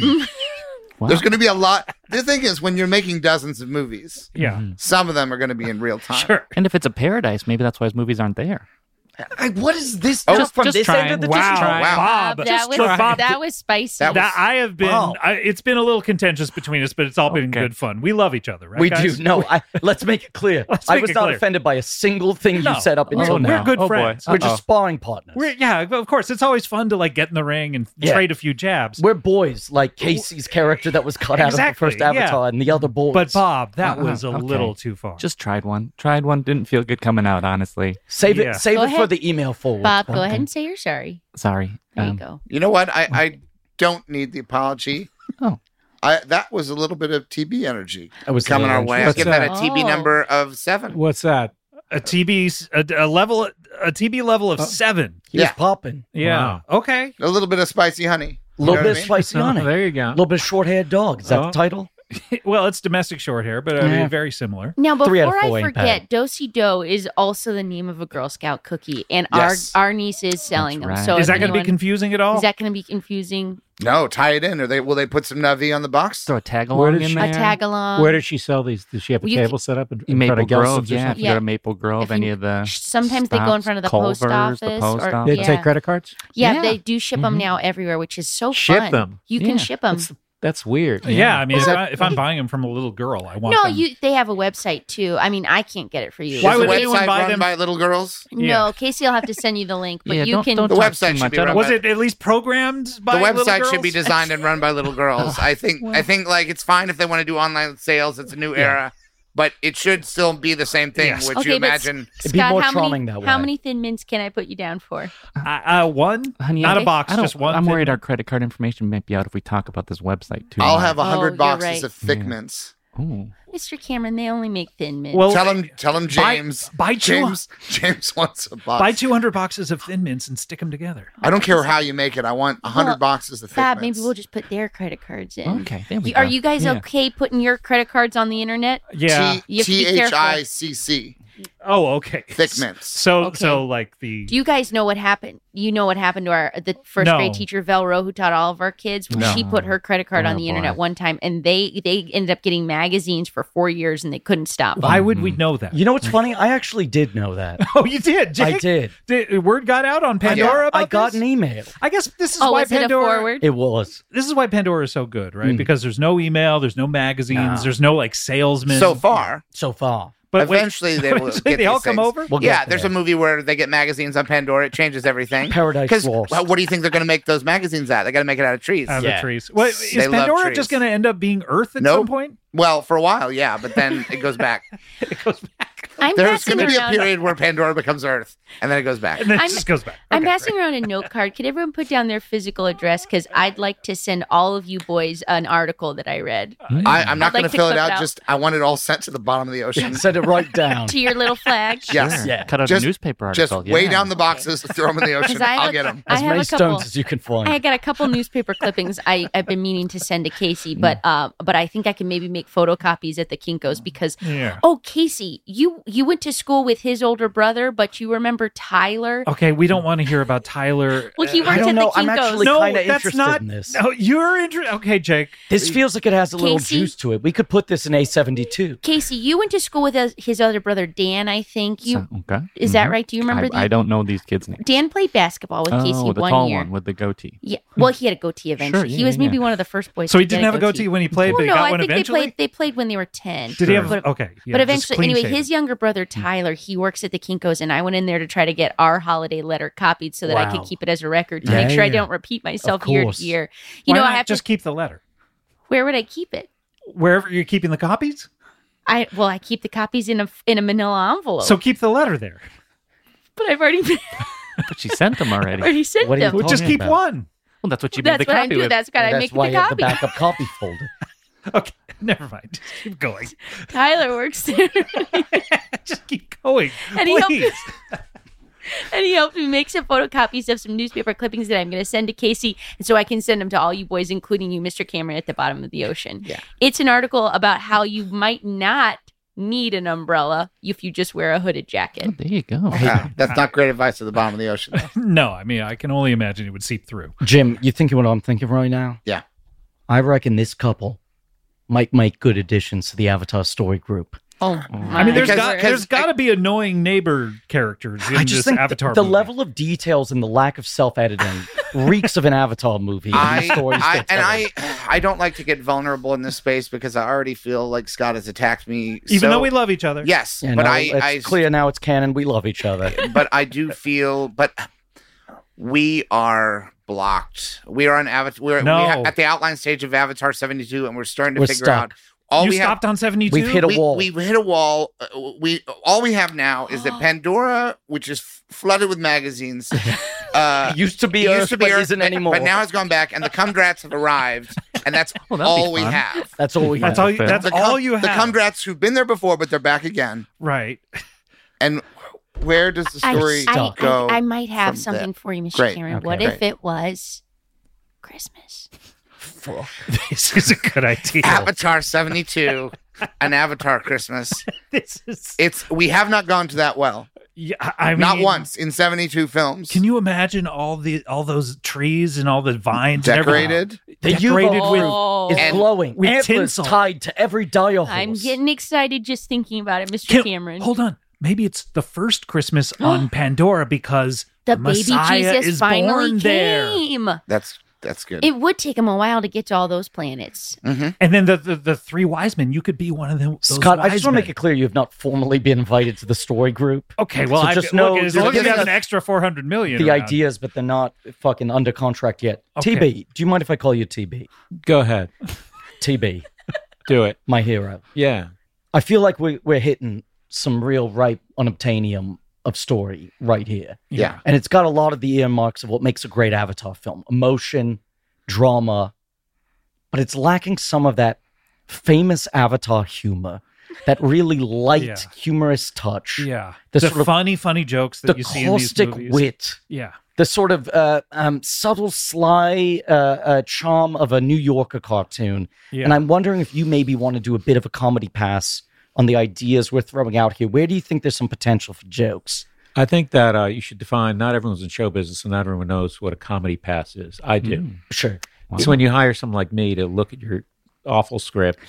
Speaker 4: Wow.
Speaker 6: There's going to be a lot. The thing is, when you're making dozens of movies,
Speaker 2: yeah,
Speaker 6: some of them are going to be in real time.
Speaker 2: sure.
Speaker 4: And if it's a paradise, maybe that's why his movies aren't there.
Speaker 7: I, what is this?
Speaker 6: Oh,
Speaker 7: now
Speaker 4: just-
Speaker 7: from
Speaker 4: just
Speaker 7: this
Speaker 4: try
Speaker 7: end of
Speaker 4: and-
Speaker 7: the
Speaker 2: Wow,
Speaker 7: discussion?
Speaker 6: Wow.
Speaker 2: Bob.
Speaker 5: that
Speaker 2: Just
Speaker 5: was
Speaker 2: look, Bob,
Speaker 5: that was spicy.
Speaker 6: That
Speaker 2: that I have been.
Speaker 7: Wow.
Speaker 2: I, it's been a little contentious between us, but it's all been
Speaker 4: Okay.
Speaker 2: good fun. We love each other, right?
Speaker 7: We
Speaker 2: guys?
Speaker 7: do. No, I, let's make it clear.
Speaker 2: Let's
Speaker 7: I
Speaker 2: make
Speaker 7: was
Speaker 2: it
Speaker 7: not
Speaker 2: clear.
Speaker 7: offended by a single thing
Speaker 2: No.
Speaker 7: you said up until
Speaker 2: Oh,
Speaker 7: now.
Speaker 2: we're good
Speaker 4: Oh, boy.
Speaker 2: friends.
Speaker 7: We're
Speaker 4: Uh-oh.
Speaker 7: just sparring partners.
Speaker 2: We're, yeah, of course. It's always fun to like get in the ring and
Speaker 7: Yeah.
Speaker 2: trade a few jabs.
Speaker 7: We're boys, like Casey's character that was cut out of
Speaker 2: Exactly,
Speaker 7: the first
Speaker 2: yeah.
Speaker 7: Avatar and the other boys.
Speaker 2: But Bob, that
Speaker 4: Uh-uh,
Speaker 2: was a
Speaker 4: okay.
Speaker 2: little too far.
Speaker 4: Just tried one. Tried one. Didn't feel good coming out, honestly.
Speaker 7: save
Speaker 2: Yeah.
Speaker 7: it, save
Speaker 5: Go
Speaker 7: it for
Speaker 5: ahead.
Speaker 7: the email forward.
Speaker 5: Bob, go
Speaker 7: Okay.
Speaker 5: ahead and say you're sorry.
Speaker 4: Sorry.
Speaker 5: There
Speaker 4: Um,
Speaker 5: you go.
Speaker 6: You know what? I, I don't need the apology.
Speaker 4: Oh.
Speaker 6: I, that was a little bit of T B energy
Speaker 7: That was
Speaker 6: coming
Speaker 7: the
Speaker 6: our way. I
Speaker 3: What's
Speaker 6: give that a
Speaker 5: that?
Speaker 6: T B
Speaker 5: Oh.
Speaker 6: number of seven.
Speaker 3: What's that?
Speaker 2: a T B, a, a level, a T B level of
Speaker 3: Oh.
Speaker 2: seven.
Speaker 7: He was
Speaker 6: Yeah.
Speaker 7: popping.
Speaker 2: Yeah.
Speaker 3: Wow.
Speaker 2: Okay.
Speaker 6: A little bit of spicy honey.
Speaker 7: A little
Speaker 6: You know
Speaker 7: bit
Speaker 6: what I mean?
Speaker 7: spicy on
Speaker 3: Oh,
Speaker 7: it.
Speaker 3: there you
Speaker 7: A
Speaker 3: go.
Speaker 7: little bit short-haired dog. Is that
Speaker 3: Oh.
Speaker 7: the title?
Speaker 2: Well, it's domestic short hair, but I mean,
Speaker 7: Yeah.
Speaker 2: very similar.
Speaker 5: Now,
Speaker 7: Three out of
Speaker 5: before I
Speaker 7: four ain't
Speaker 5: forget, Do-si Do is also the name of a Girl Scout cookie, and
Speaker 6: Yes.
Speaker 5: our our niece is selling
Speaker 4: That's
Speaker 5: them.
Speaker 4: right.
Speaker 5: So
Speaker 2: Is
Speaker 5: if
Speaker 2: that going to be
Speaker 5: anyone-
Speaker 2: confusing at all?
Speaker 5: Is that going to be confusing?
Speaker 6: No, tie it in. Or they will they put some Navi on the box?
Speaker 4: Throw a tag
Speaker 3: Where
Speaker 4: along
Speaker 3: did
Speaker 4: in
Speaker 3: she-
Speaker 4: there.
Speaker 5: A tag along.
Speaker 3: Where did she sell these? Does she have a
Speaker 5: Well, you
Speaker 3: table set up in, in
Speaker 4: Maple
Speaker 3: front of
Speaker 4: Grove,
Speaker 3: Gelson's or
Speaker 4: yeah. If
Speaker 3: something?
Speaker 4: you
Speaker 5: Yeah.
Speaker 4: go to Maple Grove,
Speaker 5: If
Speaker 4: any
Speaker 5: you-
Speaker 4: of the
Speaker 5: Sometimes they go in
Speaker 4: stops,
Speaker 5: front of the post
Speaker 4: Culver's, the
Speaker 5: office.
Speaker 4: post
Speaker 5: or,
Speaker 4: office.
Speaker 3: They
Speaker 5: yeah.
Speaker 3: take credit cards?
Speaker 5: Yeah,
Speaker 4: Yeah.
Speaker 5: they do ship them
Speaker 4: Mhm.
Speaker 5: now everywhere, which is so
Speaker 3: Ship
Speaker 5: fun.
Speaker 3: them?
Speaker 5: You can
Speaker 4: Yeah.
Speaker 5: ship them.
Speaker 3: That's, that's weird.
Speaker 2: Yeah, I mean,
Speaker 6: Is
Speaker 2: if,
Speaker 6: that-
Speaker 2: I, if I'm buying them from a little girl, I want
Speaker 5: No,
Speaker 2: them.
Speaker 5: you. They have a website too. I mean, I can't get it for you.
Speaker 2: Why
Speaker 6: Is
Speaker 2: would
Speaker 6: the
Speaker 2: anyone
Speaker 6: website
Speaker 2: buy
Speaker 6: run
Speaker 2: them?
Speaker 6: by little girls?
Speaker 5: No,
Speaker 2: Yeah.
Speaker 5: Casey will have to send you the link, but
Speaker 4: Yeah,
Speaker 5: you
Speaker 4: don't-
Speaker 5: can.
Speaker 4: don't
Speaker 6: The
Speaker 4: talk
Speaker 6: website
Speaker 4: too
Speaker 6: should
Speaker 4: much.
Speaker 6: be
Speaker 4: I don't-
Speaker 6: run
Speaker 2: Was
Speaker 6: by-
Speaker 2: it at least programmed by
Speaker 6: The
Speaker 2: little
Speaker 6: website should
Speaker 2: girls?
Speaker 6: be designed and run by little girls. I think I think like it's fine if they want to do online sales. It's a new era. but it should still be the same thing.
Speaker 2: Yes.
Speaker 6: Would
Speaker 5: Okay,
Speaker 6: you
Speaker 5: but
Speaker 6: imagine?
Speaker 7: It'd be
Speaker 5: Scott,
Speaker 7: more
Speaker 5: how
Speaker 7: charming
Speaker 5: many,
Speaker 7: that
Speaker 5: How
Speaker 7: way.
Speaker 5: many Thin Mints can I put you down for?
Speaker 2: Uh, uh, one,
Speaker 4: Honey,
Speaker 2: not
Speaker 4: I-
Speaker 2: a box,
Speaker 4: I don't-
Speaker 2: just one.
Speaker 4: I'm
Speaker 2: Thin
Speaker 4: worried
Speaker 2: Mint.
Speaker 4: our credit card information might be out if we talk about this website too.
Speaker 6: I'll
Speaker 4: much.
Speaker 6: have a
Speaker 5: Oh,
Speaker 6: hundred
Speaker 5: you're
Speaker 6: boxes
Speaker 5: right.
Speaker 6: of thick
Speaker 4: Yeah.
Speaker 6: mints.
Speaker 4: Ooh.
Speaker 5: Mister Cameron, they only make Thin Mints.
Speaker 2: Well,
Speaker 6: Tell him, tell him,
Speaker 2: buy-
Speaker 6: James.
Speaker 2: buy two-
Speaker 6: James. James wants a box.
Speaker 2: Buy two hundred boxes of Thin Mints and stick them together.
Speaker 6: I don't care how you make it. I want a hundred
Speaker 5: Well,
Speaker 6: boxes of thick
Speaker 5: Fab,
Speaker 6: mints.
Speaker 5: maybe we'll just put their credit cards in.
Speaker 4: Okay, there we
Speaker 5: You- Are
Speaker 4: go.
Speaker 5: you guys
Speaker 4: Yeah.
Speaker 5: okay putting your credit cards on the internet?
Speaker 2: Yeah.
Speaker 6: T
Speaker 5: You have to be
Speaker 6: T H
Speaker 5: careful.
Speaker 6: I C C.
Speaker 2: oh, okay.
Speaker 6: Thick mints.
Speaker 2: So,
Speaker 5: Okay.
Speaker 2: so like the.
Speaker 5: Do you guys know what happened? You know what happened to our the first
Speaker 2: No.
Speaker 5: grade teacher Velro, who taught all of our kids.
Speaker 2: No.
Speaker 5: She put her credit card
Speaker 4: Oh,
Speaker 5: on the internet
Speaker 4: boy.
Speaker 5: one time, and they they ended up getting magazines for four years, and they couldn't stop. them.
Speaker 2: Why would we know that?
Speaker 7: You know what's funny? I actually did know that.
Speaker 2: Oh, you did. Jake?
Speaker 7: I did.
Speaker 2: Did word got out on Pandora about
Speaker 7: I got
Speaker 2: this?
Speaker 7: an email.
Speaker 2: I guess this is
Speaker 5: Oh,
Speaker 2: why
Speaker 5: was it a
Speaker 2: Pandora.
Speaker 5: forward?
Speaker 7: It was.
Speaker 2: This is why Pandora is so good, right?
Speaker 7: Mm.
Speaker 2: Because there's no email, there's no magazines,
Speaker 7: No.
Speaker 2: there's no like salesmen.
Speaker 6: So far,
Speaker 7: So far.
Speaker 2: but wait,
Speaker 6: eventually they will
Speaker 2: eventually
Speaker 6: get
Speaker 2: they all
Speaker 6: these
Speaker 2: come
Speaker 6: things.
Speaker 2: over.
Speaker 7: We'll
Speaker 6: yeah,
Speaker 7: get
Speaker 6: there's
Speaker 7: there.
Speaker 6: a movie where they get magazines on Pandora. It changes everything.
Speaker 7: Paradise
Speaker 6: Because
Speaker 7: Lost.
Speaker 6: what do you think they're going to make those magazines at? They got to make it out of trees.
Speaker 2: Out of
Speaker 7: Yeah.
Speaker 2: the trees. What, is
Speaker 6: They love
Speaker 2: Pandora
Speaker 6: trees.
Speaker 2: just going to end up being Earth at
Speaker 6: Nope.
Speaker 2: some point?
Speaker 6: Well, for a while, yeah, but then it goes back.
Speaker 2: It goes back,
Speaker 5: I'm
Speaker 6: There's
Speaker 5: passing
Speaker 6: going to be a
Speaker 5: around.
Speaker 6: period where Pandora becomes Earth, and then it goes back.
Speaker 2: and then it
Speaker 5: I'm-
Speaker 2: just goes back.
Speaker 5: I'm
Speaker 2: Okay,
Speaker 5: passing around a note card. Could everyone put down their physical address? Because I'd like to send all of you boys an article that I read
Speaker 6: I, I'm not
Speaker 5: I'd
Speaker 6: going
Speaker 5: like
Speaker 6: to
Speaker 5: to
Speaker 6: fill it
Speaker 5: clip
Speaker 6: out.
Speaker 5: it out.
Speaker 6: Just I want it all sent to the bottom of the ocean.
Speaker 7: Set it right down.
Speaker 5: to your little flag.
Speaker 6: Yes.
Speaker 4: Sure.
Speaker 7: Yeah.
Speaker 4: Cut out
Speaker 6: Just-
Speaker 4: a newspaper
Speaker 6: Just
Speaker 4: article.
Speaker 6: way
Speaker 4: yeah.
Speaker 6: down the boxes, throw them in the ocean.
Speaker 5: 'Cause I have
Speaker 6: I'll
Speaker 5: a-
Speaker 6: get them.
Speaker 5: I
Speaker 7: As
Speaker 5: have
Speaker 7: many
Speaker 5: a couple.
Speaker 7: stones as you can find.
Speaker 5: I got a couple newspaper clippings I, I've been meaning to send to Casey, but uh, but I think I can maybe make photocopies at the Kinko's because
Speaker 2: Yeah.
Speaker 5: oh Casey, you you went to school with his older brother, but you remember Tyler?
Speaker 2: Okay, we don't want to hear about Tyler.
Speaker 5: Well, he
Speaker 2: Uh,
Speaker 5: worked
Speaker 7: I don't
Speaker 5: at
Speaker 7: know.
Speaker 5: the
Speaker 7: I'm
Speaker 5: Kinko's.
Speaker 7: actually
Speaker 2: no,
Speaker 7: kinda
Speaker 2: that's
Speaker 7: interested
Speaker 2: not.
Speaker 7: in this.
Speaker 2: No, you're interested. Okay, Jake.
Speaker 7: This feels like it has a little
Speaker 5: Casey?
Speaker 7: juice to it. We could put this in A seventy-two.
Speaker 5: Casey, you went to school with his, his other brother Dan. I think you
Speaker 4: So- okay.
Speaker 5: is that
Speaker 4: Mhm.
Speaker 5: right? Do you remember?
Speaker 4: I,
Speaker 5: the,
Speaker 4: I don't know these kids' names.
Speaker 5: Dan played basketball with Casey
Speaker 4: Oh, the
Speaker 5: one
Speaker 4: tall
Speaker 5: year.
Speaker 4: one with the goatee.
Speaker 5: Yeah, well, he had a goatee eventually.
Speaker 4: Sure,
Speaker 5: he
Speaker 4: yeah,
Speaker 5: was
Speaker 4: yeah,
Speaker 5: maybe
Speaker 4: yeah.
Speaker 5: one of the first boys.
Speaker 2: So
Speaker 5: to
Speaker 2: he
Speaker 5: get
Speaker 2: didn't have a goatee when he played,
Speaker 5: Well,
Speaker 2: but he
Speaker 5: no,
Speaker 2: got
Speaker 5: I
Speaker 2: one
Speaker 5: think
Speaker 2: eventually.
Speaker 5: they played. They played when they were ten.
Speaker 2: Did he have?
Speaker 5: But,
Speaker 2: okay, yeah,
Speaker 5: but
Speaker 2: just
Speaker 5: eventually,
Speaker 2: clean
Speaker 5: anyway,
Speaker 2: shaven.
Speaker 5: his younger brother Tyler, he works at the Kinko's, and I went in there to try to get our holiday letter copied so that I could
Speaker 7: Wow.
Speaker 5: keep it as a record to
Speaker 7: Yeah,
Speaker 5: make sure I
Speaker 7: yeah.
Speaker 5: don't repeat myself
Speaker 7: Of
Speaker 5: year to
Speaker 7: course.
Speaker 5: year. You
Speaker 2: Why
Speaker 5: know,
Speaker 2: not
Speaker 5: I have
Speaker 2: just
Speaker 5: to.
Speaker 2: keep the letter
Speaker 5: Where would I keep it?
Speaker 2: wherever you're keeping the copies.
Speaker 5: I well, I keep the copies in a in a Manila envelope.
Speaker 2: So keep the letter there.
Speaker 5: but I've already
Speaker 4: But she sent them already.
Speaker 5: already sent
Speaker 7: What are you
Speaker 5: them.
Speaker 2: Well, just
Speaker 7: talking
Speaker 2: keep
Speaker 7: about?
Speaker 2: one.
Speaker 4: Well, that's what you made
Speaker 5: That's
Speaker 4: the
Speaker 5: what
Speaker 4: copy
Speaker 5: I'm doing.
Speaker 4: with.
Speaker 5: That's got to
Speaker 7: That's
Speaker 5: make
Speaker 7: why
Speaker 5: the
Speaker 7: you have the
Speaker 5: copy.
Speaker 7: backup copy folder.
Speaker 2: Okay, never mind. Just keep going.
Speaker 5: Tyler works there.
Speaker 2: Just keep going.
Speaker 5: And he helped
Speaker 2: Please.
Speaker 5: And he helped me make some photocopies of some newspaper clippings that I'm going to send to Casey, and so I can send them to all you boys, including you, Mister Cameron, at the bottom of the ocean.
Speaker 7: Yeah.
Speaker 5: It's an article about how you might not need an umbrella if you just wear a hooded jacket.
Speaker 4: Oh, there you go.
Speaker 6: Yeah, that's not great advice at the bottom of the ocean.
Speaker 2: No, I mean I can only imagine it would seep through.
Speaker 7: Jim, you thinking what I'm thinking right now?
Speaker 6: Yeah.
Speaker 7: I reckon this couple might make good additions to the Avatar story group.
Speaker 5: Oh,
Speaker 2: I mean, there's
Speaker 6: Because-
Speaker 2: got,
Speaker 6: because
Speaker 2: there's got to be annoying neighbor characters in
Speaker 7: I just
Speaker 2: this
Speaker 7: think
Speaker 2: Avatar.
Speaker 7: th- the
Speaker 2: movie.
Speaker 7: level of details and the lack of self-editing reeks of an Avatar movie. And
Speaker 6: I,
Speaker 7: these stories
Speaker 6: I
Speaker 7: get
Speaker 6: and
Speaker 7: telling.
Speaker 6: I I don't like to get vulnerable in this space because I already feel like Scott has attacked me.
Speaker 2: even
Speaker 6: so-
Speaker 2: though we love each other.
Speaker 6: yes,
Speaker 7: Yeah,
Speaker 6: but
Speaker 7: no,
Speaker 6: I,
Speaker 7: it's
Speaker 6: I
Speaker 7: clear now it's canon. We love each other.
Speaker 6: but I do feel but we are blocked. We are on Avatar. We're
Speaker 2: No.
Speaker 6: we ha- at the outline stage of Avatar seventy-two, and we're starting to
Speaker 7: We're
Speaker 6: figure
Speaker 7: stuck.
Speaker 6: out all
Speaker 2: you
Speaker 6: we have.
Speaker 2: stopped on seventy-two.
Speaker 7: We've hit a
Speaker 6: we,
Speaker 7: wall.
Speaker 6: We've hit a wall. Uh, we all we have now is that Pandora, which is f- flooded with magazines, uh,
Speaker 7: used to be
Speaker 6: it
Speaker 7: Earth,
Speaker 6: used to be
Speaker 7: but
Speaker 6: Earth,
Speaker 7: isn't
Speaker 6: but-
Speaker 7: anymore.
Speaker 6: But now it's gone back, and the Cumdrats have arrived, and that's
Speaker 4: Well, that'd be
Speaker 6: all we
Speaker 4: fun.
Speaker 6: have.
Speaker 7: That's all we
Speaker 2: That's
Speaker 7: have.
Speaker 2: all. You,
Speaker 4: fair.
Speaker 2: that's
Speaker 6: The
Speaker 2: all
Speaker 6: cum-
Speaker 2: you have.
Speaker 6: The Cumdrats who've been there before, but they're back again.
Speaker 2: Right.
Speaker 6: And where does the
Speaker 5: I,
Speaker 6: story
Speaker 5: I,
Speaker 6: go?
Speaker 5: I, I might have
Speaker 6: from
Speaker 5: something
Speaker 6: there?
Speaker 5: for you, Mister
Speaker 6: Great.
Speaker 5: Cameron.
Speaker 7: Okay.
Speaker 5: What
Speaker 6: Great.
Speaker 5: if it was Christmas?
Speaker 2: This is a good idea.
Speaker 6: Avatar seventy-two, an Avatar Christmas.
Speaker 2: This is.
Speaker 6: It's we have not gone to that well.
Speaker 2: Yeah, I mean,
Speaker 6: Not once in seventy-two films.
Speaker 2: Can you imagine all the all those trees and all the vines and everything?
Speaker 6: Decorated?
Speaker 7: The
Speaker 2: Decorated
Speaker 7: U-boat
Speaker 2: with-
Speaker 5: Oh.
Speaker 7: is
Speaker 6: And-
Speaker 7: glowing.
Speaker 2: with
Speaker 7: Antlers
Speaker 2: tinsel.
Speaker 7: tied to every dial horse.
Speaker 5: I'm getting excited just thinking about it, Mister
Speaker 2: Can-
Speaker 5: Cameron.
Speaker 2: Hold on. Maybe it's the first Christmas on Pandora because
Speaker 5: the
Speaker 2: the
Speaker 5: baby
Speaker 2: Messiah
Speaker 5: Jesus
Speaker 2: is
Speaker 5: finally
Speaker 2: born there.
Speaker 5: came.
Speaker 6: That's that's good.
Speaker 5: It would take him a while to get to all those planets.
Speaker 6: hmm
Speaker 2: And then the, the the three wise men. You could be one of them. those
Speaker 7: Scott, I
Speaker 2: wise
Speaker 7: just want to
Speaker 2: men.
Speaker 7: make it clear you have not formally been invited to the story group.
Speaker 2: Okay, well,
Speaker 7: So
Speaker 2: I
Speaker 7: just
Speaker 2: look,
Speaker 7: know
Speaker 2: as
Speaker 7: you're
Speaker 2: long as you
Speaker 7: giving
Speaker 2: have
Speaker 7: us
Speaker 2: an extra four hundred million.
Speaker 7: The
Speaker 2: around.
Speaker 7: ideas, but they're not fucking under contract yet.
Speaker 2: Okay.
Speaker 7: T B, do you mind if I call you T B?
Speaker 3: Go ahead.
Speaker 7: T B,
Speaker 3: Do it.
Speaker 7: my hero.
Speaker 3: Yeah.
Speaker 7: I feel like we, we're hitting some real ripe unobtainium of story right here.
Speaker 6: Yeah.
Speaker 7: And it's got a lot of the earmarks of what makes a great Avatar film. Emotion, drama, but it's lacking some of that famous Avatar humor, that really light,
Speaker 2: Yeah.
Speaker 7: humorous touch.
Speaker 2: Yeah.
Speaker 7: The
Speaker 2: The,
Speaker 7: sort of-
Speaker 2: funny, funny jokes that
Speaker 7: The
Speaker 2: you see in these
Speaker 7: caustic
Speaker 2: movies.
Speaker 7: wit,
Speaker 2: Yeah.
Speaker 7: the sort of uh, um, subtle, sly uh, uh, charm of a New Yorker cartoon.
Speaker 2: Yeah.
Speaker 7: And I'm wondering if you maybe want to do a bit of a comedy pass on the ideas we're throwing out here. Where do you think there's some potential for jokes?
Speaker 3: I think that uh, you should define. Not everyone's in show business, and not everyone knows what a comedy pass is. I do.
Speaker 2: Mm.
Speaker 7: Sure.
Speaker 3: So when you hire someone like me to look at your awful script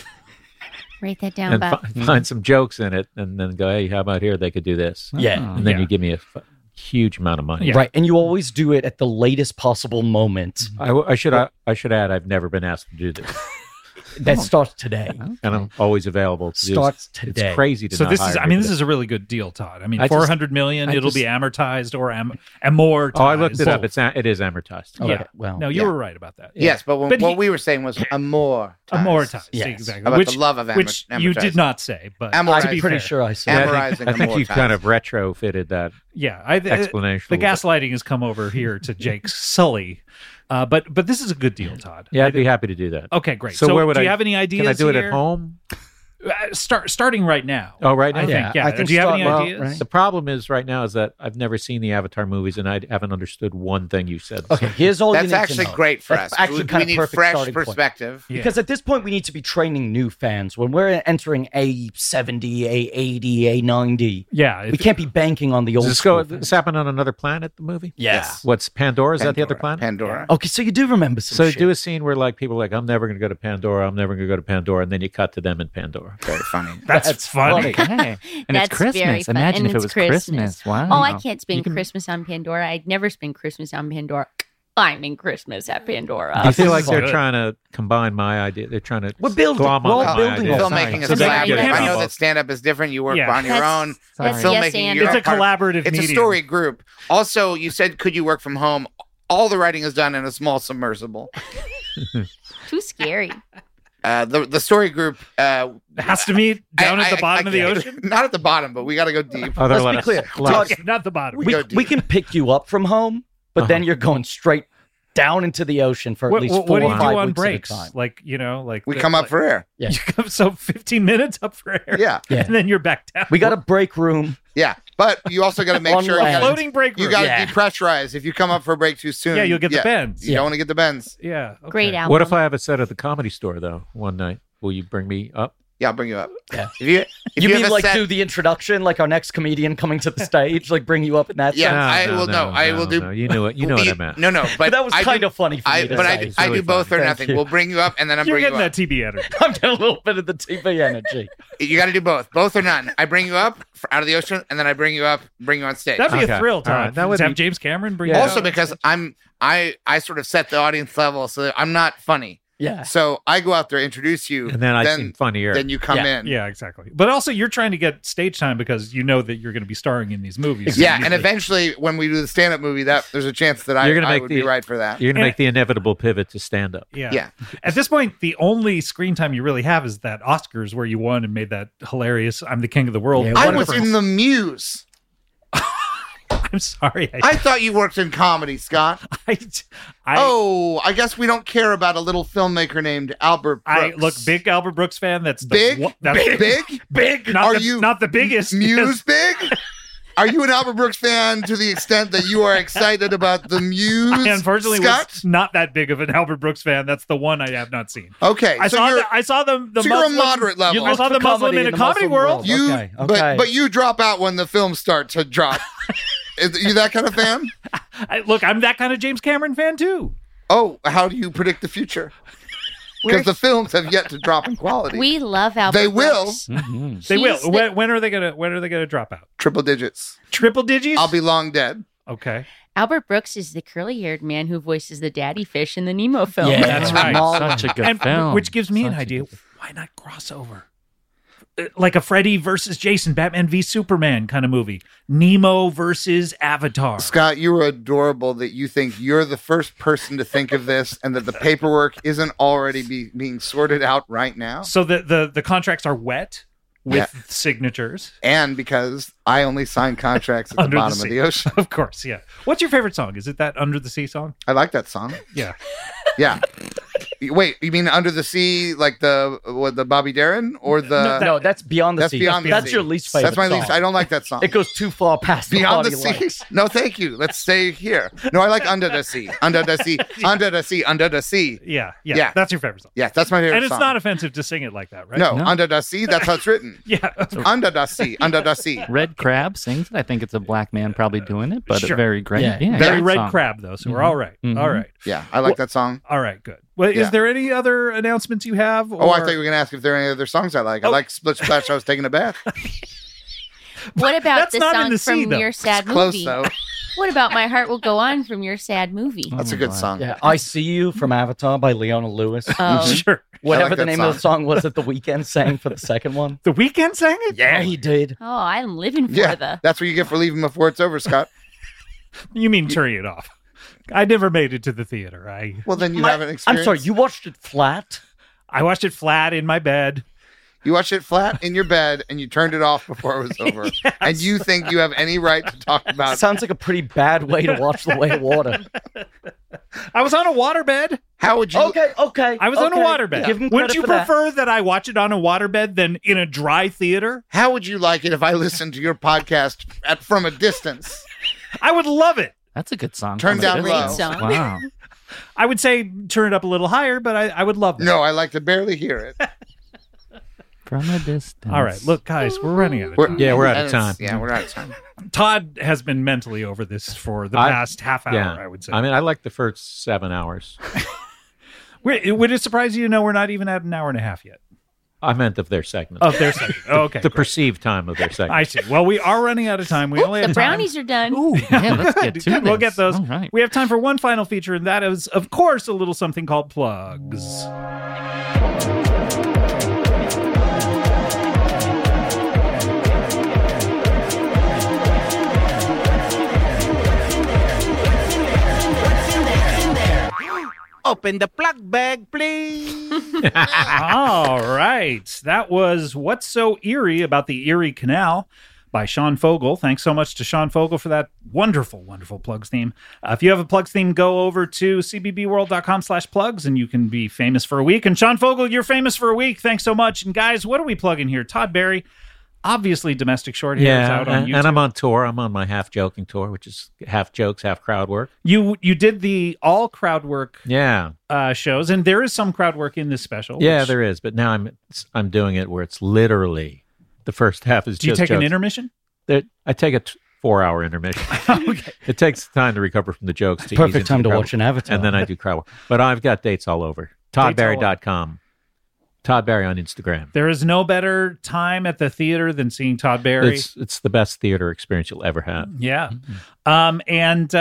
Speaker 5: Write that down,
Speaker 3: and
Speaker 5: Bob.
Speaker 3: fi- find some jokes in it, and then go, "Hey, how about here? They could do this."
Speaker 7: Yeah.
Speaker 3: And then
Speaker 2: Yeah.
Speaker 3: you give me a f- huge amount of money.
Speaker 2: Yeah.
Speaker 7: Right. And you always do it at the latest possible moment.
Speaker 3: I, w- I should I, I should add I've never been asked to do this,
Speaker 7: That starts today.
Speaker 3: and I'm always available to do
Speaker 7: Starts
Speaker 3: this.
Speaker 7: today.
Speaker 3: It's crazy to
Speaker 2: So
Speaker 3: not
Speaker 2: this is,
Speaker 3: hire
Speaker 2: I
Speaker 3: me
Speaker 2: mean,
Speaker 3: for
Speaker 2: this is a really good deal, Todd. I mean,
Speaker 3: I just-
Speaker 2: four hundred million,
Speaker 3: I
Speaker 2: it'll
Speaker 3: just-
Speaker 2: be amortized or am, amortized.
Speaker 3: Oh, I looked it up.
Speaker 2: Both.
Speaker 3: It's a, it is amortized.
Speaker 7: Okay,
Speaker 2: Yeah.
Speaker 7: well,
Speaker 2: No, you
Speaker 6: yeah.
Speaker 2: were right about that.
Speaker 6: Yes, but, when,
Speaker 2: But
Speaker 6: what
Speaker 2: he-
Speaker 6: we were saying was amor.
Speaker 2: Amortized.
Speaker 7: Yes.
Speaker 2: Exactly.
Speaker 6: About
Speaker 2: which,
Speaker 6: the love of amor-
Speaker 2: which you
Speaker 6: amortized.
Speaker 2: did not say, but
Speaker 6: Amortized.
Speaker 2: to
Speaker 7: I'm
Speaker 2: be
Speaker 7: pretty
Speaker 2: fair,
Speaker 7: sure I said
Speaker 3: Yeah,
Speaker 7: that.
Speaker 6: Amorizing
Speaker 3: I think you
Speaker 6: amortized.
Speaker 3: kind of retrofitted that
Speaker 2: yeah, I,
Speaker 3: explanation.
Speaker 2: the
Speaker 3: a little bit.
Speaker 2: gaslighting has come over here to Jake's Sully, uh, but but this is a good deal, Todd.
Speaker 3: Yeah, I'd be happy to do that.
Speaker 2: Okay, great.
Speaker 3: So where would
Speaker 2: do you
Speaker 3: I-
Speaker 2: have any ideas?
Speaker 3: Can I do it
Speaker 2: here?
Speaker 3: at home?
Speaker 2: Uh, Start starting right now.
Speaker 3: Oh, right now.
Speaker 2: I think.
Speaker 7: Yeah,
Speaker 2: Yeah.
Speaker 7: I think
Speaker 2: do you have
Speaker 7: start-
Speaker 2: any
Speaker 7: well,
Speaker 2: ideas?
Speaker 7: right.
Speaker 3: The problem is right now is that I've never seen the Avatar movies and I haven't understood one thing you said.
Speaker 7: Okay, here's all you
Speaker 6: That's
Speaker 7: need
Speaker 6: actually
Speaker 7: to know.
Speaker 6: great for
Speaker 7: That's
Speaker 6: us.
Speaker 7: actually
Speaker 6: we
Speaker 7: kind
Speaker 6: we
Speaker 7: of
Speaker 6: need
Speaker 7: perfect
Speaker 6: fresh
Speaker 7: starting point.
Speaker 6: perspective.
Speaker 2: Yeah.
Speaker 7: Because at this point, we need to be training new fans. When we're entering A seventy, A eighty, A ninety,
Speaker 2: Yeah,
Speaker 7: we
Speaker 2: if-
Speaker 7: can't be banking on the
Speaker 3: Does
Speaker 7: old
Speaker 3: this go?
Speaker 7: school fans.
Speaker 3: This happen on another planet? The movie?
Speaker 7: Yes.
Speaker 3: What's Pandora? Is that the other
Speaker 6: Pandora.
Speaker 3: planet?
Speaker 6: Pandora.
Speaker 7: Okay, so you do remember some
Speaker 3: So
Speaker 7: shit.
Speaker 3: do a scene where like people are like, I'm never going to go to Pandora. I'm never going to go to Pandora, and then you cut to them in Pandora.
Speaker 6: Very funny.
Speaker 2: That's,
Speaker 7: That's
Speaker 2: funny.
Speaker 4: Okay. And
Speaker 5: That's
Speaker 4: it's Christmas.
Speaker 5: very fun.
Speaker 4: Imagine
Speaker 5: And
Speaker 4: if it
Speaker 5: it's
Speaker 4: was Christmas. Wow.
Speaker 5: Oh, I can't spend
Speaker 4: You can-
Speaker 5: Christmas on Pandora. I'd never spend Christmas on Pandora. I'm in Christmas at Pandora.
Speaker 3: I feel like they're
Speaker 2: Good.
Speaker 3: trying to combine my idea. They're trying to
Speaker 7: We're building.
Speaker 3: glom
Speaker 7: We're
Speaker 3: on
Speaker 7: all
Speaker 3: my
Speaker 7: building
Speaker 3: idea.
Speaker 7: all
Speaker 6: Filmmaking is
Speaker 5: So
Speaker 6: a
Speaker 5: they-
Speaker 6: collaborative.
Speaker 5: yeah.
Speaker 6: I know that stand up is different. You work
Speaker 2: Yeah.
Speaker 6: on your
Speaker 5: That's-
Speaker 6: own.
Speaker 5: that's
Speaker 6: Filmmaking,
Speaker 5: yes and.
Speaker 6: you're
Speaker 2: It's a
Speaker 6: part-
Speaker 2: collaborative
Speaker 6: It's a
Speaker 2: medium.
Speaker 6: story group. Also, you said, could you work from home? All the writing is done in a small submersible.
Speaker 5: Too scary.
Speaker 6: Uh, the the story group uh,
Speaker 2: It has to meet down
Speaker 6: I-
Speaker 2: at the
Speaker 6: I-
Speaker 2: bottom
Speaker 6: I
Speaker 2: of the
Speaker 6: can't-
Speaker 2: ocean.
Speaker 6: Not at the bottom, but we got to go deep.
Speaker 3: Oh, they're
Speaker 7: Let's be
Speaker 3: let us-
Speaker 7: clear.
Speaker 3: let us-
Speaker 2: Okay, not the bottom.
Speaker 6: We
Speaker 7: we,
Speaker 6: go deep.
Speaker 7: we can pick you up from home, but then
Speaker 3: Uh-huh.
Speaker 7: you're going straight down into the ocean for at
Speaker 2: what,
Speaker 7: least
Speaker 2: what,
Speaker 7: four
Speaker 2: what do
Speaker 7: or
Speaker 2: you
Speaker 7: five
Speaker 2: do on
Speaker 7: weeks
Speaker 2: breaks?
Speaker 7: at a time.
Speaker 2: Like you know, like
Speaker 6: We
Speaker 2: the-
Speaker 6: come up
Speaker 2: like-
Speaker 6: for air.
Speaker 7: Yeah.
Speaker 2: You come so fifteen minutes up for air.
Speaker 6: Yeah,
Speaker 7: Yeah.
Speaker 2: and then you're back down.
Speaker 7: We got a break room.
Speaker 6: yeah. But you also got to make
Speaker 7: On
Speaker 6: sure you
Speaker 7: land.
Speaker 6: gotta-
Speaker 2: floating break
Speaker 6: you
Speaker 2: room.
Speaker 6: got to
Speaker 7: Yeah.
Speaker 6: depressurize. If you come up for a break too soon,
Speaker 2: Yeah, you'll get the bends.
Speaker 6: You
Speaker 7: Yeah.
Speaker 6: don't want to get the bends.
Speaker 2: Yeah, okay.
Speaker 5: Great album.
Speaker 3: What if I have it set at the Comedy Store though? One night, will you bring me up?
Speaker 6: Yeah, I'll bring you up.
Speaker 7: Yeah.
Speaker 6: If you, if
Speaker 7: You,
Speaker 6: you,
Speaker 7: mean
Speaker 6: have a
Speaker 7: like
Speaker 6: set,
Speaker 7: do the introduction, like our next comedian coming to the stage, like bring you up in that
Speaker 6: Yeah,
Speaker 7: sense?
Speaker 6: I will- no, I will do-
Speaker 3: No, you knew it. You know what I meant.
Speaker 6: No, no,
Speaker 7: But
Speaker 6: but
Speaker 7: that was
Speaker 6: I
Speaker 7: kind
Speaker 6: do,
Speaker 7: of funny for
Speaker 6: I,
Speaker 7: me to
Speaker 6: but
Speaker 7: say.
Speaker 6: I,
Speaker 3: It's
Speaker 6: I
Speaker 3: really
Speaker 6: do both
Speaker 3: funny.
Speaker 6: or
Speaker 7: Thank
Speaker 6: nothing.
Speaker 7: you.
Speaker 6: We'll bring you up and then I'm
Speaker 2: You're
Speaker 6: bring you
Speaker 2: getting
Speaker 6: up.
Speaker 2: that T B energy.
Speaker 7: I'm getting a little bit of the T V energy.
Speaker 6: You got to do both, both or none. I bring you up f- out of the ocean and then I bring you up, bring you on stage.
Speaker 2: That'd be
Speaker 3: Okay.
Speaker 2: a thrill,
Speaker 3: All
Speaker 2: Todd.
Speaker 3: right, that would
Speaker 2: Just have
Speaker 3: be-
Speaker 2: James Cameron bring.
Speaker 3: Yeah.
Speaker 2: you
Speaker 6: Also
Speaker 2: out.
Speaker 6: because I'm I I sort of set the audience level so that I'm not funny.
Speaker 7: Yeah.
Speaker 6: So I go out there, introduce you,
Speaker 3: And then I
Speaker 6: then,
Speaker 3: seem funnier.
Speaker 6: then you come
Speaker 7: Yeah.
Speaker 6: in.
Speaker 2: yeah, exactly. But also, you're trying to get stage time because you know that you're going to be starring in these movies.
Speaker 6: Yeah, and
Speaker 2: Usually.
Speaker 6: eventually when we do the stand up movie, that there's a chance that I,
Speaker 3: You're gonna
Speaker 6: I
Speaker 3: make
Speaker 6: would
Speaker 3: the-
Speaker 6: be right for that.
Speaker 3: You're gonna
Speaker 2: And-
Speaker 3: make the inevitable pivot to stand up.
Speaker 2: yeah.
Speaker 6: Yeah.
Speaker 2: At this point, the only screen time you really have is that Oscars where you won and made that hilarious "I'm the King of the World."
Speaker 7: Yeah,
Speaker 6: I
Speaker 7: What
Speaker 6: was
Speaker 7: if-
Speaker 6: in the Muse.
Speaker 2: I'm sorry. I,
Speaker 6: I thought you worked in comedy, Scott.
Speaker 2: I, I,
Speaker 6: oh, I guess we don't care about a little filmmaker named Albert Brooks.
Speaker 2: I look, big Albert Brooks fan. That's the
Speaker 6: Big?
Speaker 2: one- that's
Speaker 6: Big? Big?
Speaker 2: big. Not
Speaker 6: Are
Speaker 2: the,
Speaker 6: you
Speaker 2: not the biggest?
Speaker 6: Muse big? Are you an Albert Brooks fan to the extent that you are excited about the Muse?
Speaker 2: I unfortunately
Speaker 6: Scott?
Speaker 2: was not that big of an Albert Brooks fan. That's the one I have not seen.
Speaker 6: Okay,
Speaker 2: I
Speaker 6: so
Speaker 2: saw
Speaker 6: you're,
Speaker 2: the, I saw the the
Speaker 6: so you're a
Speaker 2: Muslim,
Speaker 6: moderate level.
Speaker 2: I saw
Speaker 7: for
Speaker 2: the Muslim
Speaker 7: comedy
Speaker 2: in a
Speaker 7: the
Speaker 2: comedy
Speaker 7: Muslim
Speaker 2: world.
Speaker 6: You,
Speaker 7: Okay, okay.
Speaker 6: But, but you drop out when the films start to drop. Is you that kind of fan?
Speaker 2: I, look, I'm that kind of James Cameron fan too.
Speaker 6: Oh, how do you predict the future? Because the films have yet to drop in quality.
Speaker 5: We love Albert
Speaker 6: They will.
Speaker 5: Brooks.
Speaker 4: Mhm.
Speaker 2: They will.
Speaker 5: He's the-
Speaker 2: when, when are they gonna? When are they gonna drop out?
Speaker 6: Triple digits.
Speaker 2: Triple digits.
Speaker 6: I'll be long dead.
Speaker 2: okay.
Speaker 5: Albert Brooks is the curly-haired man who voices the daddy fish in the Nemo film.
Speaker 7: Yeah,
Speaker 2: That's right.
Speaker 4: Such a good
Speaker 2: And
Speaker 4: film.
Speaker 2: which gives me an
Speaker 4: Such a
Speaker 2: idea.
Speaker 4: good-
Speaker 2: Why not crossover? Uh, Like a Freddy versus Jason, Batman v Superman kind of movie. Nemo versus Avatar.
Speaker 6: Scott, you were adorable that you think you're the first person to think of this and that the paperwork isn't already be, being sorted out right now.
Speaker 2: So the, the the contracts are wet with
Speaker 6: Yeah.
Speaker 2: signatures.
Speaker 6: And because I only sign contracts at the
Speaker 2: Under the
Speaker 6: bottom
Speaker 2: sea.
Speaker 6: of the ocean.
Speaker 2: Of course, yeah. What's your favorite song? Is it that Under the Sea song?
Speaker 6: I like that song.
Speaker 2: Yeah.
Speaker 6: Yeah. Wait, you mean Under the Sea, like the what, the Bobby Darin, or the?
Speaker 7: no, that's Beyond the
Speaker 6: That's
Speaker 7: Sea.
Speaker 6: Beyond the
Speaker 7: that's
Speaker 6: Sea.
Speaker 7: your least favorite.
Speaker 6: That's my
Speaker 7: song.
Speaker 6: least. I don't like that song.
Speaker 7: It goes too far past
Speaker 6: Beyond the
Speaker 7: the
Speaker 6: Sea.
Speaker 7: Sea.
Speaker 6: No, thank you. Let's stay here. No, I like Under the Sea. Under the Sea. Under the Sea. Under the Sea.
Speaker 2: Yeah, yeah.
Speaker 6: Yeah.
Speaker 2: That's your favorite song.
Speaker 6: Yeah, that's my favorite
Speaker 2: And it's
Speaker 6: song.
Speaker 2: not offensive to sing it like that, right?
Speaker 6: no,
Speaker 4: No.
Speaker 6: Under the Sea. That's how it's written.
Speaker 2: Yeah.
Speaker 6: Under the Sea. Under the Sea.
Speaker 4: Red Crab sings it. I think it's a black man probably doing it, but
Speaker 2: Sure.
Speaker 4: very great.
Speaker 7: Yeah.
Speaker 4: Yeah,
Speaker 2: Very
Speaker 4: great
Speaker 2: Red
Speaker 4: song.
Speaker 2: Crab, though, so we're
Speaker 4: Mhm.
Speaker 2: all right.
Speaker 4: Mhm.
Speaker 2: All right.
Speaker 6: Yeah, I like that song.
Speaker 2: All right, good. Well,
Speaker 6: Yeah.
Speaker 2: is there any other announcements you have?
Speaker 6: Oh, I
Speaker 2: or-
Speaker 6: thought you were going to ask if there are any other songs I like. I
Speaker 2: Oh.
Speaker 6: like Split Splash. I was taking a bath.
Speaker 5: What about
Speaker 2: That's
Speaker 5: the
Speaker 2: not in
Speaker 5: song
Speaker 2: the sea,
Speaker 5: from
Speaker 2: though.
Speaker 5: your sad
Speaker 6: Close
Speaker 5: movie?
Speaker 6: though.
Speaker 5: What about My Heart Will Go On from your sad movie?
Speaker 6: That's
Speaker 4: Oh
Speaker 6: a
Speaker 4: my
Speaker 6: good
Speaker 4: God.
Speaker 6: song.
Speaker 7: Yeah, I See You from Avatar by Leona Lewis.
Speaker 5: Oh,
Speaker 2: Sure.
Speaker 7: Whatever
Speaker 6: I like
Speaker 7: the
Speaker 6: that
Speaker 7: name
Speaker 6: song.
Speaker 7: of the song was that The Weeknd sang for the second one.
Speaker 2: The Weeknd sang it?
Speaker 7: Yeah, he did.
Speaker 5: oh, I'm living for
Speaker 6: Yeah,
Speaker 5: the.
Speaker 6: that's what you get for leaving before it's over, Scott.
Speaker 2: You mean turning it off? I never made it to the theater. I
Speaker 6: Well, then you
Speaker 7: My-
Speaker 6: haven't
Speaker 7: I'm
Speaker 6: experienced.
Speaker 7: sorry, you watched it flat?
Speaker 2: I watched it flat in my bed.
Speaker 6: You watched it flat in your bed and you turned it off before it was over. And you think you have any right to talk about
Speaker 7: Sounds like a pretty bad way to watch The Way of Water.
Speaker 2: I was on a waterbed.
Speaker 6: how would you
Speaker 7: Okay, okay.
Speaker 2: I was on a
Speaker 7: okay.
Speaker 2: waterbed.
Speaker 7: Give him
Speaker 2: Wouldn't
Speaker 7: credit
Speaker 2: you
Speaker 7: for that.
Speaker 2: prefer that. I watch it on a waterbed than in a dry theater?
Speaker 6: how would you like it if I listened to your podcast at from a distance?
Speaker 2: I would love it.
Speaker 4: That's a good song.
Speaker 6: Turn
Speaker 4: That's a
Speaker 6: down
Speaker 4: good
Speaker 6: low.
Speaker 4: song.
Speaker 5: Great
Speaker 4: Wow.
Speaker 2: I would say turn it up a little higher, but I, I would love that.
Speaker 6: No, I like to barely hear it.
Speaker 4: From a distance.
Speaker 2: All right, look, guys, we're running out of
Speaker 6: We're-
Speaker 2: time.
Speaker 3: Yeah, we're out of
Speaker 6: and it's-
Speaker 3: time.
Speaker 6: Yeah, we're out of time.
Speaker 2: Todd has been mentally over this for the
Speaker 3: I-
Speaker 2: past half hour,
Speaker 3: Yeah,
Speaker 2: I would say.
Speaker 3: I mean, I like the first seven hours.
Speaker 2: Wait, would it surprise you to know we're not even at an hour and a half yet
Speaker 3: I meant of their segment.
Speaker 2: of their segment? Oh, okay.
Speaker 3: the
Speaker 2: great.
Speaker 3: perceived time of their segment.
Speaker 2: I see. Well, we are running out of time. We only
Speaker 5: The
Speaker 2: have time.
Speaker 5: brownies are done.
Speaker 4: Ooh, yeah, let's get to
Speaker 2: We'll
Speaker 4: this.
Speaker 2: get those.
Speaker 4: All right.
Speaker 2: We have time for one final feature, and that is, of course, a little something called plugs.
Speaker 1: Open the plug bag, please.
Speaker 2: All right. That was What's So Eerie About the Erie Canal by Sean Fogel. Thanks so much to Sean Fogel for that wonderful, wonderful plugs theme. Uh, if you have a plugs theme, go over to c b b world dot com slash plugs and you can be famous for a week. And Sean Fogel, you're famous for a week. Thanks so much. And guys, what are we plugging here? Todd Barry, obviously Domestic Short Hair is
Speaker 3: Yeah,
Speaker 2: out on
Speaker 3: and,
Speaker 2: YouTube.
Speaker 3: and I'm on tour. I'm on my half joking tour, which is half jokes, half crowd work.
Speaker 2: You you did the all crowd work
Speaker 3: Yeah,
Speaker 2: uh, shows, and there is some crowd work in this special.
Speaker 3: yeah,
Speaker 2: which-
Speaker 3: there is. But now I'm I'm doing it where it's literally the first half is
Speaker 2: Do you
Speaker 3: just
Speaker 2: take an
Speaker 3: jokes.
Speaker 2: intermission?
Speaker 3: There- I take a t- four-hour intermission.
Speaker 2: Okay.
Speaker 3: It takes time to recover from the jokes. To ease
Speaker 7: Perfect
Speaker 3: into
Speaker 7: time
Speaker 3: the
Speaker 7: to
Speaker 3: crowd
Speaker 7: watch an Avatar.
Speaker 3: and then I do crowd work. But I've got dates all over. todd barry dot com. Todd Barry on Instagram.
Speaker 2: There is no better time at the theater than seeing Todd Barry.
Speaker 3: It's it's the best theater experience you'll ever have.
Speaker 2: Yeah. Um, and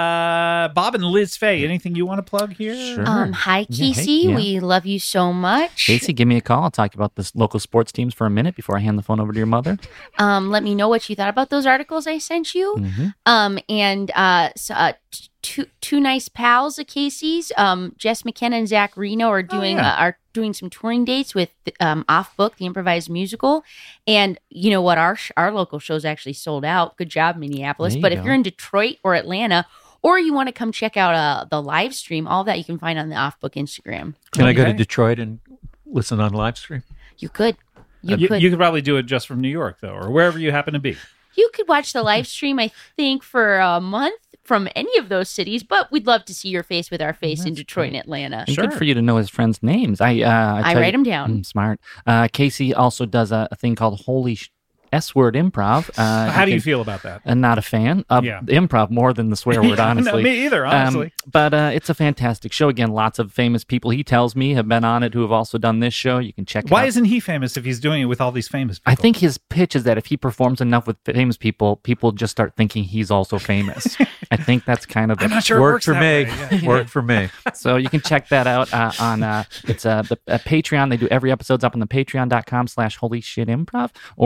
Speaker 2: uh, Bob and Liz Faye, anything you want to plug here?
Speaker 4: Sure.
Speaker 5: Um, hi,
Speaker 4: Yeah, hey,
Speaker 5: Casey.
Speaker 4: yeah.
Speaker 5: We love you so much.
Speaker 4: Casey, give me a call. I'll talk about the local sports teams for a minute before I hand the phone over to your mother.
Speaker 5: Um, let me know what you thought about those articles I sent you.
Speaker 4: Mhm.
Speaker 5: Um, and uh, so, uh, t- two two nice pals of Casey's, um, Jess McKenna and Zach Reno are doing
Speaker 2: yeah.
Speaker 5: uh, are doing some touring dates with um, Off Book, the improvised musical. And you know what, our sh- our local shows actually sold out. Good job, Minneapolis.
Speaker 4: There you
Speaker 5: But if
Speaker 4: go.
Speaker 5: you're in Detroit or Atlanta, or you want to come check out uh, the live stream, all that you can find on the Off Book Instagram.
Speaker 3: Can I go to
Speaker 2: Okay.
Speaker 3: Detroit and listen on live stream?
Speaker 5: You could. You,
Speaker 2: You,
Speaker 5: could.
Speaker 2: you could probably do it just from New York, though, or wherever you happen to be.
Speaker 5: You could watch the live stream, I think, for a month from any of those cities, but we'd love to see your face with our face in
Speaker 4: That's
Speaker 5: Detroit
Speaker 4: great.
Speaker 5: and Atlanta.
Speaker 4: And
Speaker 2: Sure.
Speaker 4: good for you to know his friends' names. I uh, I,
Speaker 5: I
Speaker 4: tell
Speaker 5: write
Speaker 4: you-
Speaker 5: them down.
Speaker 4: Mm, smart. Uh, Casey also does a, a thing called Holy Sh- S-Word Improv. Uh,
Speaker 2: How do you
Speaker 4: can-
Speaker 2: feel about that?
Speaker 4: I'm not a fan of
Speaker 2: Yeah.
Speaker 4: the improv more than the swear word,
Speaker 2: No,
Speaker 4: honestly.
Speaker 2: me either,
Speaker 4: Um,
Speaker 2: honestly.
Speaker 4: but uh, it's a fantastic show. Again, lots of famous people, he tells me, have been on it who have also done this show. You can check it
Speaker 2: Why
Speaker 4: out.
Speaker 2: isn't he famous if he's doing it with all these famous people?
Speaker 4: I think his pitch is that if he performs enough with famous people, people just start thinking he's also famous. I think that's kind of the
Speaker 2: I'm not sure it
Speaker 3: Worked
Speaker 2: works
Speaker 3: for
Speaker 2: that
Speaker 3: me.
Speaker 2: way, yeah.
Speaker 3: Worked for me.
Speaker 4: So you can check that out uh, on uh, it's uh, the uh, Patreon. They do every episode's up on the patreon dot com slash holy shit improv, or you can go to the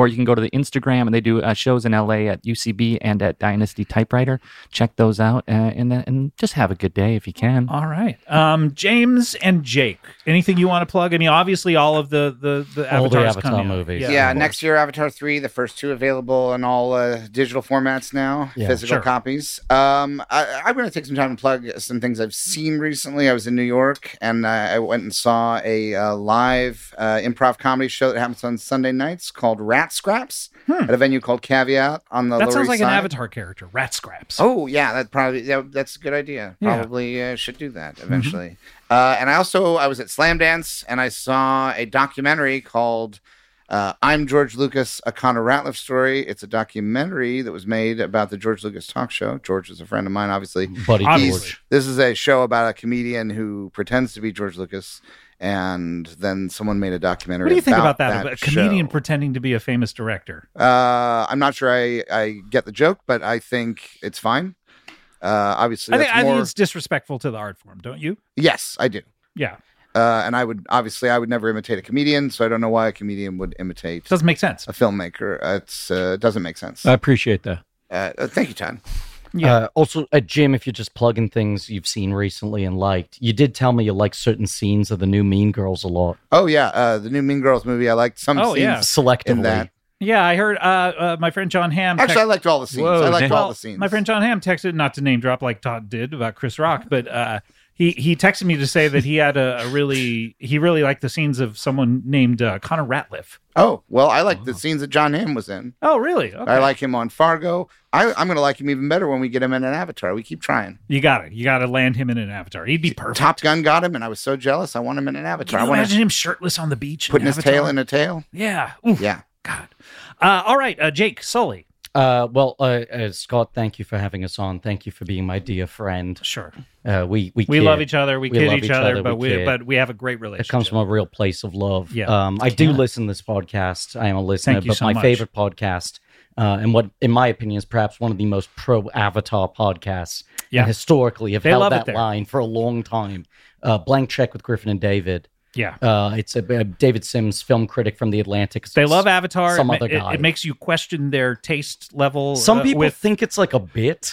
Speaker 4: to Instagram, and they do uh, shows in L A at U C B and at Dynasty Typewriter. Check those out, uh, and and just have a good day if you can.
Speaker 2: All right, um, James and Jake. Anything you want to plug? I mean, obviously, all of the the the
Speaker 7: All the
Speaker 2: Avatars
Speaker 7: Avatar
Speaker 2: coming out.
Speaker 7: movies.
Speaker 2: Yeah,
Speaker 6: Yeah,
Speaker 2: of course.
Speaker 6: next year, Avatar three, the first two available in all uh, digital formats now,
Speaker 7: Yeah,
Speaker 6: physical
Speaker 2: sure.
Speaker 6: copies. Um, I, I'm going to take some time to plug some things I've seen recently. I was in New York, and uh, I went and saw a uh, live uh, improv comedy show that happens on Sunday nights called Rat Scraps
Speaker 2: Hmm.
Speaker 6: at a venue called Caveat on the
Speaker 2: That
Speaker 6: Lower
Speaker 2: sounds
Speaker 6: East
Speaker 2: like
Speaker 6: Side.
Speaker 2: an Avatar character, Rat Scraps.
Speaker 6: Oh yeah, that probably that, that's a good idea.
Speaker 2: Yeah.
Speaker 6: Probably uh, should do that eventually. Uh, and I also I was at Slam Dance and I saw a documentary called uh, "I'm George Lucas: A Connor Ratliff Story." It's a documentary that was made about the George Lucas talk show. George is a friend of mine, obviously.
Speaker 7: Buddy
Speaker 2: Obviously.
Speaker 7: George.
Speaker 6: This is a show about a comedian who pretends to be George Lucas, and then someone made a documentary.
Speaker 2: What do you think about
Speaker 6: about
Speaker 2: that? a comedian
Speaker 6: show.
Speaker 2: pretending to be a famous director.
Speaker 6: Uh, I'm not sure I, I get the joke, but I think it's fine. Uh, obviously,
Speaker 2: I think
Speaker 6: that's
Speaker 2: I
Speaker 6: more...
Speaker 2: think it's disrespectful to the art form, don't you?
Speaker 6: Yes, I do.
Speaker 2: Yeah,
Speaker 6: Uh, and I would obviously I would never imitate a comedian, so I don't know why a comedian would imitate
Speaker 2: doesn't make sense.
Speaker 6: a filmmaker. It's uh, it doesn't make sense.
Speaker 3: I appreciate that.
Speaker 6: Uh, uh, thank you, Todd.
Speaker 2: Yeah.
Speaker 7: Uh, also, uh, Jim, if you're just plugging things you've seen recently and liked, you did tell me you like certain scenes of the new Mean Girls a lot.
Speaker 6: Oh yeah, uh, the new Mean Girls movie. I liked some
Speaker 2: Oh,
Speaker 6: scenes
Speaker 2: yeah.
Speaker 7: Selectively.
Speaker 6: in that.
Speaker 2: Yeah, I heard uh, uh, my friend John Hamm.
Speaker 6: Actually, I liked all the scenes.
Speaker 3: Whoa,
Speaker 6: I liked
Speaker 3: Dan.
Speaker 6: all
Speaker 2: well,
Speaker 6: the scenes.
Speaker 2: my friend John Hamm texted, not to name drop like Todd did about Chris Rock, but uh, he he texted me to say that he had a, a really he really liked the scenes of someone named uh, Connor Ratliff.
Speaker 6: Oh well, I liked the scenes that John Hamm was in.
Speaker 2: Oh, really? Okay.
Speaker 6: I like him on Fargo. I, I'm going to like him even better when we get him in an Avatar. We keep trying.
Speaker 2: You got it. You got to land him in an Avatar. He'd be perfect.
Speaker 6: Top Gun got him, and I was so jealous. I want him in an Avatar.
Speaker 2: Can
Speaker 6: I
Speaker 2: you
Speaker 6: want
Speaker 2: imagine
Speaker 6: to
Speaker 2: him shirtless on the beach? in
Speaker 6: putting his
Speaker 2: Avatar?
Speaker 6: tail in a tail.
Speaker 2: Yeah. Oof.
Speaker 6: Yeah.
Speaker 2: God. Uh, all right, uh, Jake Sully.
Speaker 7: Uh, well, uh, uh, Scott, thank you for having us on. Thank you for being my dear friend.
Speaker 2: Sure.
Speaker 7: Uh, we we
Speaker 2: We
Speaker 7: kid.
Speaker 2: love each other. We,
Speaker 7: We
Speaker 2: kid
Speaker 7: love
Speaker 2: each,
Speaker 7: each
Speaker 2: other,
Speaker 7: other,
Speaker 2: but
Speaker 7: we
Speaker 2: we
Speaker 7: kid.
Speaker 2: but we have a great relationship.
Speaker 7: It comes from a real place of love.
Speaker 2: Yeah.
Speaker 7: Um, I do
Speaker 2: Yeah.
Speaker 7: listen to this podcast. I am a listener,
Speaker 2: Thank you
Speaker 7: but
Speaker 2: so
Speaker 7: my
Speaker 2: much.
Speaker 7: favorite podcast, uh, and what, in my opinion, is perhaps one of the most pro Avatar podcasts.
Speaker 2: Yeah.
Speaker 7: And historically, have
Speaker 2: They
Speaker 7: held
Speaker 2: love it
Speaker 7: that
Speaker 2: there.
Speaker 7: line for a long time. Uh, Blank Check with Griffin and David.
Speaker 2: Yeah.
Speaker 7: Uh, it's a, uh, David Sims, film critic from The Atlantic.
Speaker 2: They love Avatar.
Speaker 7: Some
Speaker 2: it, ma-
Speaker 7: other
Speaker 2: it-
Speaker 7: guy.
Speaker 2: It, makes you question their taste level.
Speaker 7: Some
Speaker 2: uh,
Speaker 7: people
Speaker 2: with
Speaker 7: think it's like a bit.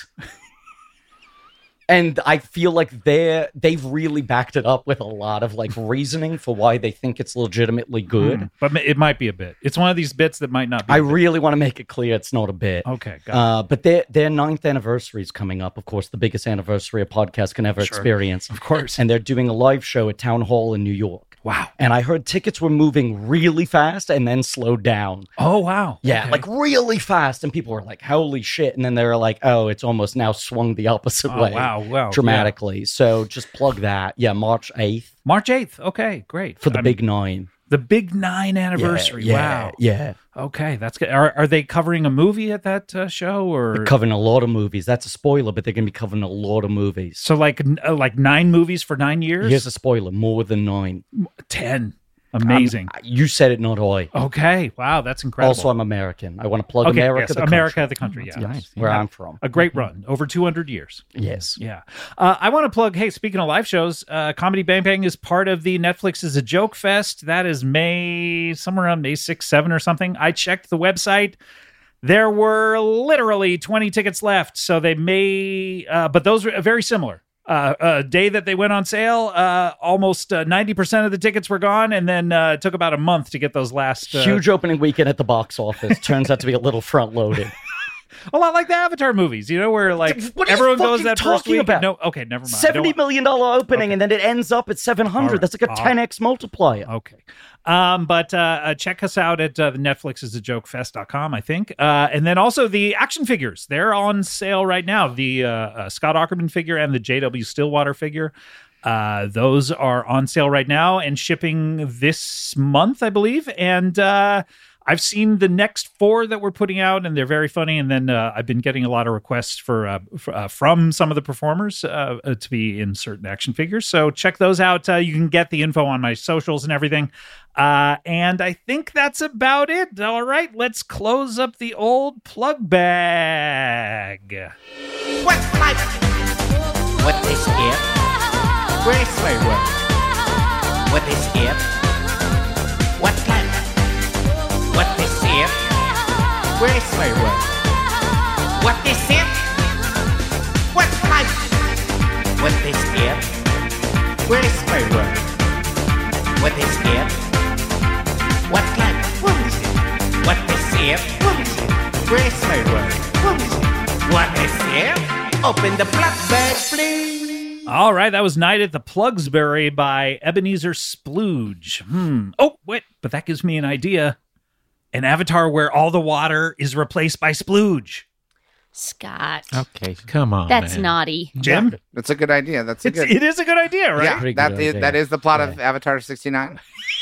Speaker 7: And I feel like they're they've really backed it up with a lot of like reasoning for why they think it's legitimately good.
Speaker 2: Mm, but ma- it might be a bit. It's one of these bits that might not be.
Speaker 7: I
Speaker 2: a bit.
Speaker 7: really want to make it clear it's not a bit.
Speaker 2: Okay. Got
Speaker 7: Uh, but their their ninth anniversary is coming up. Of course, the biggest anniversary a podcast can ever
Speaker 2: Sure.
Speaker 7: experience.
Speaker 2: it. Of course.
Speaker 7: And they're doing a live show at Town Hall in New York.
Speaker 2: Wow.
Speaker 7: And I heard tickets were moving really fast and then slowed down.
Speaker 2: Oh wow.
Speaker 7: Yeah,
Speaker 2: Okay.
Speaker 7: like really fast. And people were like, holy shit. And then they were like, oh, it's almost now swung the opposite
Speaker 2: Oh,
Speaker 7: way.
Speaker 2: wow. Wow.
Speaker 7: Dramatically. So just plug that. Yeah, March eighth
Speaker 2: Yeah. March eighth. Okay. Great.
Speaker 7: for the
Speaker 2: I
Speaker 7: big
Speaker 2: mean,
Speaker 7: nine.
Speaker 2: the big nine anniversary.
Speaker 7: Yeah,
Speaker 2: Wow.
Speaker 7: Yeah.
Speaker 2: Okay. That's good. Are are they covering a movie at that uh, show or
Speaker 7: They're covering a lot of movies. That's a spoiler, but they're going to be covering a lot of movies.
Speaker 2: so like n- uh, like nine movies for nine years?
Speaker 7: Here's a spoiler more than nine.
Speaker 2: ten. Amazing.
Speaker 7: Um, you said it, not I.
Speaker 2: okay. Wow. That's incredible.
Speaker 7: Also, I'm American. I want to plug
Speaker 2: okay.
Speaker 7: America,
Speaker 2: yes,
Speaker 7: the
Speaker 2: America,
Speaker 7: country.
Speaker 2: the country. Yeah.
Speaker 7: Yes,
Speaker 4: Nice.
Speaker 7: where
Speaker 2: Yeah.
Speaker 7: I'm from.
Speaker 2: A great run. Over two hundred years.
Speaker 7: Yes.
Speaker 2: Yeah. Uh, I want to plug, hey, speaking of live shows, uh, Comedy Bang Bang is part of the Netflix is a Joke Fest. That is May, somewhere around May sixth, seventh or something. I checked the website. There were literally twenty tickets left. So they may, uh, but those were very similar. Uh, a day that they went on sale, uh, almost uh, ninety percent of the tickets were gone. And then uh, it took about a month to get those last. Uh,
Speaker 7: Huge opening weekend at the box office. Turns out to be a little front loaded.
Speaker 2: A lot like the Avatar movies, you know, where like
Speaker 7: What are you
Speaker 2: everyone goes
Speaker 7: fucking
Speaker 2: that first
Speaker 7: talking
Speaker 2: week.
Speaker 7: about?
Speaker 2: No, okay, never mind. I don't
Speaker 7: Seventy
Speaker 2: want-
Speaker 7: million dollar opening,
Speaker 2: Okay.
Speaker 7: and then it ends up at seven hundred.
Speaker 2: All right.
Speaker 7: That's like a
Speaker 2: All
Speaker 7: ten x multiplier.
Speaker 2: Okay. Um, but uh, uh, check us out at uh, the Netflix is a joke fest dot com, I think. Uh, and then also the action figures. They're on sale right now. The uh, uh, Scott Aukerman figure and the J W Stillwater figure. Uh, those are on sale right now and shipping this month, I believe. And uh, I've seen the next four that we're putting out, and they're very funny. And then uh, I've been getting a lot of requests for, uh, for uh, from some of the performers uh, uh, to be in certain action figures. So check those out. Uh, you can get the info on my socials and everything. Uh, and I think that's about it. All right, let's close up the old plug bag.
Speaker 1: What life? What is it? Where's my work? What is it? What life? What is it?
Speaker 8: Where's my work? What is it? What life? What is it? Where's my work? What is it? What life? What is it? What is it? What is it? Where's my work? What is it? What is it? Open the blackbird, please.
Speaker 2: All right, that was Night at the Plugsbury by Ebenezer Splooge. Hmm. Oh, wait, but that gives me an idea. An avatar where all the water is replaced by splooge.
Speaker 5: Scott.
Speaker 3: Okay, come on.
Speaker 5: That's
Speaker 3: man.
Speaker 5: naughty.
Speaker 2: Jim?
Speaker 6: That's a good idea. That's a
Speaker 2: It's,
Speaker 6: good.
Speaker 2: it is a good idea, right?
Speaker 6: Yeah,
Speaker 7: Pretty
Speaker 6: that
Speaker 7: good
Speaker 6: is,
Speaker 7: idea.
Speaker 6: that is the plot of Avatar sixty-nine.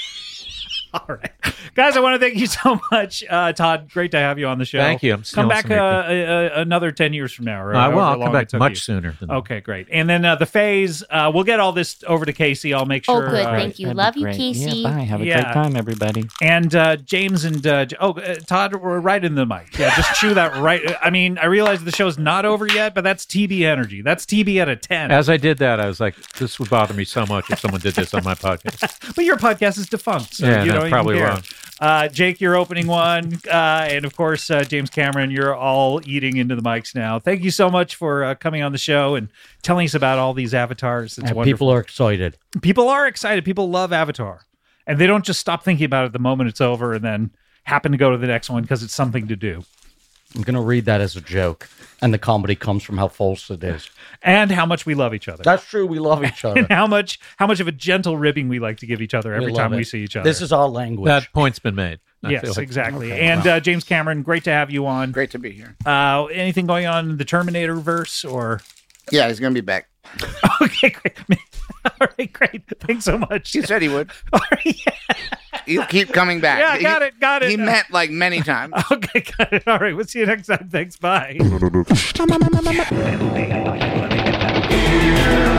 Speaker 2: All right. Guys, I want to thank you so much. Uh, Todd, great to have you on the show.
Speaker 3: Thank you. I'm
Speaker 2: Come
Speaker 3: stealing
Speaker 2: back
Speaker 3: some
Speaker 2: uh,
Speaker 3: of your-
Speaker 2: uh, uh, another ten years from now. Or
Speaker 3: Uh,
Speaker 2: however
Speaker 3: well, I'll
Speaker 2: long
Speaker 3: come
Speaker 2: it
Speaker 3: back
Speaker 2: took
Speaker 3: much
Speaker 2: you.
Speaker 3: sooner than
Speaker 2: Okay, great. And then uh, the phase, uh, we'll get all this over to Casey. I'll make
Speaker 5: Oh,
Speaker 2: sure.
Speaker 5: good.
Speaker 2: uh,
Speaker 5: Thank you.
Speaker 4: That'd be
Speaker 5: Love you,
Speaker 4: great.
Speaker 5: Casey.
Speaker 4: Yeah, bye. Have a
Speaker 2: Yeah.
Speaker 4: great time, everybody.
Speaker 2: And uh, James and uh, J- oh, uh, Todd, we're right in the mic. Yeah, just chew that right. I mean, I realize the show's not over yet, but that's T B energy. That's T B at a ten.
Speaker 3: As I did that, I was like, this would bother me so much if someone did this on my podcast.
Speaker 2: But your podcast is defunct, so
Speaker 3: Yeah,
Speaker 2: you
Speaker 3: no,
Speaker 2: don't
Speaker 3: probably
Speaker 2: even care.
Speaker 3: wrong.
Speaker 2: Uh, Jake, you're opening one, uh, and of course, uh, James Cameron, you're all eating into the mics now. Thank you so much for uh, coming on the show and telling us about all these avatars. It's
Speaker 7: And
Speaker 2: wonderful.
Speaker 7: people are excited.
Speaker 2: People are excited. People love Avatar, and they don't just stop thinking about it the moment it's over and then happen to go to the next one because it's something to do.
Speaker 7: I'm going to read that as a joke. And the comedy comes from how false it is.
Speaker 2: And how much we love each other.
Speaker 7: That's true. We love each other.
Speaker 2: And how much how much of a gentle ribbing we like to give each other every
Speaker 7: love
Speaker 2: time we
Speaker 7: it.
Speaker 2: see each other.
Speaker 7: This is our language.
Speaker 3: That point's been made. I
Speaker 2: yes,
Speaker 3: feel like.
Speaker 2: exactly.
Speaker 7: Okay,
Speaker 2: and uh, James Cameron, great to have you on.
Speaker 6: Great to be here.
Speaker 2: Uh, anything going on in the Terminator verse or?
Speaker 6: Yeah, he's gonna be back.
Speaker 2: Okay, great. All right, great. Thanks so much.
Speaker 6: He said he would.
Speaker 2: All right, yeah.
Speaker 6: He'll keep coming back.
Speaker 2: Yeah, got
Speaker 6: He-
Speaker 2: it, got it.
Speaker 6: He meant like many times.
Speaker 2: Okay, got it. All right, we'll see you next time. Thanks. Bye.